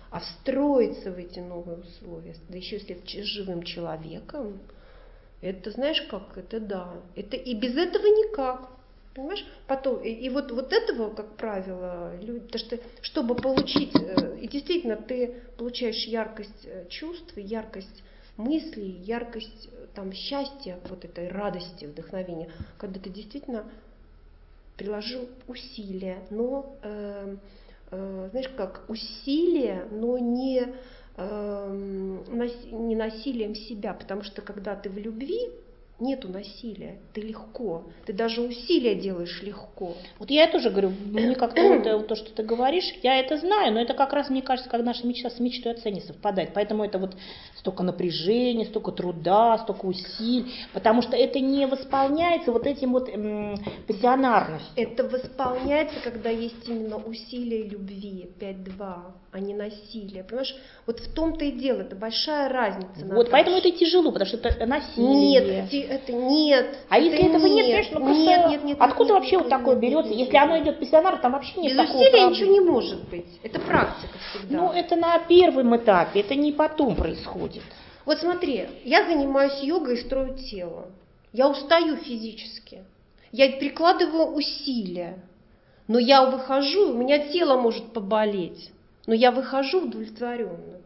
А встроиться в эти новые условия, да еще если с живым человеком, это, знаешь как, это да, это и без этого никак. Понимаешь? Потом, и, и вот, вот этого, как правило, люди, то, что, чтобы получить, и действительно ты получаешь яркость чувств, яркость мыслей, яркость там, счастья, вот этой радости, вдохновения, когда ты действительно приложил усилия, но, э, э, знаешь, как усилия, но не, э, нас, не насилием себя, потому что когда ты в любви, нету насилия, ты легко, ты даже усилия делаешь легко. Вот я тоже говорю, мне как-то вот, вот то, что ты говоришь, я это знаю, но это как раз, мне кажется, как наша мечта с мечтой отца не совпадает. Поэтому это вот столько напряжения, столько труда, столько усилий, потому что это не восполняется вот этим вот м, пассионарностью. Это восполняется, когда есть именно усилие любви, пять-два, а не насилие. Понимаешь, вот в том-то и дело, это большая разница. Вот, Наташа. поэтому это и тяжело, потому что это насилие. Нет, это нет. А это если этого нет, нет, конечно, ну просто нет, нет, нет, откуда нет, вообще нет, вот нет, такое нет, берется? нет, Если нет, оно нет. идет пассионар, там вообще нет Без такого усилия проблемы. ничего не может быть. Это практика всегда. Ну, это на первом этапе, это не потом происходит. Вот смотри, я занимаюсь йогой и строю тело. Я устаю физически. Я прикладываю усилия. Но я выхожу, у меня тело может поболеть. Но я выхожу удовлетворенно.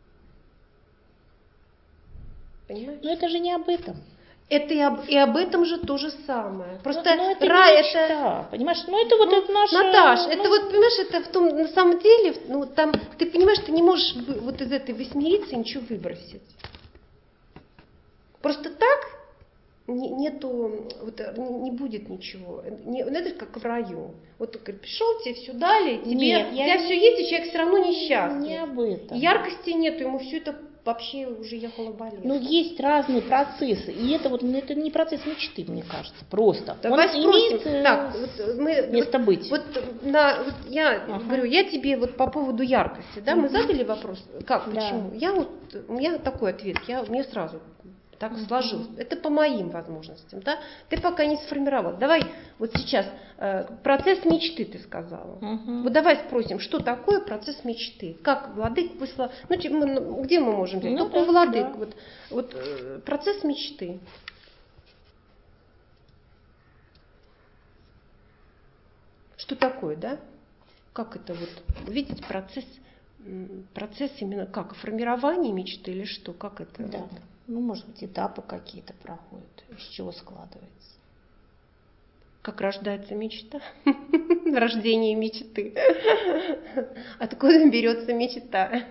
Понимаешь? Но это же не об этом. Это и об, и об этом же то же самое. Просто но, но это рай не мечта, это... понимаешь? Ну это вот Ну, это наше... Наташ, ну... это вот, понимаешь, это в том, на самом деле, ну там, ты понимаешь, ты не можешь вот из этой восьмерицы ничего выбросить. Просто так не, нету, вот, не будет ничего. Не, это как в раю. Вот ты пришел, тебе все дали, тебе, Нет, у я тебя не, все есть, и человек все равно несчастлив. Не об этом. Яркости нету, ему все это вообще уже ехало болезнь. Ну, есть разные процессы, и это вот, ну, это не процесс мечты, мне кажется, просто. Давай Он спросим. имеет Так, вот мы, место вот, быть. Вот, на, вот я Ага. говорю, я тебе вот по поводу яркости, да, мы Мгм. задали вопрос, как, Да. почему? Я вот, у меня такой ответ, я, мне сразу так Мгм. сложилось. Это по моим возможностям, да? Ты пока не сформировал. Давай вот сейчас э, процесс мечты, ты сказала. Мгм. Вот давай спросим, что такое процесс мечты? Как владык выслал? Ну, че- мы- где мы можем взять? Ну, Вот у да, владык. да. Вот, вот э, процесс мечты. Что такое, да? Как это вот видеть процесс, м, процесс именно как формирование мечты или что? Как это? Да. Ну, может быть, этапы какие-то проходят, из чего складывается. Как рождается мечта? Рождение мечты. Откуда берется мечта?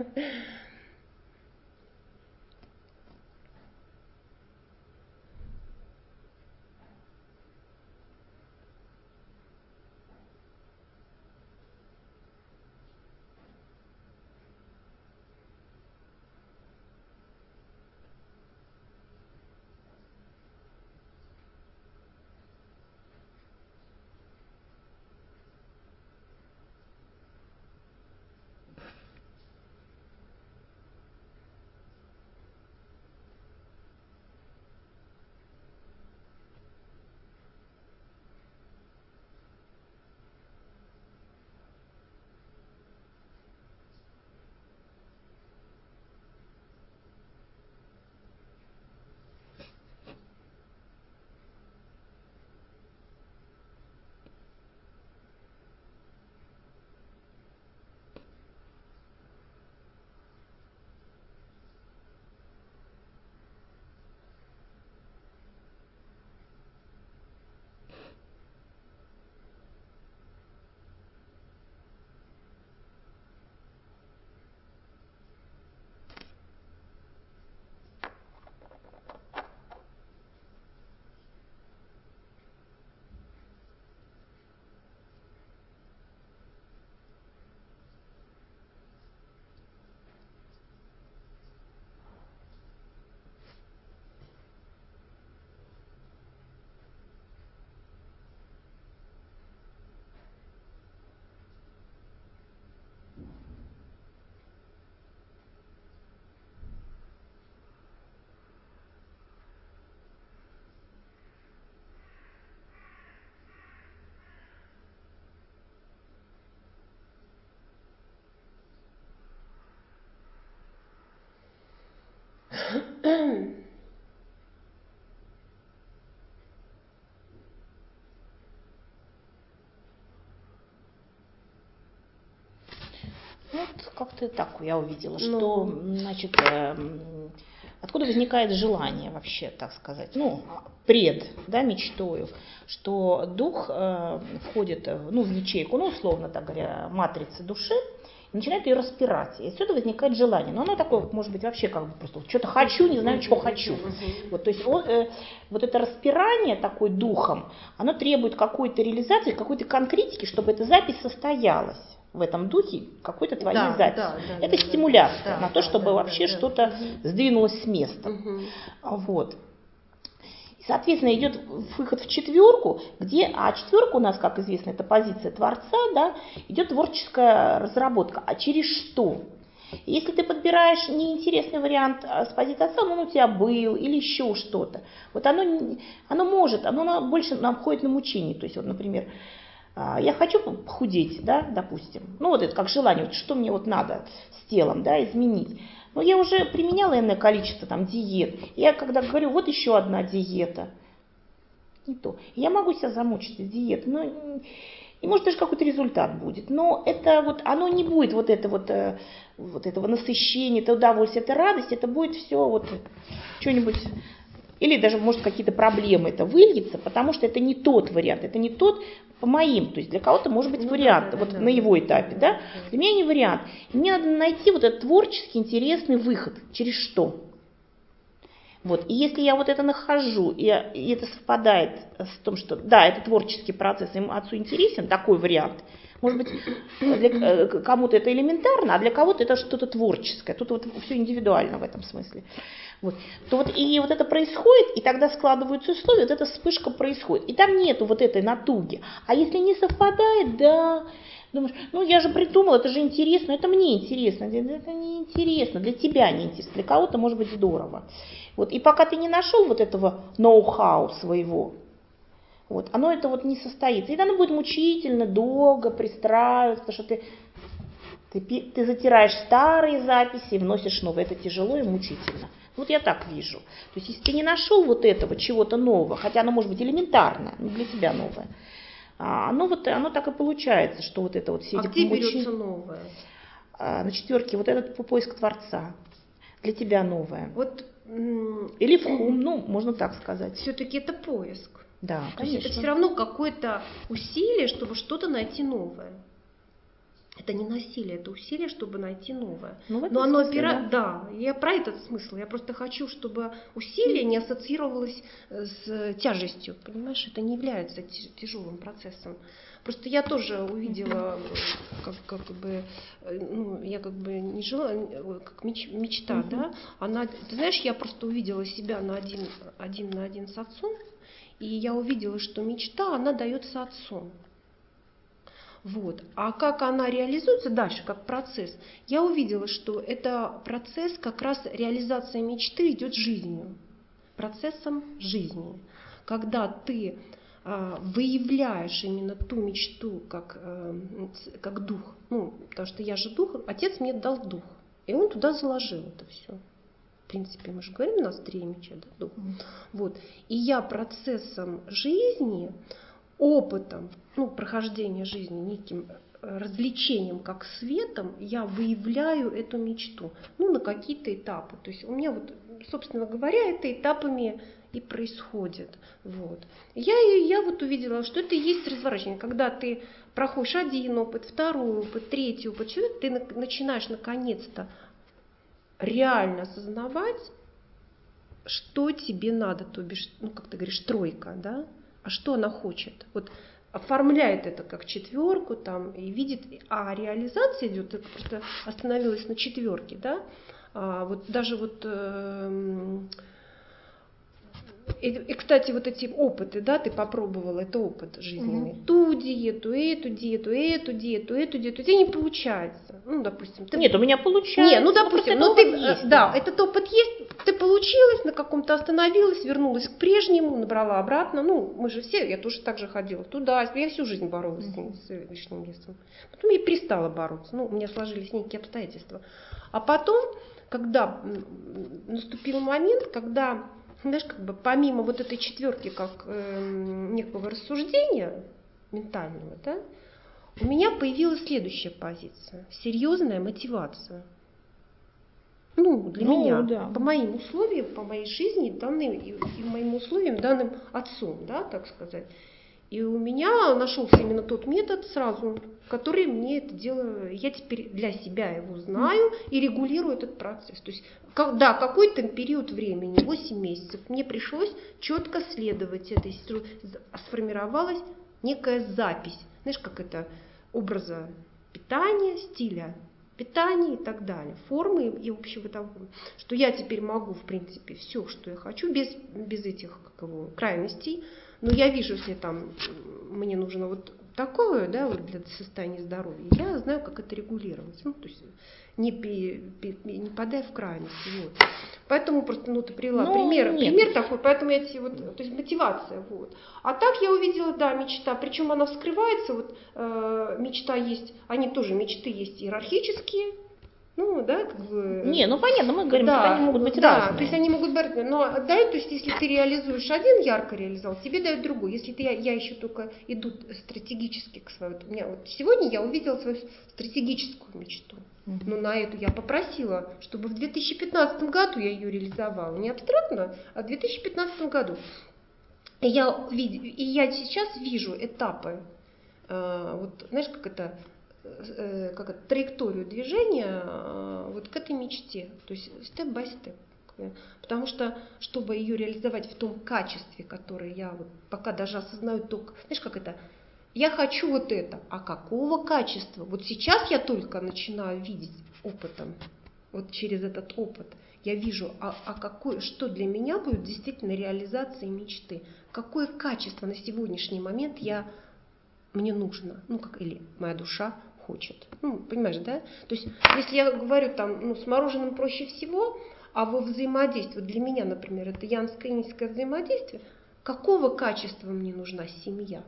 как-то так я увидела, что, ну. значит, э, откуда возникает желание вообще, так сказать, ну, пред, да, мечтою, что дух э, входит, ну, в ячейку, ну, условно так говоря, матрицы души, и начинает ее распирать. И отсюда возникает желание. Но оно такое, может быть, вообще как бы просто что-то хочу, не знаю, чего хочу. Вот, то есть он, э, вот это распирание такой духом, оно требует какой-то реализации, какой-то конкретики, чтобы эта запись состоялась в этом духе, какой-то твоей да, записи. Да, да, это да, стимуляция да, на да, то, чтобы да, вообще да, что-то да. сдвинулось с места. Угу. Вот. Соответственно, идет выход в четверку, где, а четверка у нас, как известно, это позиция Творца, да, идет творческая разработка. А через что? Если ты подбираешь неинтересный вариант с позиции отца, ну, он у тебя был, или еще что-то, вот оно, оно может, оно больше нам входит на мучение. То есть, вот, например, я хочу похудеть, да, допустим, ну, вот это как желание, вот, что мне вот надо с телом, да, изменить. Но я уже применяла энное количество там диет. Я когда говорю, вот еще одна диета, не то. Я могу себя замучить из диеты, но и может даже какой-то результат будет. Но это вот, оно не будет вот, это вот, вот этого насыщения, это удовольствие, это радость, это будет все вот что-нибудь. Или даже, может, какие-то проблемы это выльется, потому что это не тот вариант, это не тот по моим. То есть для кого-то может быть ну, вариант, да, да, вот да, на да, его да, этапе, да, да? да? Для меня не вариант. Мне надо найти вот этот творческий интересный выход. Через что? Вот. И если я вот это нахожу, и, и это совпадает с том, что да, это творческий процесс, им отцу интересен такой вариант, может быть, для кому-то это элементарно, а для кого-то это что-то творческое. Тут вот все индивидуально в этом смысле. Вот. То вот и вот это происходит, и тогда складываются условия, вот эта вспышка происходит. И там нету вот этой натуги. А если не совпадает, да, думаешь, ну я же придумал, это же интересно, это мне интересно. Это не интересно, для тебя не интересно, для кого-то может быть здорово. Вот. И пока ты не нашел вот этого ноу-хау своего, вот, оно это вот не состоится. И оно будет мучительно, долго пристраиваться, потому что ты, ты, ты затираешь старые записи и вносишь новые. Это тяжело и мучительно. Вот я так вижу. То есть если ты не нашел вот этого чего-то нового, хотя оно может быть элементарное, но для тебя новое, оно, вот, оно так и получается, что вот это вот все а эти где мучи... берется новое? На четверке вот этот поиск Творца. Для тебя новое. Вот, или в хум, ну, можно так сказать. Все-таки это поиск. Да, То конечно. есть это все равно какое-то усилие, чтобы что-то найти новое. Это не насилие, это усилие, чтобы найти новое. Ну, Но оно смысле, опира... да. да, я про этот смысл. Я просто хочу, чтобы усилие не ассоциировалось с тяжестью. Понимаешь, это не является тяжелым процессом. Просто я тоже увидела, как, как бы, ну, я как бы не жила, как меч, мечта, uh-huh. да. Она, ты знаешь, я просто увидела себя на один, один на один с отцом, и я увидела, что мечта, она дается отцом. Вот. А как она реализуется дальше, как процесс, я увидела, что это процесс, как раз реализация мечты идет жизнью, процессом жизни. Когда ты а, выявляешь именно ту мечту как, а, как дух, ну, потому что я же дух, отец мне дал дух, и он туда заложил это все. В принципе, мы же говорим, у нас три меча, да, дух. Вот. И я процессом жизни, опытом, ну, прохождения жизни, неким развлечением, как светом, я выявляю эту мечту, ну, на какие-то этапы. То есть у меня вот, собственно говоря, это этапами и происходит. Вот. Я, я вот увидела, что это и есть разворачивание. Когда ты проходишь один опыт, второй опыт, третий опыт, ты начинаешь наконец-то реально осознавать, что тебе надо, то бишь, ну, как ты говоришь, тройка, да? А что она хочет? Вот оформляет это как четверку там и видит, а реализация идет, ты просто остановилась на четверке, да? А вот даже вот э, и, и, кстати, вот эти опыты, да, ты попробовала, это опыт жизненный. Угу. Ту диету, эту диету, эту диету, эту диету. У тебя не получается. Ну, допустим. Ты... Нет, у меня получается. Нет, ну, допустим, ну, ты, есть, да, да, этот опыт есть, ты получилась, на каком-то остановилась, вернулась к прежнему, набрала обратно. Ну, мы же все, я тоже так же ходила туда. Я всю жизнь боролась угу. с, с лишним весом. Потом я перестала бороться. Ну, у меня сложились некие обстоятельства. А потом, когда наступил момент, когда... Знаешь, как бы помимо вот этой четверки как э, некого рассуждения ментального, да, у меня появилась следующая позиция. Серьезная мотивация. Ну, для ну, меня, да. по моим условиям, по моей жизни, данным, и, и моим условиям, данным отцом, да, так сказать. И у меня нашелся именно тот метод сразу, который мне это дело, я теперь для себя его знаю и регулирую этот процесс. То есть, как, да, какой-то период времени, восемь месяцев, мне пришлось четко следовать этой ситуации. Сформировалась некая запись, знаешь, как это, образа питания, стиля питания и так далее, формы и общего того, что я теперь могу, в принципе, все, что я хочу, без, без этих как его, крайностей. Но я вижу, если там мне нужно вот такое, да, вот для состояния здоровья, я знаю, как это регулировать. Ну, то есть не, пи, пи, не падая в крайность. Вот. Поэтому просто, ну, ты привела ну, пример, нет. пример такой, поэтому я тебе вот, то есть мотивация, вот. А так я увидела, да, мечта, причем она вскрывается, вот э, мечта есть, они тоже мечты есть иерархические. Ну, да, как бы... Не, ну понятно, мы говорим, да, что они могут быть да, разные. то есть они могут быть, но дают, то есть если ты реализуешь один, ярко реализовал, тебе дают другой. Если ты, я, я еще только иду стратегически к своему, вот у меня вот сегодня я увидела свою стратегическую мечту. Угу. Но на эту я попросила, чтобы в две тысячи пятнадцатом году я ее реализовала. Не абстрактно, а в две тысячи пятнадцатом году. И я, и я сейчас вижу этапы, э, вот знаешь, как это... как это, траекторию движения вот к этой мечте, то есть степ-бай-степ. Потому что, чтобы ее реализовать в том качестве, которое я вот пока даже осознаю только, знаешь, как это, я хочу вот это, а какого качества? Вот сейчас я только начинаю видеть опытом, вот через этот опыт, я вижу, а, а какое, что для меня будет действительно реализацией мечты, какое качество на сегодняшний момент я, мне нужно, ну как, или моя душа хочет. Ну, понимаешь, да? То есть, если я говорю там, ну, с мороженым проще всего, а во взаимодействии, вот для меня, например, это янско-иньское взаимодействие, какого качества мне нужна семья?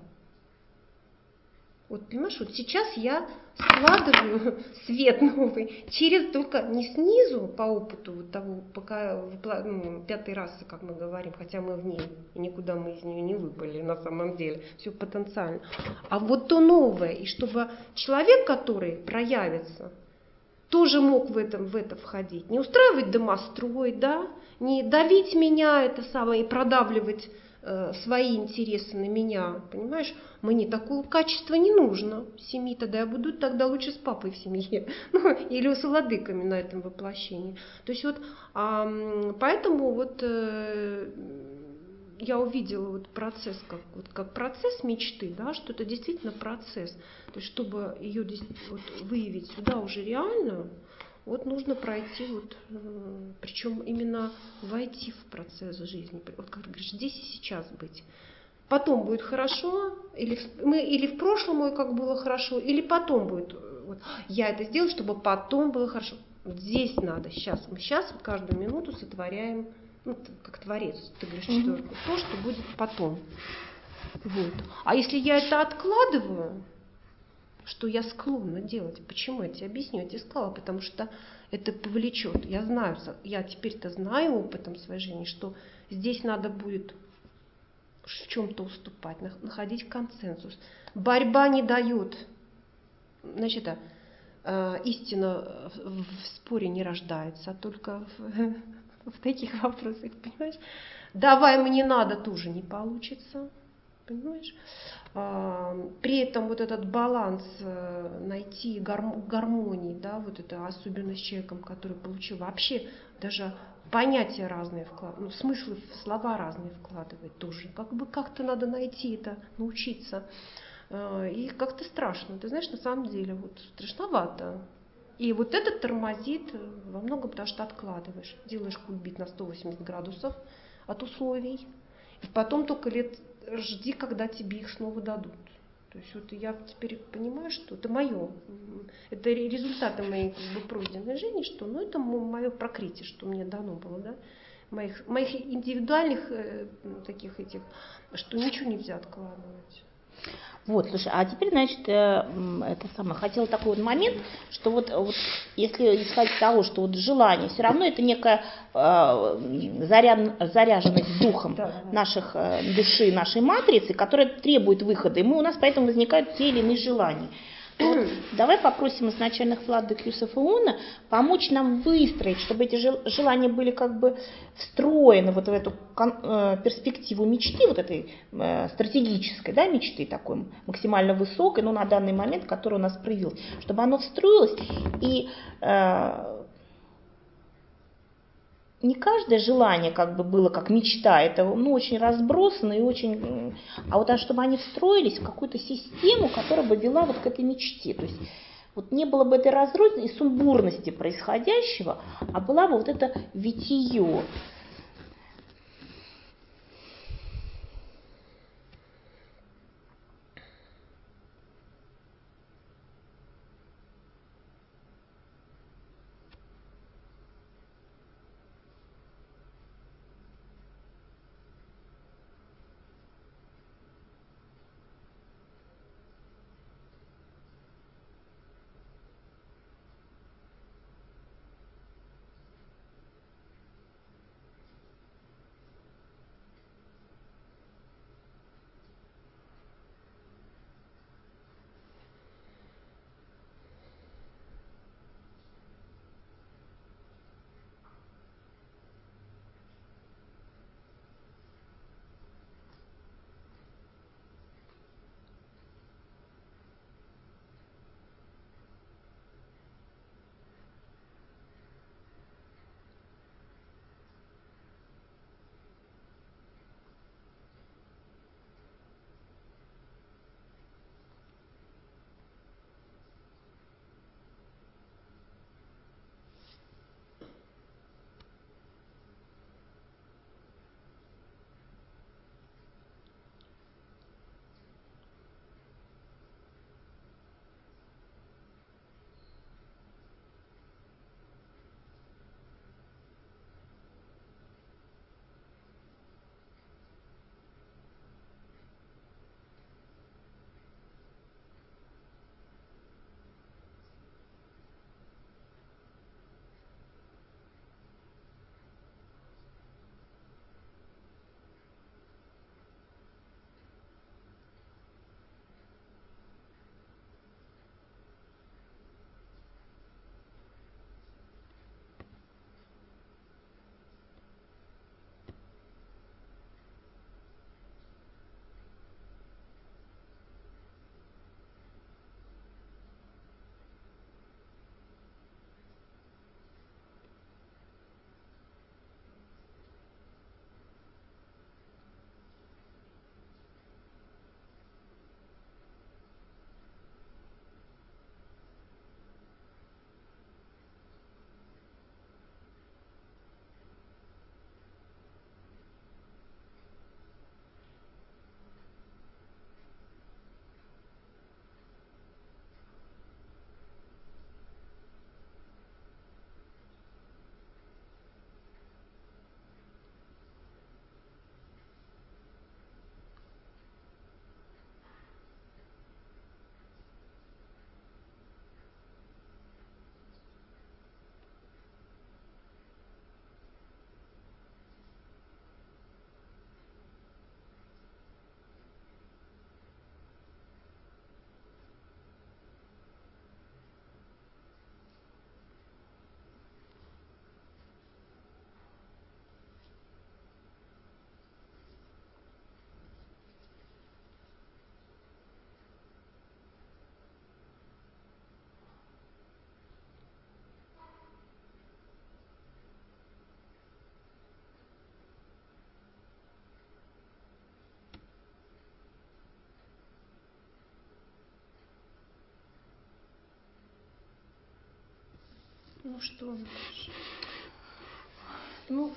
Вот, понимаешь, вот сейчас я складываю свет новый через только не снизу по опыту вот того, пока ну, пятый раз, как мы говорим, хотя мы в ней, и никуда мы из нее не выпали на самом деле, все потенциально. А вот то новое, и чтобы человек, который проявится, тоже мог в, этом, в это входить. Не устраивать домострой, да, не давить меня, это самое, и продавливать э, свои интересы на меня, понимаешь? Мне такого качества не нужно в семье, тогда я буду тогда лучше с папой в семье, ну, или с владыками на этом воплощении. То есть вот, а, поэтому вот э, я увидела вот процесс, как, вот, как процесс мечты, да, что это действительно процесс. То есть чтобы ее вот, выявить сюда уже реально, вот нужно пройти, вот, причем именно войти в процесс жизни, вот как ты говоришь, здесь и сейчас быть. Потом будет хорошо, или, мы, или в прошлом ой, как было хорошо, или потом будет, вот, я это сделаю, чтобы потом было хорошо. Вот здесь надо, сейчас, мы сейчас каждую минуту сотворяем, ну, как творец, ты говоришь, четверку, mm-hmm. то, что будет потом. Вот. А если я это откладываю, что я склонна делать, почему я тебе объясню, я тебе сказала, потому что это повлечет. Я знаю, я теперь-то знаю опытом своей жизни, что здесь надо будет в чем-то уступать, находить консенсус. Борьба не дает. Значит, э, истина в споре не рождается, а только в, в таких вопросах, понимаешь? Давай мне надо, тоже не получится, понимаешь? Э, при этом вот этот баланс э, найти гарм, гармонии, да, вот это особенно с человеком, который получил вообще даже понятия разные вкладывать, ну, смыслы в слова разные вкладывать тоже. Как бы как-то надо найти это, научиться. И как-то страшно. Ты знаешь, на самом деле, вот страшновато. И вот это тормозит во многом, потому что откладываешь. Делаешь кульбит на сто восемьдесят градусов от условий. И потом только лет жди, когда тебе их снова дадут. То есть вот я теперь понимаю, что это мое, это результаты моей как бы, пройденной жизни, что ну, это мое прокрытие, что мне дано было, да, моих, моих индивидуальных э, таких этих, что ничего нельзя откладывать. Вот, слушай, а теперь, значит, э, это самое, хотела такой вот момент, что вот, вот если исходить из того, что вот желание, все равно это некая э, заряд, заряженность духом да, да. наших э, души, нашей матрицы, которая требует выхода, и мы, у нас поэтому возникают те или иные желания. Вот давай попросим изначальных владык Юсефа Она помочь нам выстроить, чтобы эти желания были как бы встроены вот в эту перспективу мечты, вот этой стратегической, да, мечты такой максимально высокой, но на данный момент, которая у нас проявилась, чтобы оно встроилось и не каждое желание как бы было как мечта, это ну, очень разбросано и очень... А вот а чтобы они встроились в какую-то систему, которая бы вела вот к этой мечте. То есть вот не было бы этой разрозненной и сумбурности происходящего, а была бы вот это витие. Ну что? Ну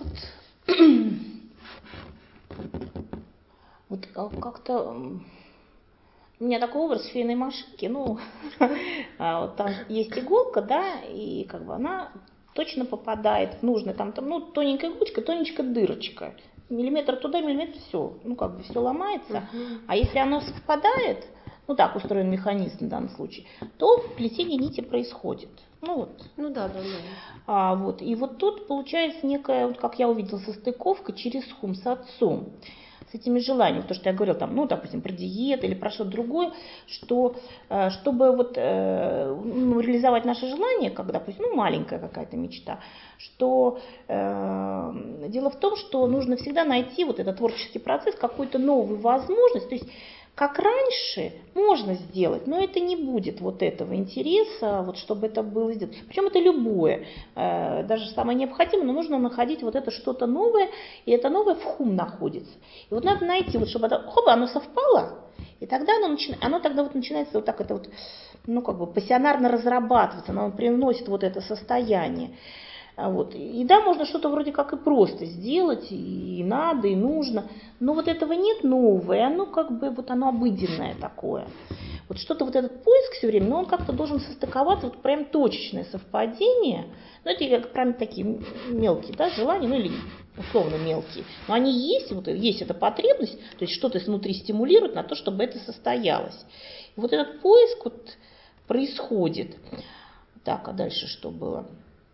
вот, вот как-то у меня такой образ швейной машинки, ну вот там есть иголка, да, и как бы она точно попадает в нужное, там, там ну тоненькая иголочка, тоненькая дырочка, миллиметр туда, миллиметр все, ну как бы все ломается, uh-huh. А если оно совпадает, ну так устроен механизм в данном случае, то плетение нити происходит. Ну вот. Ну да, да, да. А, вот. И вот тут получается некая, вот как я увидела, состыковка через хум с отцом. этими желаниями, то, что я говорила, там, ну, допустим, про диету или про что-то другое, что чтобы вот, ну, реализовать наши желания, как, допустим, ну, маленькая какая-то мечта, что э, дело в том, что нужно всегда найти вот этот творческий процесс, какую-то новую возможность, то есть как раньше можно сделать, но это не будет вот этого интереса, вот чтобы это было сделано. Причем это любое, э, даже самое необходимое, но нужно находить вот это что-то новое, и это новое в хум находится. И вот надо найти, вот, чтобы это, хоба, оно совпало, и тогда оно, начи... оно тогда вот начинается вот так это вот, ну как бы пассионарно разрабатываться, оно приносит вот это состояние. Вот. И да, можно что-то вроде как и просто сделать, и надо, и нужно, но вот этого нет нового, и оно как бы, вот оно обыденное такое. Вот что-то вот этот поиск все время, но он как-то должен состыковаться, вот прям точечное совпадение, ну это как прям такие мелкие, да, желания, ну или условно мелкие, но они есть, вот есть эта потребность, то есть что-то внутри стимулирует на то, чтобы это состоялось. И вот этот поиск вот происходит. Так, а дальше что было?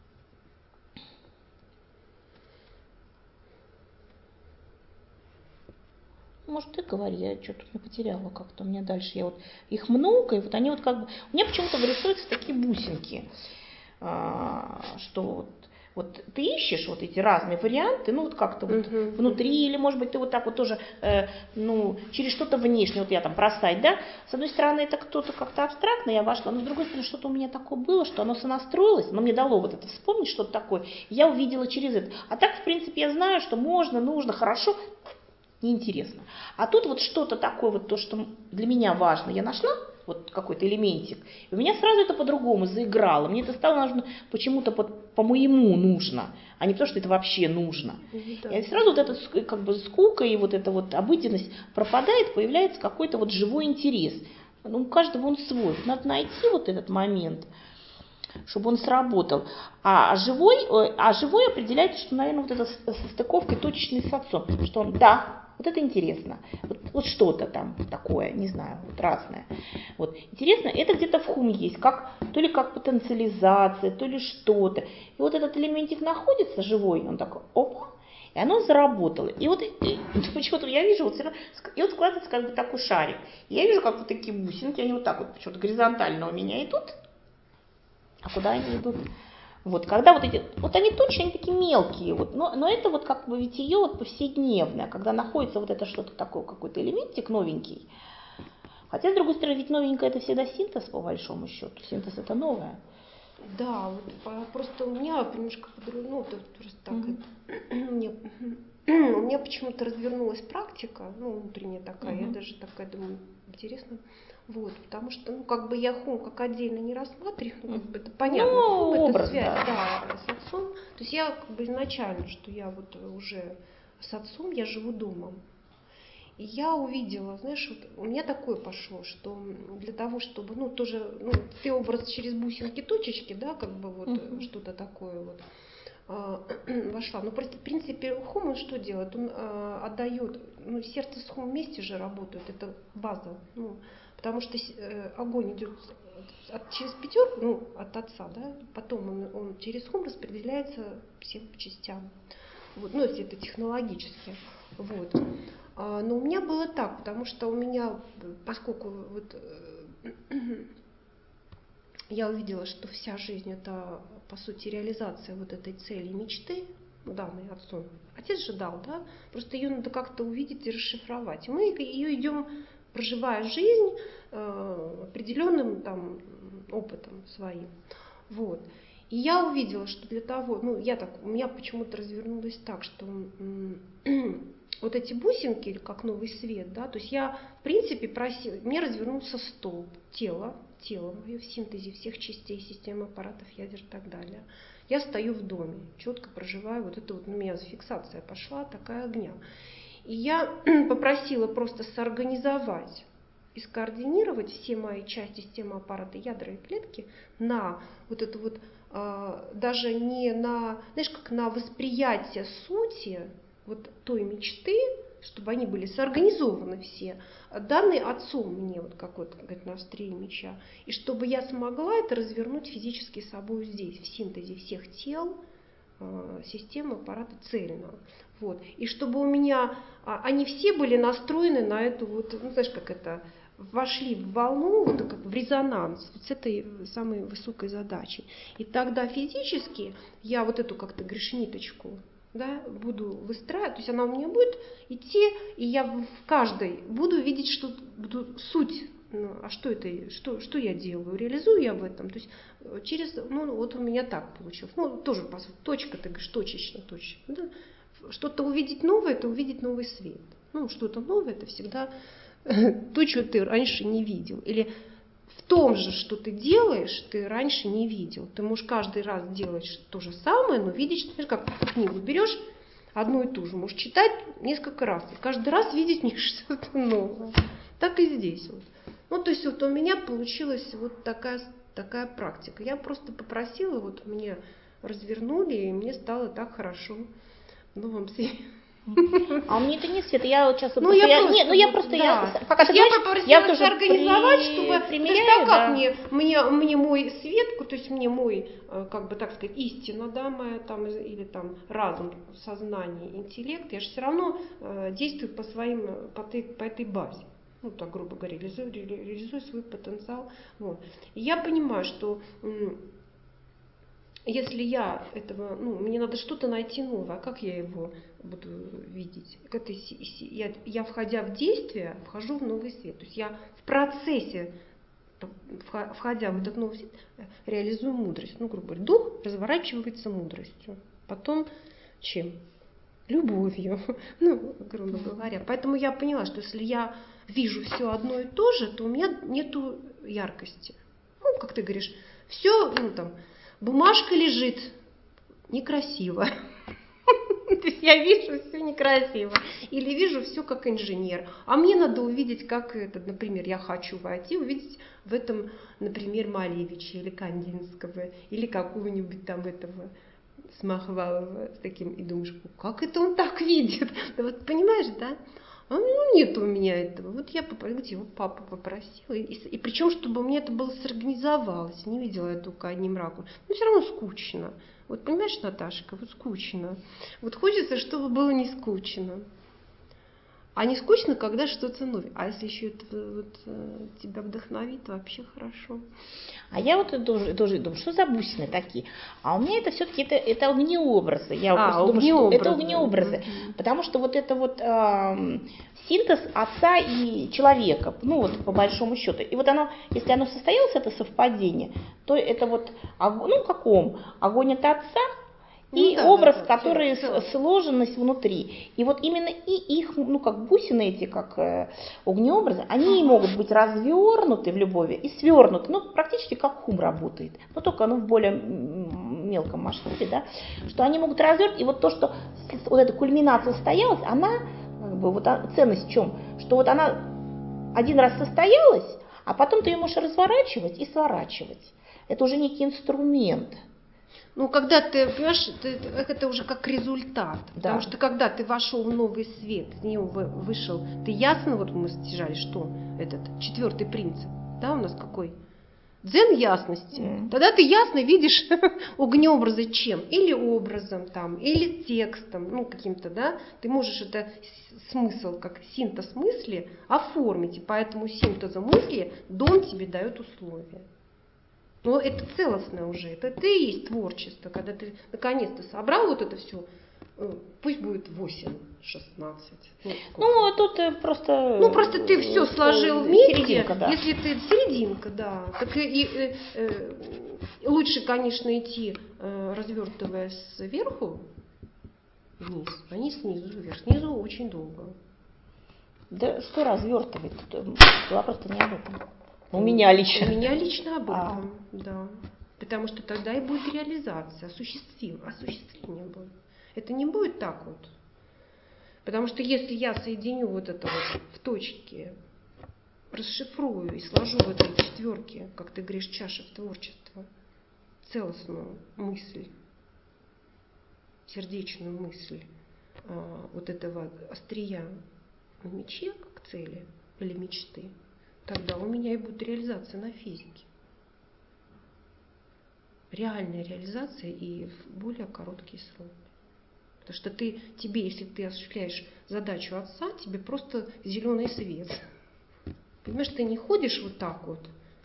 Может, ты говори, я что-то не потеряла как-то, у меня дальше, я вот, их много, и вот они вот как бы, у меня почему-то вырисуются такие бусинки, а, что вот, вот ты ищешь вот эти разные варианты, ну вот как-то вот uh-huh, внутри, uh-huh. или может быть ты вот так вот тоже, э, ну, через что-то внешнее, вот я там про сайт, да, с одной стороны это кто-то как-то абстрактно, я вошла, но с другой стороны что-то у меня такое было, что оно сонастроилось, оно мне дало вот это вспомнить что-то такое, я увидела через это, а так в принципе я знаю, что можно, нужно, хорошо, неинтересно. А тут вот что-то такое, вот то, что для меня важно, я нашла, вот какой-то элементик, и у меня сразу это по-другому заиграло. Мне это стало нужно почему-то по- по-моему нужно, а не потому, что это вообще нужно. Да. И сразу вот эта как бы скука и вот эта вот обыденность пропадает, появляется какой-то вот живой интерес. Ну, у каждого он свой. Надо найти вот этот момент, чтобы он сработал. А живой, а живой определяется, что, наверное, вот эта состыковка точечной с отцом, что он, да, вот это интересно, вот, вот что-то там такое, не знаю, вот разное. Вот. Интересно, это где-то в хум есть, как, то ли как потенциализация, то ли что-то. И вот этот элементик находится живой, он такой, оп, и оно заработало. И вот почему-то я вижу, вот, и вот складывается как бы такой шарик. И я вижу, как вот такие бусинки, они вот так вот почему-то горизонтально у меня идут. А куда они идут? Вот, когда вот эти, вот они точно, они такие мелкие, вот, но, но это вот как бы витие вот повседневное, когда находится вот это что-то такое, какой-то элементик новенький. Хотя, с другой стороны, ведь новенькое это всегда синтез, по большому счету. Синтез это новое. Да, вот просто у меня немножко по-другому, ну, вот просто так, mm-hmm. мне, у меня почему-то развернулась практика, ну, внутренняя такая, mm-hmm. я даже такая думаю, интересно. Вот, потому что, ну, как бы я хум как отдельно не рассматриваю, ну, как бы это понятно, ну, хум образ, это связь, да. да, с отцом. То есть я как бы изначально, что я вот уже с отцом, я живу дома. И я увидела, знаешь, вот у меня такое пошло, что для того, чтобы, ну, тоже, ну, ты образ через бусинки, точечки, да, как бы вот uh-huh. что-то такое вот э, вошла. Но, в принципе, хум он что делает? Он э, отдает, ну, сердце с хум вместе же работают, это база, ну, потому что э, огонь идет от, через пятерку, ну, от отца, да, потом он, он через хум распределяется всем по частям. Вот, ну, если это технологически. Вот. А, но у меня было так, потому что у меня, поскольку вот, э, я увидела, что вся жизнь это, по сути, реализация вот этой цели мечты, данной отцом. Отец же дал, да? Просто ее надо как-то увидеть и расшифровать. И мы ее идем, проживая жизнь э, определенным там опытом своим. Вот. И я увидела, что для того, ну, я так, у меня почему-то развернулось так, что вот эти бусинки, как новый свет, да, то есть я, в принципе, просила, мне развернулся столб, тело, тело мое в синтезе всех частей системы аппаратов, ядер и так далее. Я стою в доме, четко проживаю, вот это вот у меня фиксация пошла, такая огня. И я попросила просто соорганизовать и скоординировать все мои части системы аппарата, ядра и клетки на вот это вот, э, даже не на, знаешь, как на восприятие сути вот той мечты, чтобы они были соорганизованы все, данные отцом мне, вот как вот, говорит, на острие меча, и чтобы я смогла это развернуть физически собой здесь, в синтезе всех тел, э, системы аппарата цельно. Вот. И чтобы у меня, а, они все были настроены на эту вот, ну знаешь, как это, вошли в волну, вот, как в резонанс вот с этой самой высокой задачей. И тогда физически я вот эту, как ты говоришь, ниточку, да, буду выстраивать, то есть она у меня будет идти, и я в каждой буду видеть, что буду суть, ну, а что это, что, что я делаю, реализую я в этом, то есть через, ну вот у меня так получилось, ну тоже по сути, точка, ты говоришь, точечно, точечно, да? Что-то увидеть новое, это увидеть новый свет, ну что-то новое, это всегда то, что ты раньше не видел, или в том же, что ты делаешь, ты раньше не видел. Ты можешь каждый раз делать то же самое, но видишь, например, как книгу берешь, одну и ту же, можешь читать несколько раз, и каждый раз видеть в них что-то новое. Так и здесь. Вот. Ну, то есть вот у меня получилась вот такая, такая практика. Я просто попросила, вот мне развернули, и мне стало так хорошо в новом свете. А у меня это нет, Света, я вот сейчас... Ну, я, я просто, нет, ну, я вот, просто, да. я, пока ты я говоришь, попросила я это тоже организовать, при... чтобы... примеряю, так как да. мне, мне, мне мой свет, то есть мне мой, как бы так сказать, истина, да, моя там, или там разум, сознание, интеллект, я же все равно э, действую по своим, по, той, по этой базе. Ну, так грубо говоря, реализую, реализую свой потенциал. Вот. И я понимаю, что... Если я этого, ну, мне надо что-то найти новое, а как я его буду видеть? К этой, я, я, входя в действие, вхожу в новый свет. То есть я в процессе, входя в этот новый свет, реализую мудрость. Ну, грубо говоря, дух разворачивается мудростью. Потом чем? Любовью, ну, грубо говоря. Поэтому я поняла, что если я вижу все одно и то же, то у меня нету яркости. Ну, как ты говоришь, все, ну, там, бумажка лежит некрасиво. То есть я вижу все некрасиво. Или вижу все как инженер. А мне надо увидеть, как это, например, я хочу войти, увидеть в этом, например, Малевича или Кандинского, или какого-нибудь там этого Смахвалова с таким, и думаешь, как это он так видит? Да вот понимаешь, да? А ну, нет у меня этого. Вот я его папа попросила. И, и причем, чтобы у меня это было сорганизовалось. Не видела я только одним ракурсом. Но все равно скучно. Вот понимаешь, Наташка, вот скучно. Вот хочется, чтобы было не скучно. А не скучно, когда что-то новое. А если еще это вот, тебя вдохновит, вообще хорошо. А я вот тоже, тоже думаю, что за бусины такие? А у меня это все-таки это, это огнеобразы. Я а, просто думаю, что это огнеобразы. огнеобразы. Потому что вот это вот э, синтез отца и человека, ну вот по большому счету. И вот оно, если оно состоялось, это совпадение, то это вот, ну каком? Огонь от отца. И ну, да, образ, да, да, который все, сложенность внутри. И вот именно и их, ну как бусины эти, как э, огнеобразы, они ага. могут быть развернуты в любови и свернуты. Ну, практически как хум работает. Но только ну, в более мелком масштабе, да. Что они могут развернуть. И вот то, что вот эта кульминация состоялась, она, как бы, вот ценность в чем? Что вот она один раз состоялась, а потом ты ее можешь разворачивать и сворачивать. Это уже некий инструмент. Ну, когда ты, понимаешь, ты, это уже как результат. Да. Потому что когда ты вошел в новый свет, из него вышел, ты ясно, вот мы стяжали, что этот четвертый принцип, да, у нас какой? Дзен ясности. Mm. Тогда ты ясно видишь огнеобразы чем? Или образом там, или текстом, ну, каким-то, да. Ты можешь это смысл, как синтез мысли, оформить. И поэтому синтеза мысли Дом тебе дает условия. Но это целостное уже, это ты и есть творчество, когда ты наконец-то собрал вот это все, пусть будет восемь, шестнадцать. Ну, ну тут просто... Ну, просто ты все сложил вместе, серединка, да. Если ты серединка, да. Так и, и, и, э, лучше, конечно, идти, э, развертывая сверху вниз, а не снизу вверх. Снизу очень долго. Да что развертывать? Вопрос-то не об этом. У меня лично. У меня лично об этом, а. да. Потому что тогда и будет реализация, осуществим, осуществление будет. Это не будет так вот. Потому что если я соединю вот это вот в точке, расшифрую и сложу в этой четверке, как ты говоришь, чаша в творчество, целостную мысль, сердечную мысль а, вот этого острия на мече как цели или мечты, тогда у меня и будет реализация на физике. реальная реализация и в более короткий срок. Потому что ты, тебе, если ты осуществляешь задачу отца, тебе просто зеленый свет. Понимаешь, ты не ходишь вот так вот.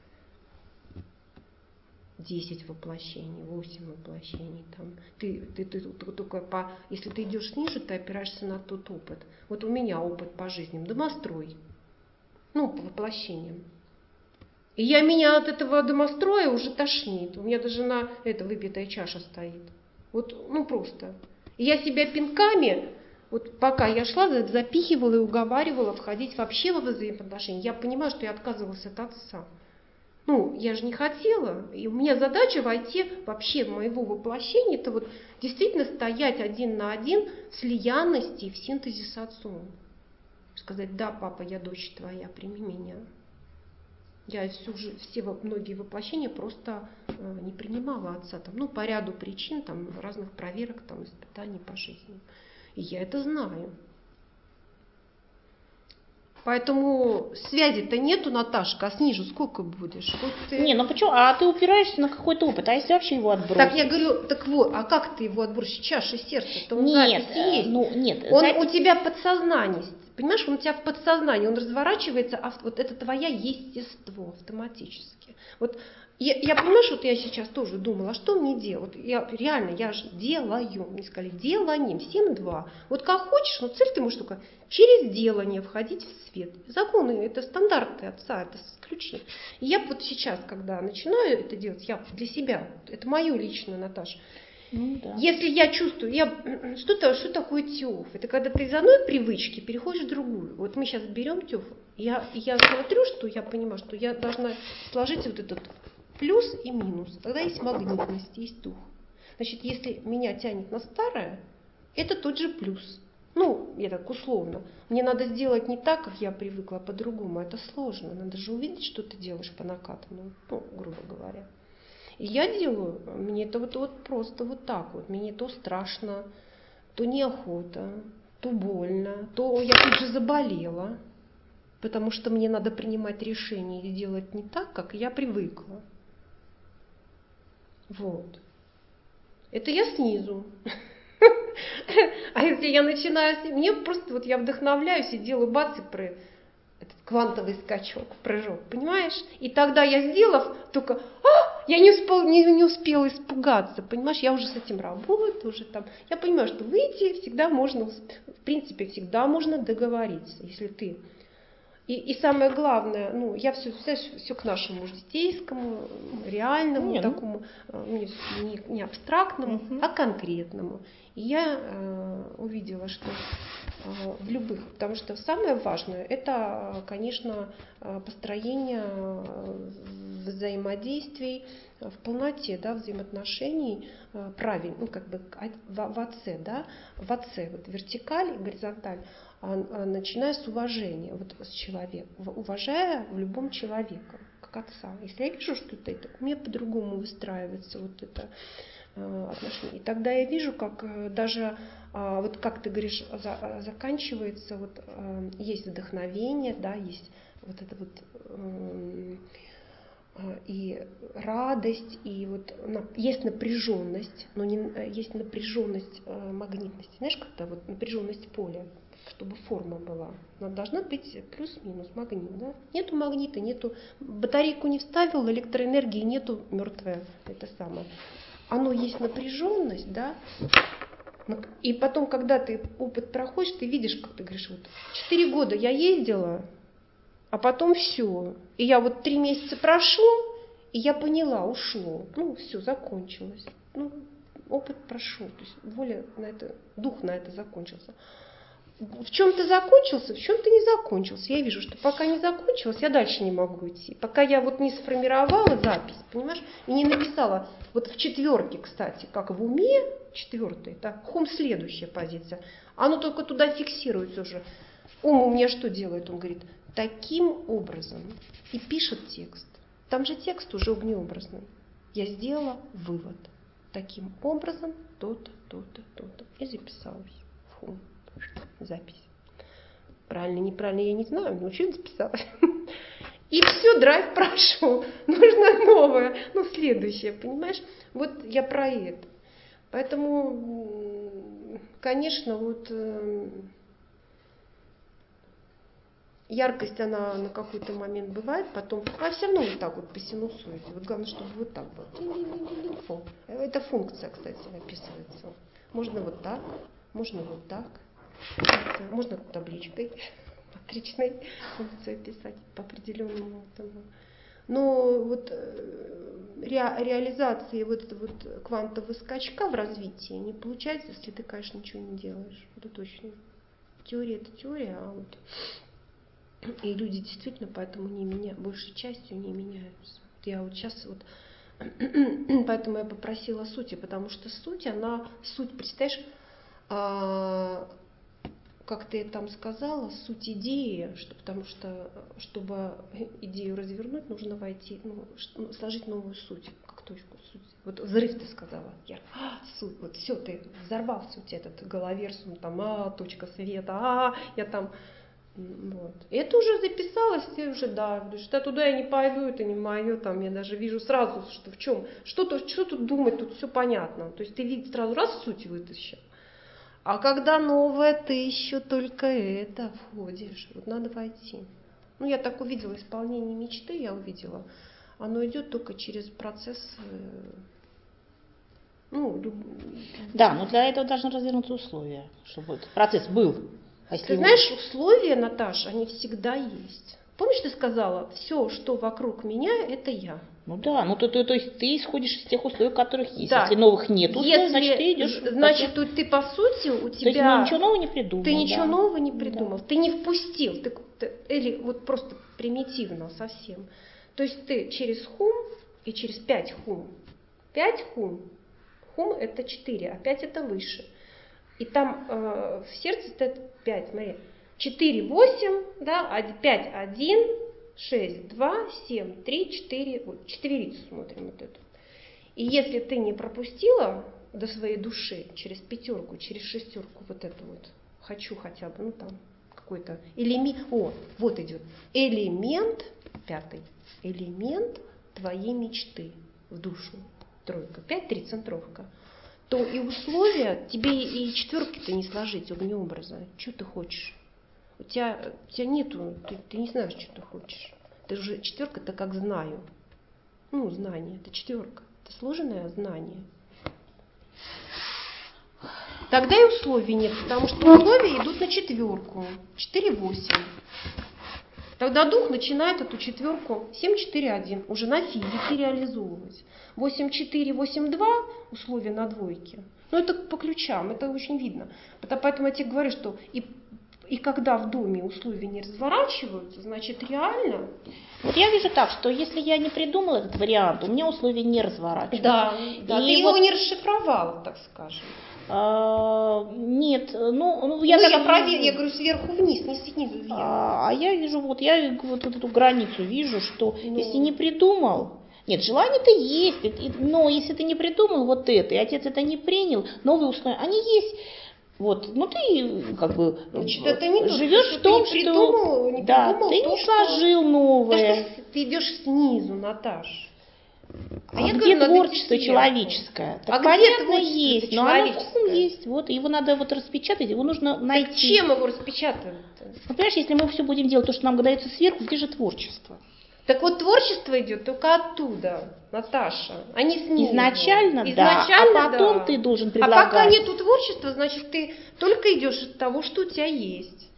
десять воплощений, восемь воплощений. Там. Ты, ты, ты, ты только по, если ты идешь ниже, ты опираешься на тот опыт. Вот у меня опыт по жизням. Домострой. Ну, по воплощениям. И я, меня от этого домостроя уже тошнит. У меня даже на это выпитая чаша стоит. Вот, ну просто. И я себя пинками, вот пока я шла, запихивала и уговаривала входить вообще во взаимоотношения. Я понимаю, что я отказывалась от отца. Ну, я же не хотела. И у меня задача войти вообще в моего воплощения, это вот действительно стоять один на один в слиянности, в синтезе с отцом. Сказать: да, папа, я дочь твоя, прими меня. Я всю, все многие воплощения просто э, не принимала отца, там, ну, по ряду причин, там, разных проверок, там, испытаний по жизни. И я это знаю. Поэтому связи-то нету, Наташка, а снизу сколько будешь? Вот ты... Не, ну почему? А ты упираешься на какой-то опыт, а если вообще его отбросить? Так я говорю, так вот, а как ты его отбросишь? Чаша сердца-то он Нет, записи есть. ну нет. Он запись... у тебя подсознание, понимаешь, он у тебя в подсознании, он разворачивается, а вот это твое естество автоматически. Вот я, я понимаешь, вот я сейчас тоже думала, а что мне делать? Вот я реально, я же делаю, мне сказали, деланием, семь-два. Вот как хочешь, но цель ты можешь только через делание входить в свет. Законы, это стандарты отца, это ключи. И я вот сейчас, когда начинаю это делать, я для себя, это мое личное, Наташа, Ну, да. если я чувствую, я, что, что такое тёф? Это когда ты из одной привычки переходишь в другую. Вот мы сейчас берем тёф, я, я смотрю, что я понимаю, что я должна сложить вот этот плюс и минус. Тогда есть магнитность, есть дух. Значит, если меня тянет на старое, это тот же плюс. Ну, я так условно. Мне надо сделать не так, как я привыкла, а по-другому. Это сложно. Надо же увидеть, что ты делаешь по накатанному, ну, грубо говоря. И я делаю, мне это вот, вот просто вот так вот. Мне то страшно, то неохота, то больно, то я тут же заболела, потому что мне надо принимать решение и делать не так, как я привыкла. Вот. Это я снизу. А если я начинаю, мне просто вот я вдохновляюсь и делаю бац и про этот квантовый скачок, прыжок, понимаешь? И тогда я, сделав, только, а, я не успела, не, не успела испугаться, понимаешь? Я уже с этим работаю, уже там. Я понимаю, что выйти всегда можно, в принципе, всегда можно договориться, если ты. И, и самое главное, ну, я все, все, все к нашему житейскому, реальному, не, такому, ну, не, не абстрактному, угу. а конкретному. И я э, увидела, что э, в любых, потому что самое важное, это, конечно, построение взаимодействий в полноте, да, взаимоотношений правильно, ну, как бы в, в отце, да, в отце, вот вертикаль и горизонталь, начиная с уважения, вот с человека, уважая в любом человеке, как отца. Если я вижу, что это, это у меня по-другому выстраивается вот это э, отношение. И тогда я вижу, как даже, э, вот как ты говоришь, за, заканчивается, вот э, есть вдохновение, да, есть вот это вот э, и радость, и вот есть напряженность, но не, есть напряженность э, магнитности. Знаешь, когда вот напряженность поля, чтобы форма была. Она должна быть плюс-минус магнит. Да? Нету магнита, нету, батарейку не вставил, электроэнергии нету, мертвое это самое. Оно есть напряженность, да. И потом, когда ты опыт проходишь, ты видишь, как ты говоришь, вот четыре года я ездила, а потом все. И я вот три месяца прошло, и я поняла, ушло. Ну, все, закончилось. Ну, опыт прошел. То есть воля на это, дух на это закончился. В чем-то закончился, в чем-то не закончился. Я вижу, что пока не закончилось, я дальше не могу идти. Пока я вот не сформировала запись, понимаешь, и не написала, вот в четверке, кстати, как в уме, четвертый, это хом следующая позиция, оно только туда фиксируется уже. Ум у меня что делает? Он говорит, таким образом, и пишет текст. Там же текст уже огнеобразный. Я сделала вывод. Таким образом, то-то, то-то, то-то. И записалась в хом. Запись. Правильно, неправильно, я не знаю, научилась писать. И И все, драйв прошел. Нужно новое. Ну, следующее, понимаешь? Вот я про это. Поэтому, конечно, вот яркость, она на какой-то момент бывает, потом, а все равно вот так вот по синусоиде. Вот главное, чтобы вот так было. Это функция, кстати, описывается. Можно вот так, можно вот так, можно табличкой, матричной функцию писать по определенному этому. Но вот ре, реализации вот, вот квантового скачка в развитии не получается, если ты, конечно, ничего не делаешь. Это точно. Теория это теория, а вот и люди действительно поэтому не меняют, большей частью не меняются. Я вот сейчас вот, поэтому я попросила сути, потому что суть, она, суть, представляешь, а, как ты там сказала, суть идеи, что, потому что, чтобы идею развернуть, нужно войти, ну, сложить новую суть, как точку сути. Вот взрыв ты сказала, я, а, суть, вот все, ты взорвал суть, этот головерсум, там, а, точка света, а, я там, вот. И это уже записалось, все уже, да, что туда я не пойду, это не мое, там, я даже вижу сразу, что в чем, что, -то, что тут думать, тут все понятно, то есть ты видишь сразу раз суть вытащил. А когда новое, ты еще только это входишь. Вот надо войти. Ну, я так увидела исполнение мечты, я увидела. Оно идет только через процесс. Ну, люб... Да, но для этого должны развернуться условия, чтобы этот процесс был. А ты знаешь, условия, Наташа, они всегда есть. Помнишь, ты сказала, все, что вокруг меня, это я. Ну да, ну то, то, то есть ты исходишь из тех условий, которых есть. Да. Если новых нет условий, Если, значит ты идешь. Значит, по ты по сути у тебя. То есть ничего нового не придумал. Ты ничего да. нового не придумал. Да. Ты не впустил. Ты, ты, или вот просто примитивно совсем. То есть ты через хум и через пять хум. пять хум. Хум это четыре, а пять это выше. И там э, в сердце стоит пять, смотри. четыре, восемь, да, пять, один, шесть, два, семь, три, четыре, вот, четверицу смотрим вот эту. И если ты не пропустила до своей души через пятерку, через шестерку вот это вот, хочу хотя бы, ну там какой-то элемент, о, вот идет, элемент, пятый, элемент твоей мечты в душу, тройка, пять, три, центровка, то и условия тебе и четверки-то не сложить огнеобраза. Что ты хочешь? У тебя, у тебя нету, ты, ты не знаешь, что ты хочешь. Ты уже четверка-то как знаю. Ну, знание, это четверка. Это сложное знание. Тогда и условий нет, потому что условия идут на четверку. четыре, восемь. Тогда дух начинает эту четверку семь, четыре, один уже на физике реализовывать. восемь, четыре, восемь, два условия на двойке. Ну это по ключам, это очень видно. Поэтому я тебе говорю, что и, и когда в доме условия не разворачиваются, значит реально. Вот я вижу так, что если я не придумала этот вариант, у меня условия не разворачиваются. Да, да, ты вот, его не расшифровала, так скажем. А, нет, ну, ну я, ну, так, я проверю, я говорю сверху вниз, не снизу вверх. А, а я вижу, вот я вот эту границу вижу, что ну. если не придумал, нет, желание-то есть, но если ты не придумал вот это, и отец это не принял, новые условия, они есть. Вот, ну ты как бы Значит, это не живешь то, в том, ты не придумал, что не да, придумал ты то, не сложил что... новое. Да, что ты идешь снизу, Наташ. А, а где говорю, творчество человеческое? Так а понятно, где есть, но оно есть. Вот, его надо вот распечатать, его нужно найти. Так чем его распечатывать-то? Ну, понимаешь, если мы все будем делать то, что нам дается сверху, где же творчество? Так вот, творчество идет только оттуда, Наташа, а не снизу. Изначально, Изначально да, а потом да. ты должен предлагать. А пока нету творчества, значит, ты только идешь от того, что у тебя есть.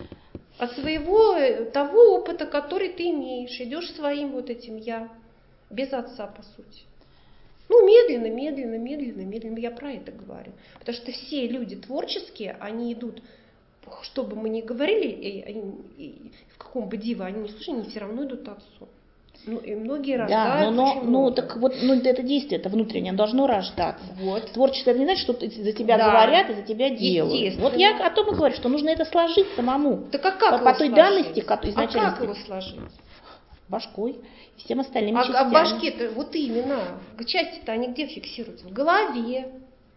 От своего, того опыта, который ты имеешь. Идешь своим вот этим я, без отца, по сути. Ну, медленно, медленно, медленно, медленно. Я про это говорю. Потому что все люди творческие, они идут, что бы мы ни говорили, и, и, и, в каком бы диво они не слушали, они все равно идут отцу. Ну, и многие рождаются. Да, но, очень но, много. ну, так вот, ну, это действие, это внутреннее, должно рождаться. Вот. Творчество это не значит, что за тебя да. говорят и за тебя делают. Вот я о том и говорю, что нужно это сложить самому. Так а как по, его по той сложить? данности, которая изначально. А как его сложить? Башкой и всем остальными а, частями. А башке-то, вот именно, части-то они где фиксируются? В голове.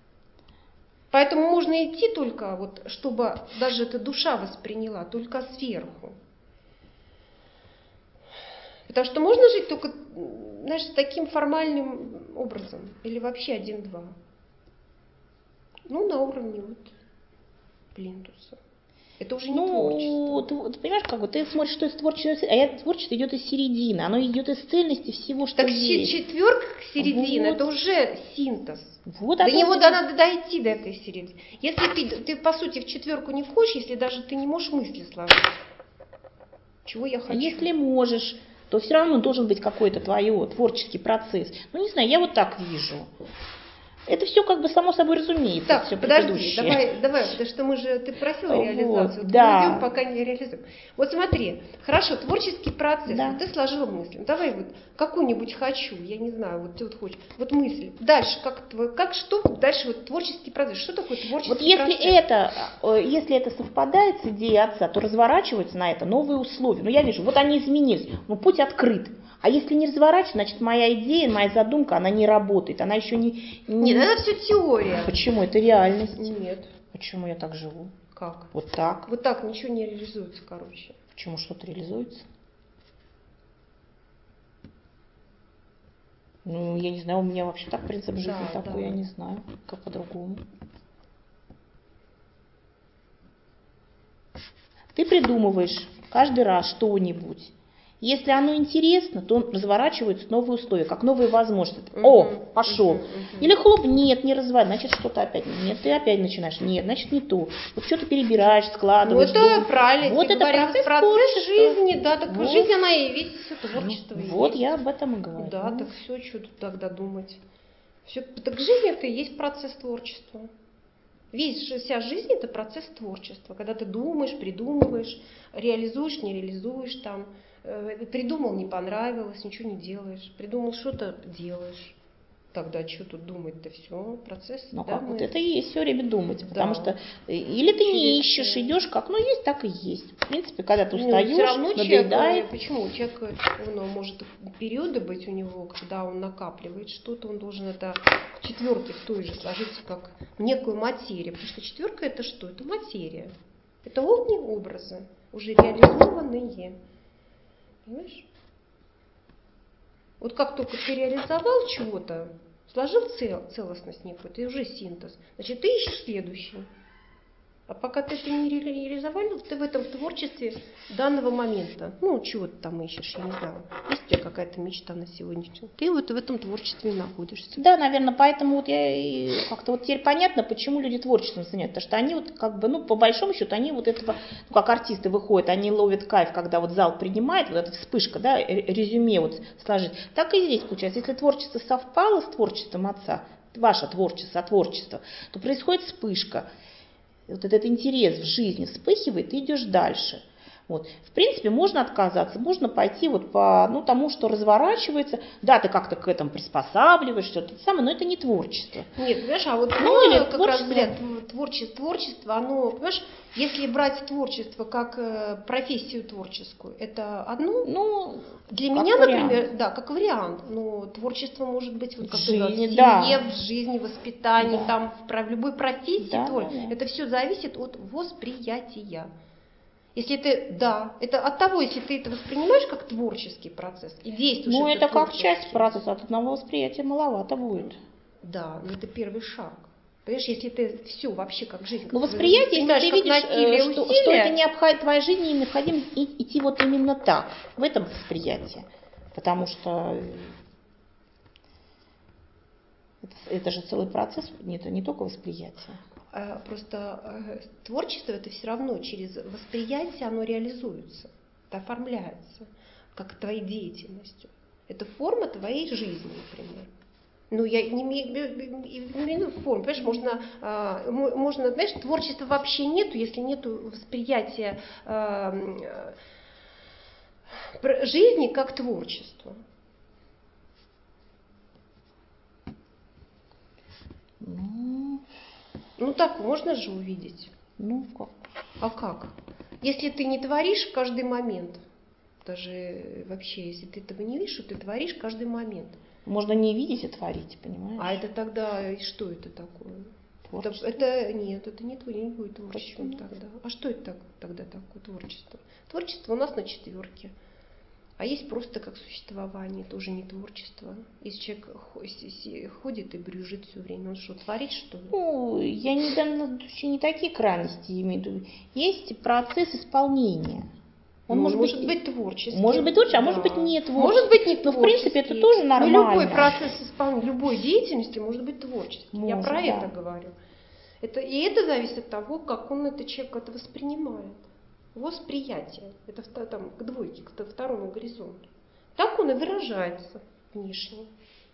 Поэтому можно идти только, вот, чтобы даже эта душа восприняла, только сверху. Потому что можно жить только, знаешь, с таким формальным образом. Или вообще один-два. Ну, на уровне вот плинтуса. Это уже не ну, творчество. Ты, ты понимаешь, как бы ты смотришь, что из творчества, а я, творчество идет из середины, оно идет из цельности всего, что так есть. четверка середина, вот. Это уже синтез. Вот до него это... надо дойти до этой середины. Если ты, ты, по сути, в четверку не входишь, если даже ты не можешь мысли сложить. Чего я хочу? А если можешь, то все равно должен быть какой-то твой творческий процесс. Ну, не знаю, я вот так вижу. Это все как бы само собой разумеется. Так, все подожди, давай, давай, потому что мы же, ты просила реализацию, вот, вот да. мы идем, пока не реализуем. Вот смотри, хорошо, творческий процесс, да. вот ты сложила мысль, давай вот какую-нибудь хочу, я не знаю, вот ты вот хочешь, вот мысль, дальше, как, как что, дальше вот творческий процесс, что такое творческий вот если процесс? это, если это совпадает с идеей отца, то разворачиваются на это новые условия. Ну, я вижу, вот они изменились, но путь открыт. А если не разворачивать, значит, моя идея, моя задумка, она не работает, она еще не... не... Нет, это все теория. Почему? Это реальность. Нет. Почему я так живу? Как? Вот так. Вот так ничего не реализуется, короче. Почему что-то реализуется? Ну, я не знаю, у меня вообще так принцип жизни да, такой, да. я не знаю, как по-другому. Ты придумываешь каждый раз что-нибудь. Если оно интересно, то разворачиваются новые условия, как новые возможности. Uh-huh, О, пошел. uh-huh, uh-huh. Или хлоп, нет, не разворачивай, значит что-то опять. Нет, ты опять начинаешь. Нет, значит не то. Вот что ты перебираешь, складываешь. Ну это думаешь. правильно. Вот Если это говорить, процесс, процесс жизни, да, так вот. жизнь она и весь все творчество. Ну, и вот есть. я об этом и говорю. Да, так все, что тут тогда думать. Все, так жизнь это и есть процесс творчества. Весь, вся жизнь это процесс творчества, когда ты думаешь, придумываешь, реализуешь, не реализуешь, там, э, придумал, не понравилось, ничего не делаешь, придумал что-то, делаешь. Тогда что тут думать-то, все, процесс. Ну да, как, мы... вот это и есть все время думать, да. потому что или ты не Через... ищешь, идешь как, ну есть, так и есть. В принципе, когда ты Ну, устаешь, все равно надоедает. Человек, почему? Человек, он, может периоды быть у него, когда он накапливает что-то, он должен это в четверке в той же сложиться, как в некую материю. Потому что четверка это что? Это материя. Это огни образы, уже реализованные. Понимаешь? Вот как только ты реализовал чего-то, сложил цел, целостность некую, это уже синтез. Значит, ты ищешь следующий. А пока ты это не реализовал, ты в этом творчестве данного момента, ну, чего ты там ищешь, я не знаю, есть у тебя какая-то мечта на сегодняшний, ты вот в этом творчестве находишься. Да, наверное, поэтому вот я и как-то вот теперь понятно, почему люди творчеством занимаются, потому что они вот как бы, ну, по большому счету, они вот этого, ну, как артисты выходят, они ловят кайф, когда вот зал принимает, вот эта вспышка, да, резюме вот сложить. Так и здесь получается, если творчество совпало с творчеством отца, ваше творчество, творчество, то происходит вспышка. Вот этот интерес в жизни вспыхивает, ты идешь дальше. Вот. В принципе, можно отказаться, можно пойти вот по ну, тому, что разворачивается. Да, ты как-то к этому приспосабливаешь, что-то самое, но это не творчество. Нет, понимаешь, а вот ну, или как раз взгляд, творчество, творчество, оно, понимаешь, если брать творчество как э, профессию творческую, это одно. Ну, для меня, вариант. Например, да, как вариант. Но творчество может быть вот, как в жизни, в семье, да. в жизни, в воспитании, да. там, в любой профессии. Да, твор... да, да. Это все зависит от восприятия. Если ты, да, это от того, если ты это воспринимаешь как творческий процесс и действуешь. Ну, это, это как часть процесса, от одного восприятия маловато будет. Да, но это первый шаг. Понимаешь, если ты все вообще как жизнь, как ну, восприятие, если ты видишь, насилие, что, что это необходимо, твоя жизнь не необходимо идти вот именно так, в этом восприятии. Потому что это, это же целый процесс, не, не только восприятие. Просто э, творчество это все равно через восприятие оно реализуется, это оформляется, как твоей деятельностью. Это форма твоей жизни, например. Ну, я не имею в форму, понимаешь, можно, э, можно, знаешь, творчества вообще нету, если нету восприятия э, э, жизни как творчества. Ну, ну так можно же увидеть. Ну, как? А как? Если ты не творишь каждый момент, даже вообще, если ты этого не видишь, ты творишь каждый момент. Можно не видеть, а творить, понимаешь? А это тогда, что это такое? Творчество? Это, это нет, это не, не будет творчеством тогда. А что это так, тогда такое творчество? Творчество у нас на четверке. А есть просто как существование, тоже не творчество. Если человек ходит и брюзжит все время, он что, творит, что ли? Ну, я не, в данном случае не такие крайности имею в виду. Есть процесс исполнения. Он ну, может, может быть, быть творческим. Может быть творческим, да. а может быть не творческим. Может быть не Но в принципе это тоже нормально. Но любой процесс исполнения, любой деятельности может быть творческим. Может, я про да. это говорю. Это, и это зависит от того, как он, этот человек, это воспринимает. Восприятие. Это там, к двойке, к второму горизонту. Так он и выражается внешне.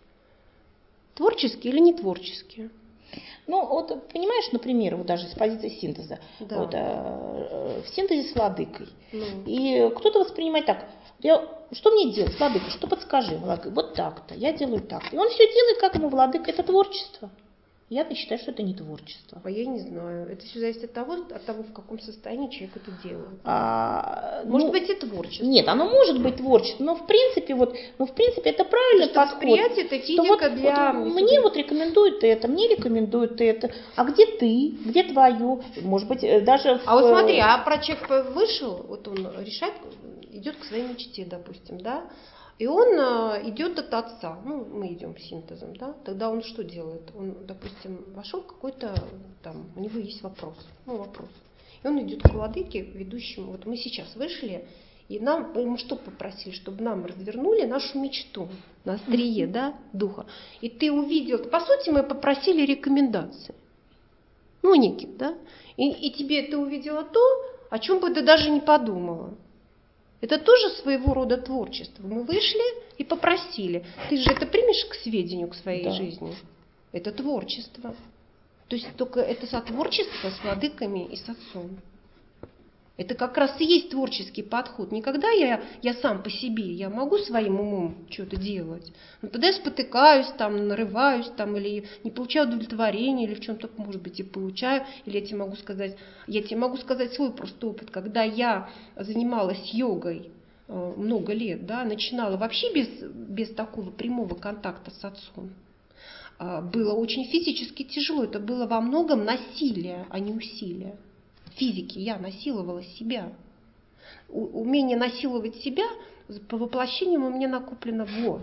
Творческий или не творческий? Ну, вот понимаешь, например, вот даже с позиции синтеза, да. вот, э, в синтезе с владыкой. Ну. И кто-то воспринимает так, я, что мне делать, владыка, что подскажи, владыка, вот так-то, я делаю так. И он все делает, как ему владыка, это творчество. Я-то считаю, что это не творчество. А я не знаю. Это все зависит от того, от того, в каком состоянии человек это делает. А, может ну, быть и творчество. Нет, оно может быть творчество, но в принципе, вот, но в принципе это правильный Потому подход. Что восприятие это физика вот, для... Вот, мне вот рекомендуют это, мне рекомендуют это. А где ты? Где твое? Может быть, даже... А в... вот смотри, а про человек вышел, вот он решает, идет к своей мечте, допустим, да? И он идет от отца, ну, мы идем синтезом, да, тогда он что делает? Он, допустим, вошел какой-то, там, у него есть вопрос, ну, вопрос. И он идет к владыке, ведущему, вот мы сейчас вышли, и нам, мы что попросили, чтобы нам развернули нашу мечту на острие, да, духа. И ты увидел, по сути, мы попросили рекомендации, ну, неких, да, и, и тебе ты увидела то, о чем бы ты даже не подумала. Это тоже своего рода творчество. Мы вышли и попросили. Ты же это примешь к сведению, к своей да. жизни. Это творчество. То есть только это сотворчество с владыками и с отцом. Это как раз и есть творческий подход. Не когда я, я сам по себе, я могу своим умом что-то делать, но тогда я спотыкаюсь, там, нарываюсь, там, или не получаю удовлетворения, или в чем-то, может быть, и получаю, или я тебе могу сказать, я тебе могу сказать свой просто опыт, когда я занималась йогой э, много лет, да, начинала вообще без, без такого прямого контакта с отцом. Э, было очень физически тяжело, это было во многом насилие, а не усилие. Физики я насиловала себя. У, умение насиловать себя по воплощениям у меня накоплено во.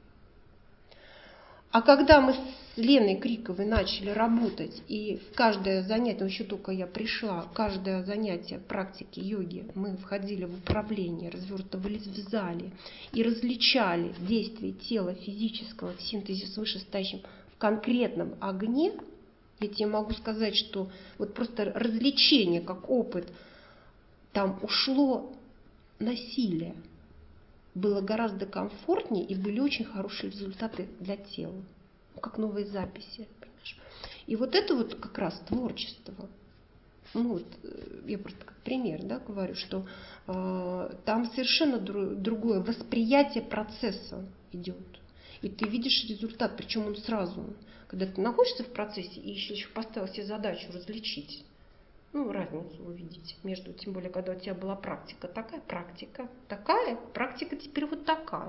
А когда мы с Леной Криковой начали работать, и в каждое занятие, еще только я пришла, каждое занятие практики йоги, мы входили в управление, развертывались в зале и различали действие тела физического в синтезе с вышестоящим в конкретном огне, я тебе могу сказать, что вот просто развлечение как опыт, там ушло насилие. Было гораздо комфортнее и были очень хорошие результаты для тела. Ну, как новые записи, понимаешь? И вот это вот как раз творчество. Ну, вот, я просто как пример, да, говорю, что э, там совершенно дру, другое восприятие процесса идет. И ты видишь результат, причем он сразу. Когда ты находишься в процессе и еще, еще поставил себе задачу различить, ну, разницу увидеть между, тем более, когда у тебя была практика, такая практика, такая практика теперь вот такая.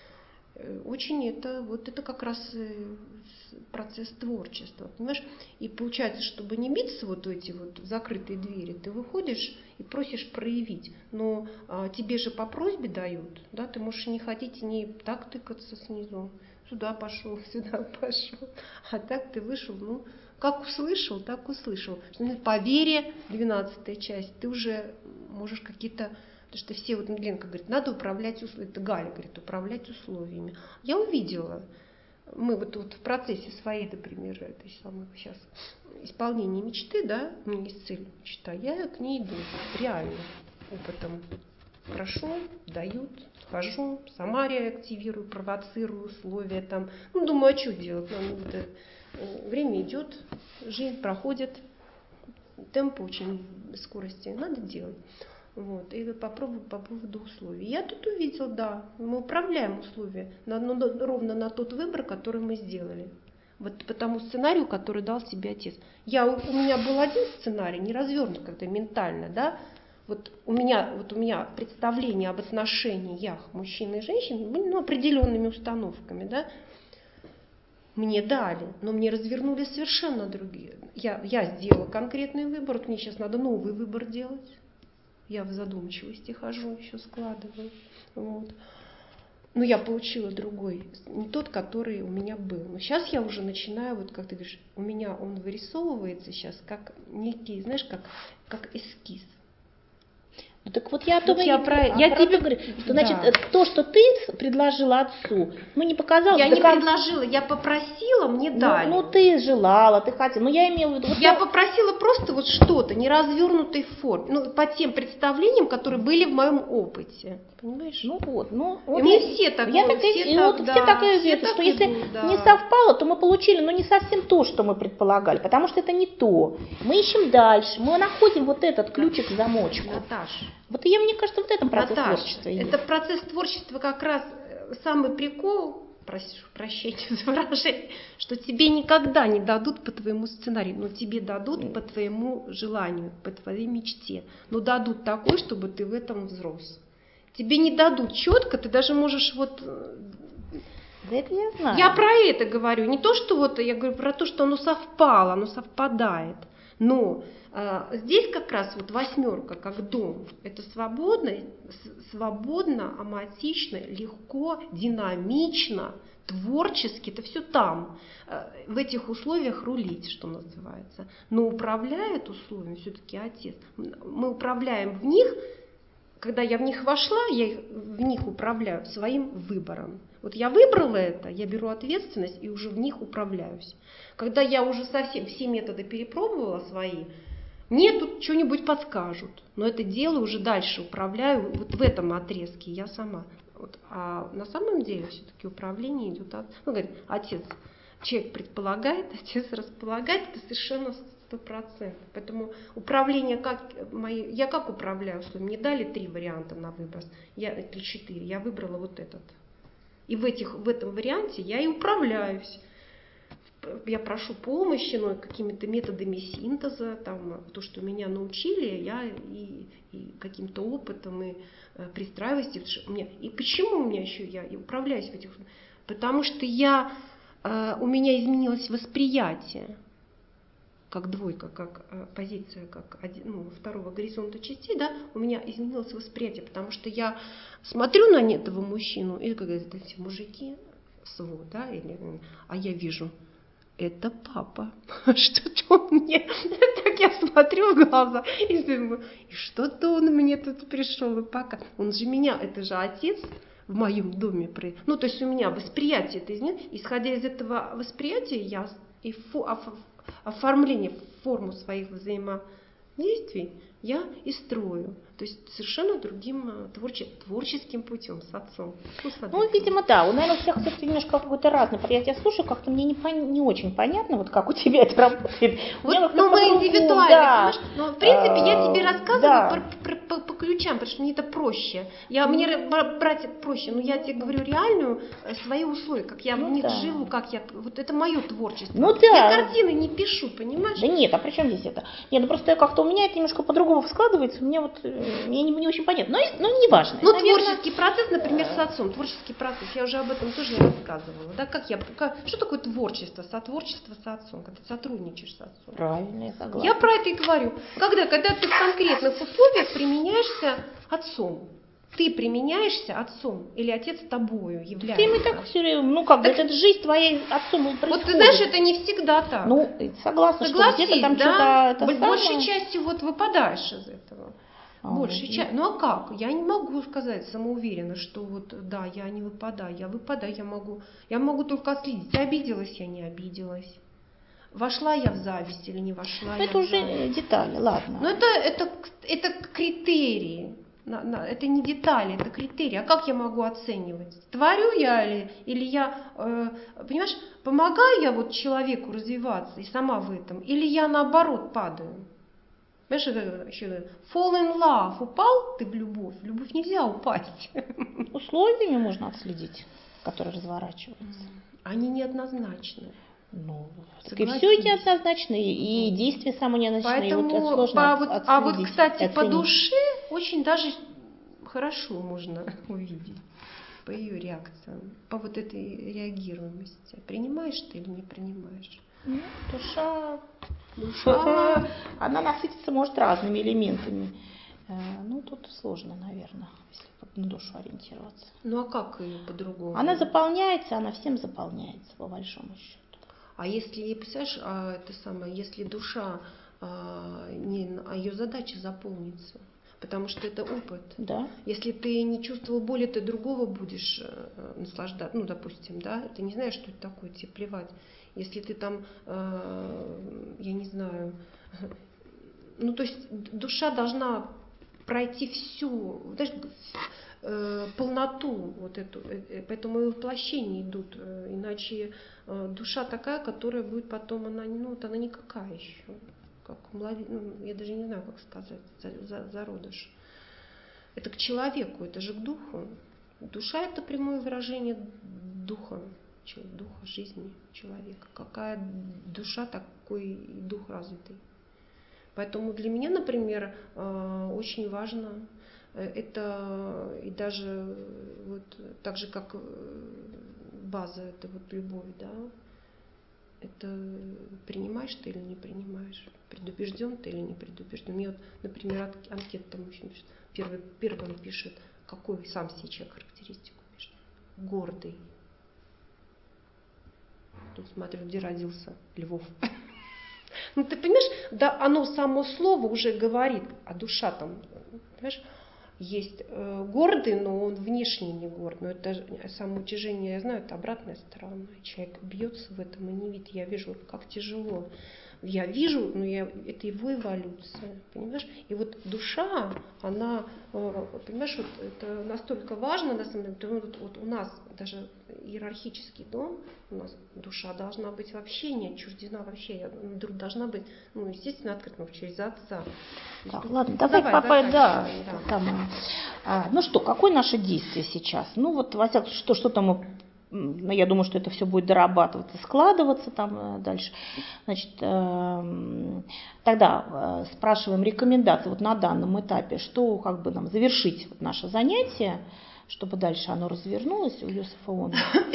Очень это, вот это как раз процесс творчества, понимаешь? И получается, чтобы не биться вот в эти вот закрытые двери, ты выходишь и просишь проявить, но а, тебе же по просьбе дают, да, ты можешь не ходить и не так тыкаться снизу, сюда пошел, сюда пошел, а так ты вышел, ну, как услышал, так услышал. По вере, двенадцатая часть, ты уже можешь какие-то... Потому что все, вот Ленка говорит, надо управлять условиями. Это Галя говорит, управлять условиями. Я увидела, мы вот, вот в процессе своей, например, этой самой сейчас исполнения мечты, да, у меня есть цель, мечта, я к ней иду, реально, опытом. Прошу, дают, хожу, сама реактивирую, провоцирую условия там. Ну, думаю, а что делать? Нам это, время идет, жизнь проходит, темп очень скорости, надо делать. Вот, и попробую по поводу условий. Я тут увидел, да, мы управляем условия на, ну, ровно на тот выбор, который мы сделали. Вот по тому сценарию, который дал себе отец. Я, у меня был один сценарий, не развернут как-то ментально, да. Вот у меня, вот у меня представление об отношениях мужчины и женщины были, ну, определенными установками, да. Мне дали, но мне развернули совершенно другие. Я, я сделала конкретный выбор, вот мне сейчас надо новый выбор делать. Я в задумчивости хожу, еще складываю. Вот. Но я получила другой, не тот, который у меня был. Но сейчас я уже начинаю, вот как ты говоришь, у меня он вырисовывается сейчас как некий, знаешь, как, как эскиз. Ну, так вот я о том Вот и я не- про- а я про тебе- то говорю, что да. значит то, что ты предложила отцу, ну не показалось Я до не кон- предложила, я попросила, мне ну, дали. ну ты желала, ты хотела, ну я имела в виду. Вот Я попросила просто вот что-то, не развернутой форме, ну, по тем представлениям, которые были в моем опыте. Понимаешь? Ну вот, ну И вот мы я- все так, я мы так и- все и так, вот да, все так и все верят, так что если идут, да. не совпало, то мы получили, ну не совсем то, что мы предполагали, потому что это не то. Мы ищем дальше, мы находим вот этот ключик к замочку. Наташ, Вот я, мне кажется, вот в этом процесс Наташ, творчества и это есть. процесс творчества как раз э, самый прикол, прошу прощения за выражение, что тебе никогда не дадут по твоему сценарию, но тебе дадут по твоему желанию, по твоей мечте, но дадут такой, чтобы ты в этом взрос. Тебе не дадут четко, ты даже можешь вот... э, Да это я знаю. Я про это говорю, не то, что вот, я говорю про то, что оно совпало, оно совпадает. Но э, здесь как раз вот восьмерка, как дом, это свободно, с- свободно, аматично, легко, динамично, творчески, это все там, э, в этих условиях рулить, что называется. Но управляет условиями все-таки отец. Мы управляем в них. Когда я в них вошла, я их, в них управляю своим выбором. Вот я выбрала это, я беру ответственность и уже в них управляюсь. Когда я уже совсем все методы перепробовала свои, мне тут что-нибудь подскажут. Но это дело уже дальше управляю вот в этом отрезке я сама. Вот. А на самом деле все-таки управление идет от... Ну, говорит, отец, человек предполагает, отец располагает, это совершенно сто процентов. Поэтому управление, как мои, я как управляю, что мне дали три варианта на выбор, я, или четыре, я выбрала вот этот. И в, этих, в этом варианте я и управляюсь. Я прошу помощи, ну, какими-то методами синтеза, там, то, что меня научили, я и, и каким-то опытом, и э, пристраиваюсь. У меня, и почему у меня еще я и управляюсь в этих... Потому что я, э, у меня изменилось восприятие, как двойка, как э, позиция, как один, ну, второго горизонта частей, да, у меня изменилось восприятие, потому что я смотрю на этого мужчину, и как это все мужики, свой, да, или, а я вижу, это папа, что-то он мне, так я смотрю в глаза и думаю, и что-то он мне тут пришел, и пока, он же меня, это же отец в моем доме, ну, то есть у меня восприятие это изменилось, исходя из этого восприятия, я и фу, оформление, форму своих взаимодействий я и строю. То есть совершенно другим творче, творческим путем с отцом. Ну, ну, видимо, да. У, наверное, у всех все-таки немножко какое-то разное. Я тебя слушаю, как-то мне не, пон... не очень понятно, вот как у тебя это работает. Вот, ну, мы индивидуально, да. понимаешь? Но, в принципе, я тебе рассказываю да. по, по, по, по ключам, потому что мне это проще. Я, мне брать это проще, но я тебе говорю реальную свои условия, как я ну, в них да. живу, как я... Вот это мое творчество. Ну, да. Я картины не пишу, понимаешь? Да нет, а при чем здесь это? Нет, ну просто как-то у меня это немножко по-другому складывается, мне вот мне не, не очень понятно, но, но не важно. Ну, наверное... творческий процесс, например, с отцом, творческий процесс, я уже об этом тоже рассказывала, да, как я, как, что такое творчество, сотворчество с отцом, когда ты сотрудничаешь с отцом. Правильно, я согласна. Я про это и говорю. Когда, когда ты в конкретных условиях применяешься отцом, ты применяешься отцом или отец тобою является. Ты ему так все время, ну как бы, так, это жизнь твоей отцом происходит. Вот ты знаешь, это не всегда так. Ну, согласна, Согласись, что где-то там да? что-то... Это большей самое... частью вот выпадаешь из этого. А, Большей ну, частью. Ну а как? Я не могу сказать самоуверенно, что вот да, я не выпадаю, я выпадаю, я могу, я могу только отследить, обиделась я, не обиделась. Вошла я в зависть или не вошла ну, я это в уже зависть. детали, ладно. Но это, это, это критерии. Это не детали, это критерии. А как я могу оценивать? Творю я или, или я, э, понимаешь, помогаю я вот человеку развиваться и сама в этом, или я наоборот падаю? Понимаешь, это еще fall in love, упал ты в любовь, в любовь нельзя упасть. Условиями можно отследить, которые разворачиваются. Они неоднозначны. Ну, так и все неоднозначно, и, и действия самые неоднозначные. Поэтому, вот сложно по, от, вот, отследить, а вот, кстати, оценить. по душе очень даже хорошо можно увидеть по ее реакциям, по вот этой реагируемости. Принимаешь ты или не принимаешь? Ну, душа, душа, она насытится, может, разными элементами. Ну, тут сложно, наверное, если на душу ориентироваться. Ну, а как ее по-другому? Она заполняется, она всем заполняется, по большому счету. А если, представляешь, а, это самое, если душа, а, не, а ее задача заполнится, потому что это опыт. Да. Если ты не чувствовал боли, ты другого будешь э, наслаждаться, ну, допустим, да, ты не знаешь, что это такое, тебе плевать. Если ты там, э, я не знаю, ну, то есть душа должна пройти всю, знаешь, э, полноту вот эту, э, поэтому и воплощения идут, э, иначе э, душа такая, которая будет потом, она, ну, вот она никакая еще, как младен... ну, я даже не знаю, как сказать, за, за, зародыш. Это к человеку, это же к духу. Душа — это прямое выражение духа, духа жизни человека. Какая душа, такой и дух развитый. Поэтому для меня, например, очень важно это, и даже вот так же, как база, это вот любовь, да, это принимаешь ты или не принимаешь, предубежден ты или не предубежден. Мне вот, например, анкета там первый, первым пишет, какой сам себе человек характеристику пишет. Гордый. Тут смотрю, где родился Львов. Ну, ты понимаешь, да, оно само слово уже говорит, а душа там, понимаешь, есть э, гордый, но он внешне не горд. Но это самоутяжение, я знаю, это обратная сторона. Человек бьется в этом и не видит. Я вижу, как тяжело. Я вижу, но я, это его эволюция, понимаешь? И вот душа, она, э, понимаешь, вот это настолько важно, на самом деле, вот, вот у нас даже иерархический дом, у нас душа должна быть вообще не отчуждена, вообще должна быть, ну, естественно, открыта через отца. Так, ладно, давай, давай папа, да, да. Самое. А, ну что, какое наше действие сейчас? Ну вот, во всяком случае, что, что-то мы, ну, я думаю, что это все будет дорабатываться, складываться там дальше. Значит, э, тогда э, спрашиваем рекомендации вот на данном этапе, что как бы нам завершить вот наше занятие, чтобы дальше оно развернулось у Йосефа Оны.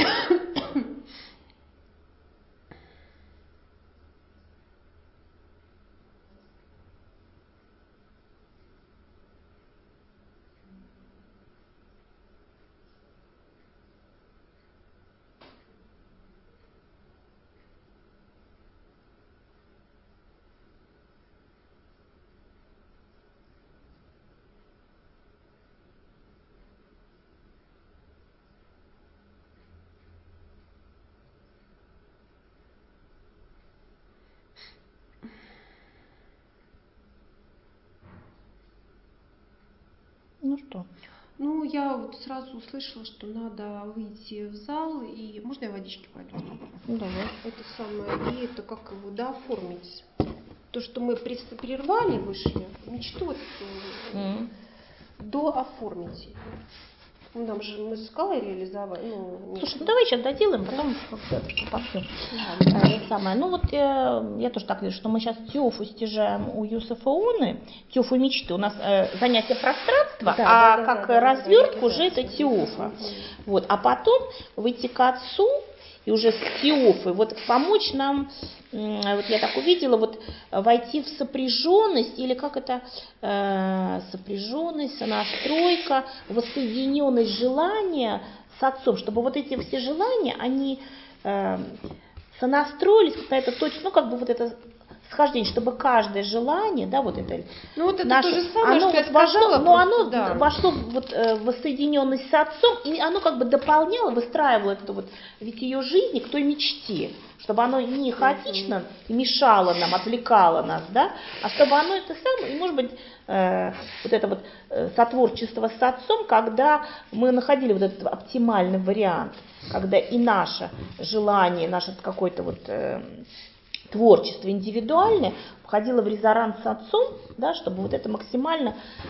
Ну что? Ну, я вот сразу услышала, что надо выйти в зал, и можно я водички пойду? Ну, давай. Это самое, и это как его, да, оформить. То, что мы прервали, вышли, мечту эту, mm. дооформить ее. Ну, нам же мы сказали реализовать. Ну, слушай, ну давай сейчас доделаем, потом попьем. Это самое. Ну вот я, я тоже так вижу, что мы сейчас Теофу стяжаем у Йосефа Оны, Теофу мечты. У нас э, занятие пространства, да, а да, как да, развертка да, уже это Теофа. Угу. Вот, а потом выйти к отцу и уже с Теофой вот помочь нам, вот я так увидела, вот войти в сопряженность, или как это, э, сопряженность, сонастройка, воссоединенность желания с отцом, чтобы вот эти все желания, они э, сонастроились, какая-то точка, ну как бы вот это схождение, чтобы каждое желание, да, вот это, ну, вот это наше, то же самое, оно что вот я вошло, сказала, но просто, оно да. вошло вот, э, в воссоединенность с отцом, и оно как бы дополняло, выстраивало эту вот ведь ее жизни к той мечте, чтобы оно не хаотично и мешало нам, отвлекало нас, да, а чтобы оно это самое, и может быть, э, вот это вот э, сотворчество с отцом, когда мы находили вот этот оптимальный вариант, когда и наше желание, наше какой-то вот э, творчество индивидуальное входило в резонанс с отцом, да, чтобы вот это максимально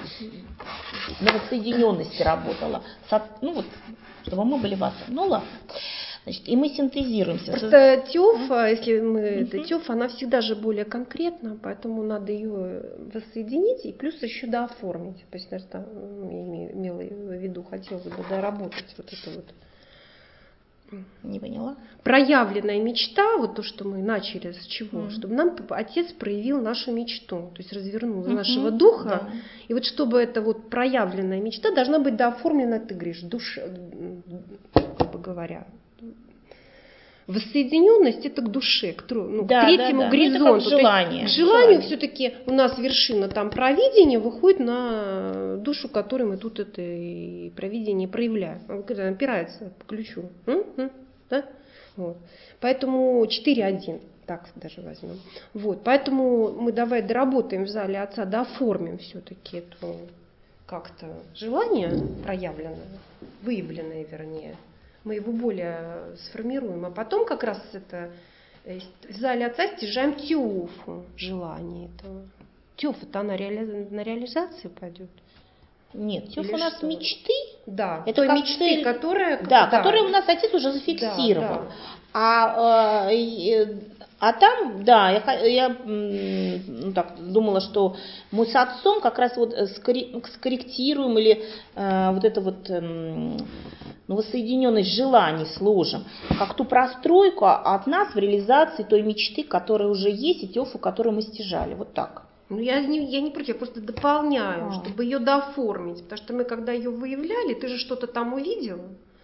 на воссоединенности работало, ну вот, чтобы мы были в отцом. Ну ладно. Значит, и мы синтезируемся. Просто Теофа, если мы, uh-huh. это Теофа, она всегда же более конкретна, поэтому надо ее воссоединить и плюс еще дооформить. То есть, наверное, там, я имела в виду, хотелось бы доработать вот это вот Не поняла. Проявленная мечта, вот то, что мы начали с чего, Mm. чтобы нам отец проявил нашу мечту, то есть развернул Мгм, нашего духа. да. И вот чтобы эта вот проявленная мечта должна быть дооформлена, ты говоришь, душа, грубо говоря. Воссоединенность это к душе, к, тру- ну, Да, к третьему да, да. Ну, это как горизонту. То есть желание, к желанию желание. все-таки у нас вершина там провидения выходит на душу, которой мы тут это и провидение проявляем. А вот когда опирается по ключу. М? М? Да? Вот. Поэтому четыре один, так даже возьмем. Вот. Поэтому мы давай доработаем в зале отца, дооформим все-таки это как-то желание проявленное, выявленное вернее. Мы его более сформируем, а потом как раз это в зале отца стяжаем тёфу, желание этого. Тёфа-то она реали... на реализацию пойдет. Нет, тёф Или у нас что? мечты. Да, Это той как мечты, цель, которая... Да, да, которые у нас отец уже зафиксировал. Да, да. А, э, а там, да, я, я ну, так, думала, что мы с отцом как раз вот скорректируем или э, вот это вот э, ну, воссоединенность желаний сложим, как ту простройку от нас в реализации той мечты, которая уже есть, и тёфу, которую мы стяжали. Вот так. Ну, я не, я не против, я просто дополняю, А. чтобы ее дооформить. Потому что мы, когда ее выявляли, ты же что-то там увидела.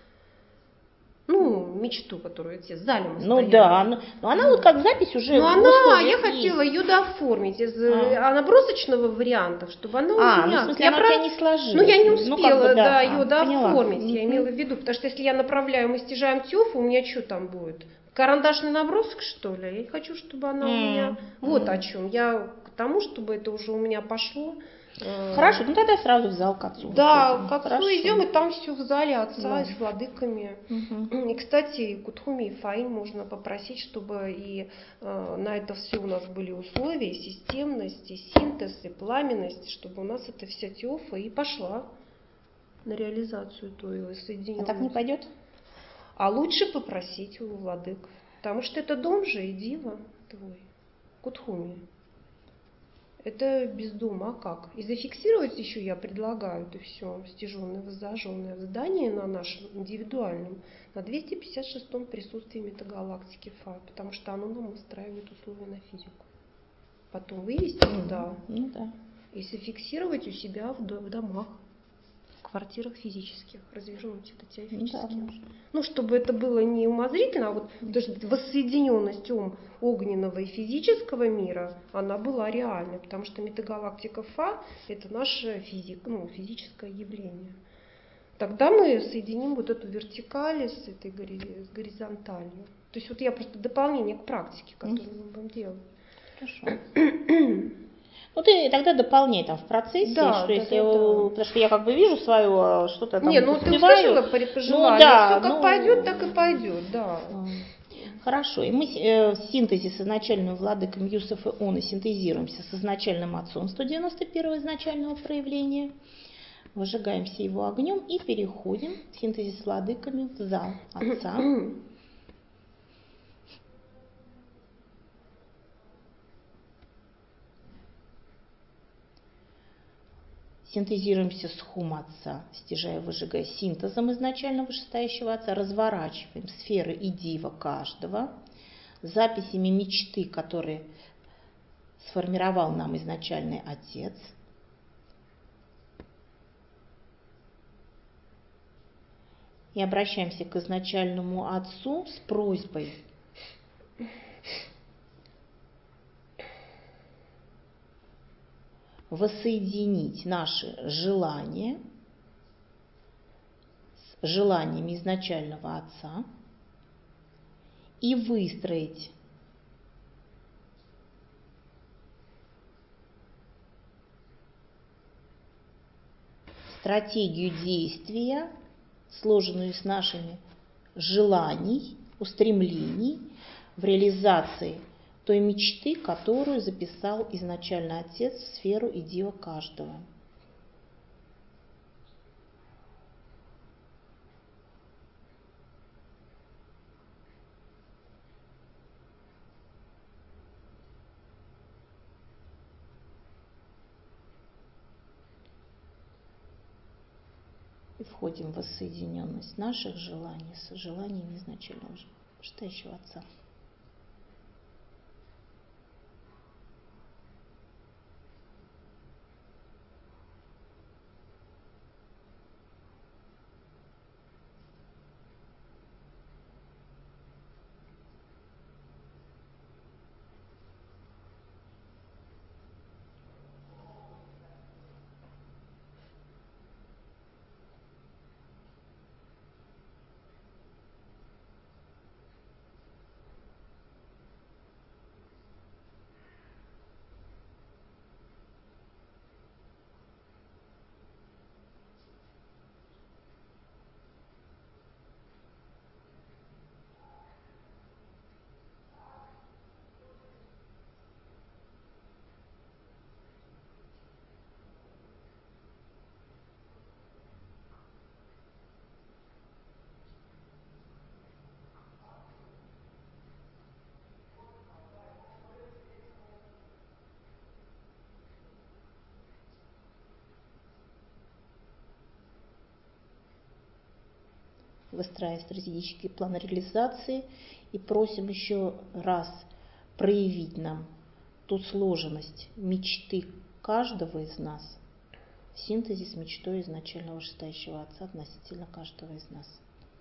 Ну, мечту, которую тебе в зале мы Ну стояли. да, но, но она вот как запись уже Ну в она, условиях я есть. хотела ее дооформить из А. а. набросочного варианта, чтобы она А, у меня... ну в смысле, я она про... у тебя не сложилась. Ну я не Ну, успела, как бы, да, да, а, ее дооформить, поняла. я имела в виду. Потому что если я направляю, мы стяжаем тёфу, у меня что там будет? Карандашный набросок, что ли? Я не хочу, чтобы она Mm. у меня... Вот Mm. о чем. Я к тому, чтобы это уже у меня пошло... Хорошо, ну тогда сразу в зал к отцу. Да, выходим. к отцу Хорошо. идем, и там все в зале отца Да. и с владыками. Угу. И, кстати, Кутхуми и Фаин можно попросить, чтобы и э, на это все у нас были условия, и системность, и синтез, и пламенность, чтобы у нас эта вся тёфа и пошла на реализацию той воссоединенности. А так не пойдет? А лучше попросить у владык, потому что это дом же и дива твой, Кутхуми. Это без дома, а как? И зафиксировать еще я предлагаю это все стяженное, воззаженное в здании на нашем индивидуальном, на двести пятьдесят шестом присутствии метагалактики Фа, потому что оно нам устраивает условия на физику. Потом вывести Mm-hmm. туда Ну, да. и зафиксировать у себя в домах, в квартирах физических, развернуть это теоретически. Да, ну, чтобы это было не умозрительно, а вот даже воссоединенность ум огненного и физического мира, она была реальной, потому что метагалактика Фа – это наше физик, ну, физическое явление. Тогда мы соединим вот эту вертикаль с этой с горизонталью. То есть вот я просто дополнение к практике, которую мы будем делать. Хорошо. Ну ты тогда дополняй там в процессе, да, что да, если, да, да. потому что я как бы вижу свое, что-то там Не, ну успеваю. ты услышала пожелание, ну, да, все как ну, пойдет, так и пойдет, да. Хорошо, и мы э, в синтезе с изначальным владыком Юсеф и он и синтезируемся с изначальным отцом сто девяносто первого изначального проявления, выжигаемся его огнем и переходим в синтезе с владыками в зал отца. Синтезируемся с хум отца, стяжая, выжигая синтезом изначально вышестоящего отца, разворачиваем сферы и дива каждого, записями мечты, которые сформировал нам изначальный отец. И обращаемся к изначальному отцу с просьбой воссоединить наши желания с желаниями изначального отца и выстроить стратегию действия, сложенную из нашими желаний, устремлений в реализации той мечты, которую записал изначально отец в сферу и дива каждого. И входим в воссоединенность наших желаний с желаниями изначального вышестоящего Отца. Выстраивая стратегический план реализации, и просим еще раз проявить нам ту сложность мечты каждого из нас в синтезе с мечтой изначального вышестоящего Отца относительно каждого из нас.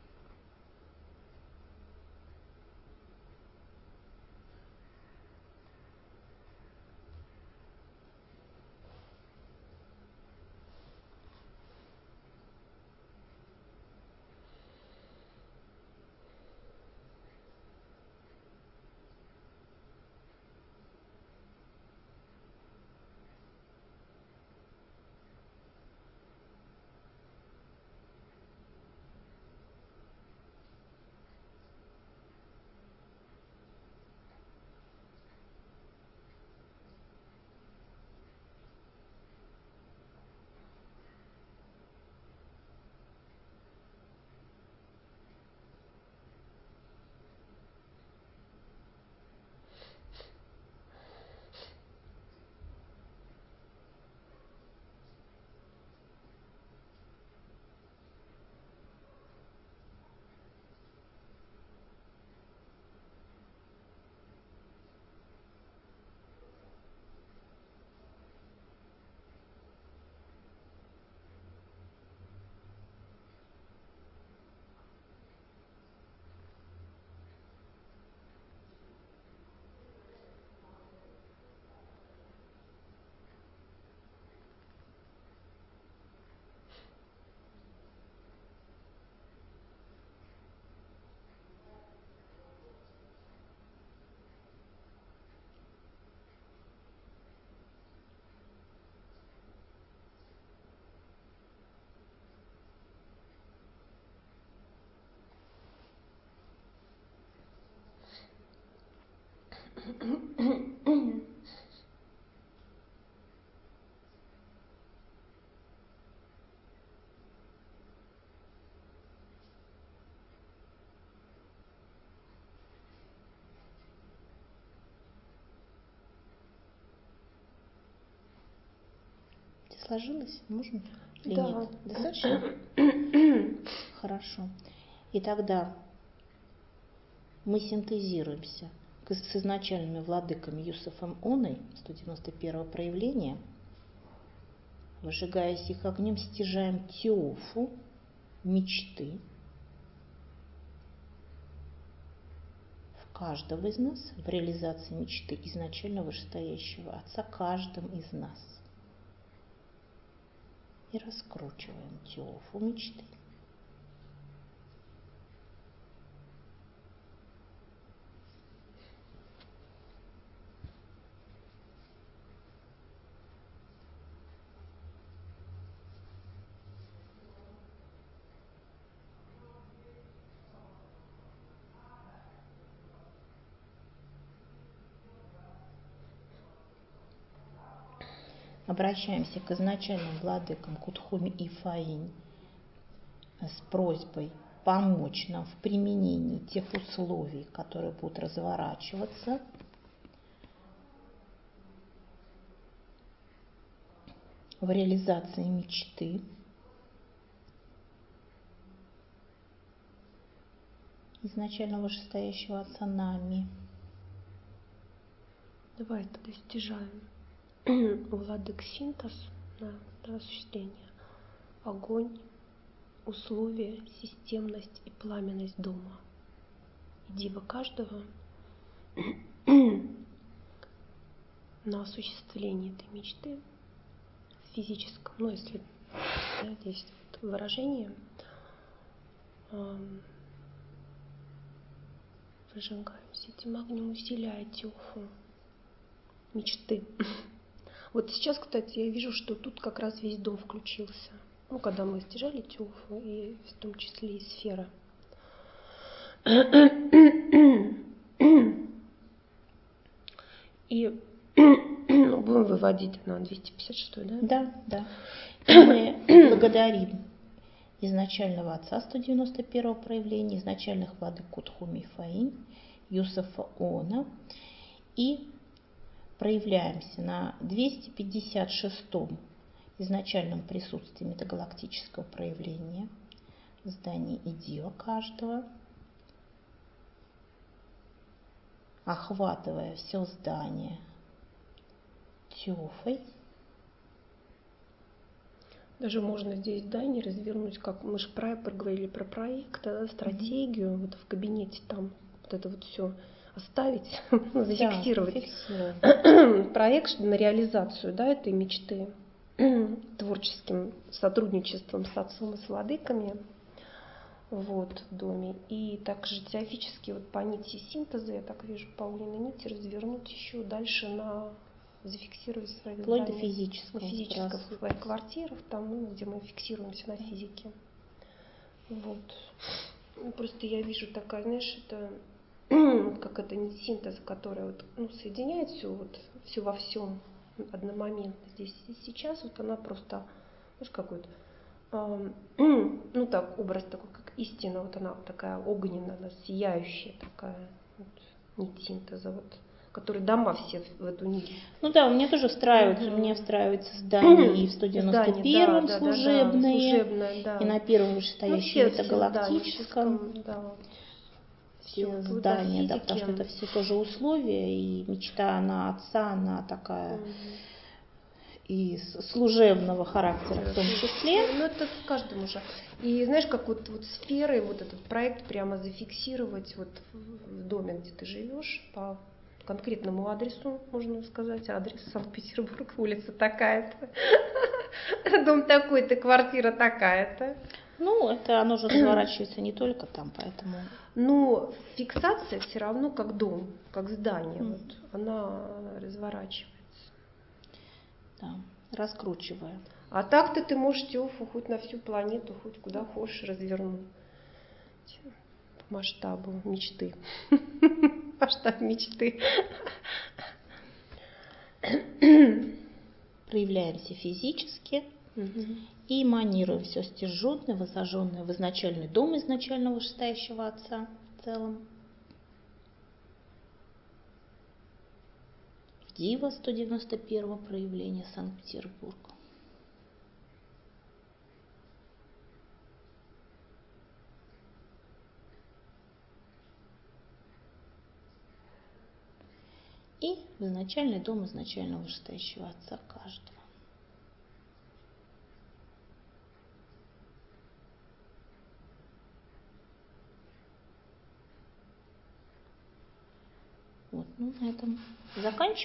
Сложилось? Можно? Или да. нет? Достаточно? Хорошо. И тогда мы синтезируемся с изначальными владыками Юсефом Оной сто девяносто первого проявления, выжигаясь их огнем, стяжаем теофу, мечты в каждого из нас, в реализации мечты изначально вышестоящего Отца каждым из нас. И раскручиваем теофу мечты. Обращаемся к изначальным владыкам Кутхуми и Фаинь с просьбой помочь нам в применении тех условий, которые будут разворачиваться в реализации мечты изначально вышестоящего отца нами. Давай тогда стяжаем. У владык синтез на, на осуществление. Огонь, условия, системность и пламенность дома. И дива каждого на осуществление этой мечты в физическом, ну если да, здесь вот выражение, эм, выжигаемся этим огнем, усиляя тёфу мечты. Вот сейчас, кстати, я вижу, что тут как раз весь дом включился. Ну, когда мы стяжали тёфу, и в том числе и сфера. И будем выводить на двести пятьдесят шесть, да? Да, да. И мы благодарим изначального отца сто девяносто первого проявления, изначальных владык Кутхуми и Фаинь, Юсефа Она, и проявляемся на двести пятьдесят шестом изначальном присутствии метагалактического проявления в здании и дива каждого, охватывая все здание тёфой. Даже можно здесь здание развернуть, как мы же про, проговорили про проект, да, стратегию, mm-hmm. вот в кабинете там вот это вот все оставить, зафиксировать да, проект на реализацию, да, этой мечты творческим сотрудничеством с отцом и с владыками вот, в доме. И также теофически вот по нити синтеза, я так вижу, по огненной нити развернуть еще дальше на зафиксировать свои вплоть до здания, физического, на физических своих квартирах, там, ну, где мы фиксируемся на физике. Вот. Ну, просто я вижу такая, знаешь, это как это не синтез, которая вот, ну, соединяет все, вот, все во всем одномоментно. Здесь и сейчас вот она просто, знаешь, какой-то, э, ну так, образ такой, как истина, вот она вот такая огненная, она сияющая такая, вот, нить синтеза, вот, которые дома все в эту нить. Ну да, у меня тоже встраивается, Угу. у меня встраивается здание и в сто девяносто первом да, служебное, да, да, служебное, да. и на первом вышестоящем ну, метагалактическом. Да. Все здания, да, потому что это все тоже условия, и мечта она отца, она такая угу. и служебного характера в том числе. Ну это в каждом уже. И знаешь, как вот, вот сферы, вот этот проект прямо зафиксировать вот в доме, где ты живешь, по конкретному адресу, можно сказать, адрес Санкт-Петербург, улица такая-то, дом такой-то, квартира такая-то. Ну, это оно же разворачивается не только там, поэтому... Ну, фиксация все равно как дом, как здание, mm. вот, она разворачивается. Да, раскручивая. А так-то ты можешь тёфу хоть на всю планету, хоть куда хочешь развернуть. По масштабу мечты. Масштаб мечты. Проявляемся физически угу. и эманируем все стяжённое, возожженное в изначальный дом изначального вышестоящего отца в целом. В дива сто девяносто первого проявления Санкт-Петербург. И в изначальный дом изначального вышестоящего отца каждого. Вот, ну на этом заканчиваем.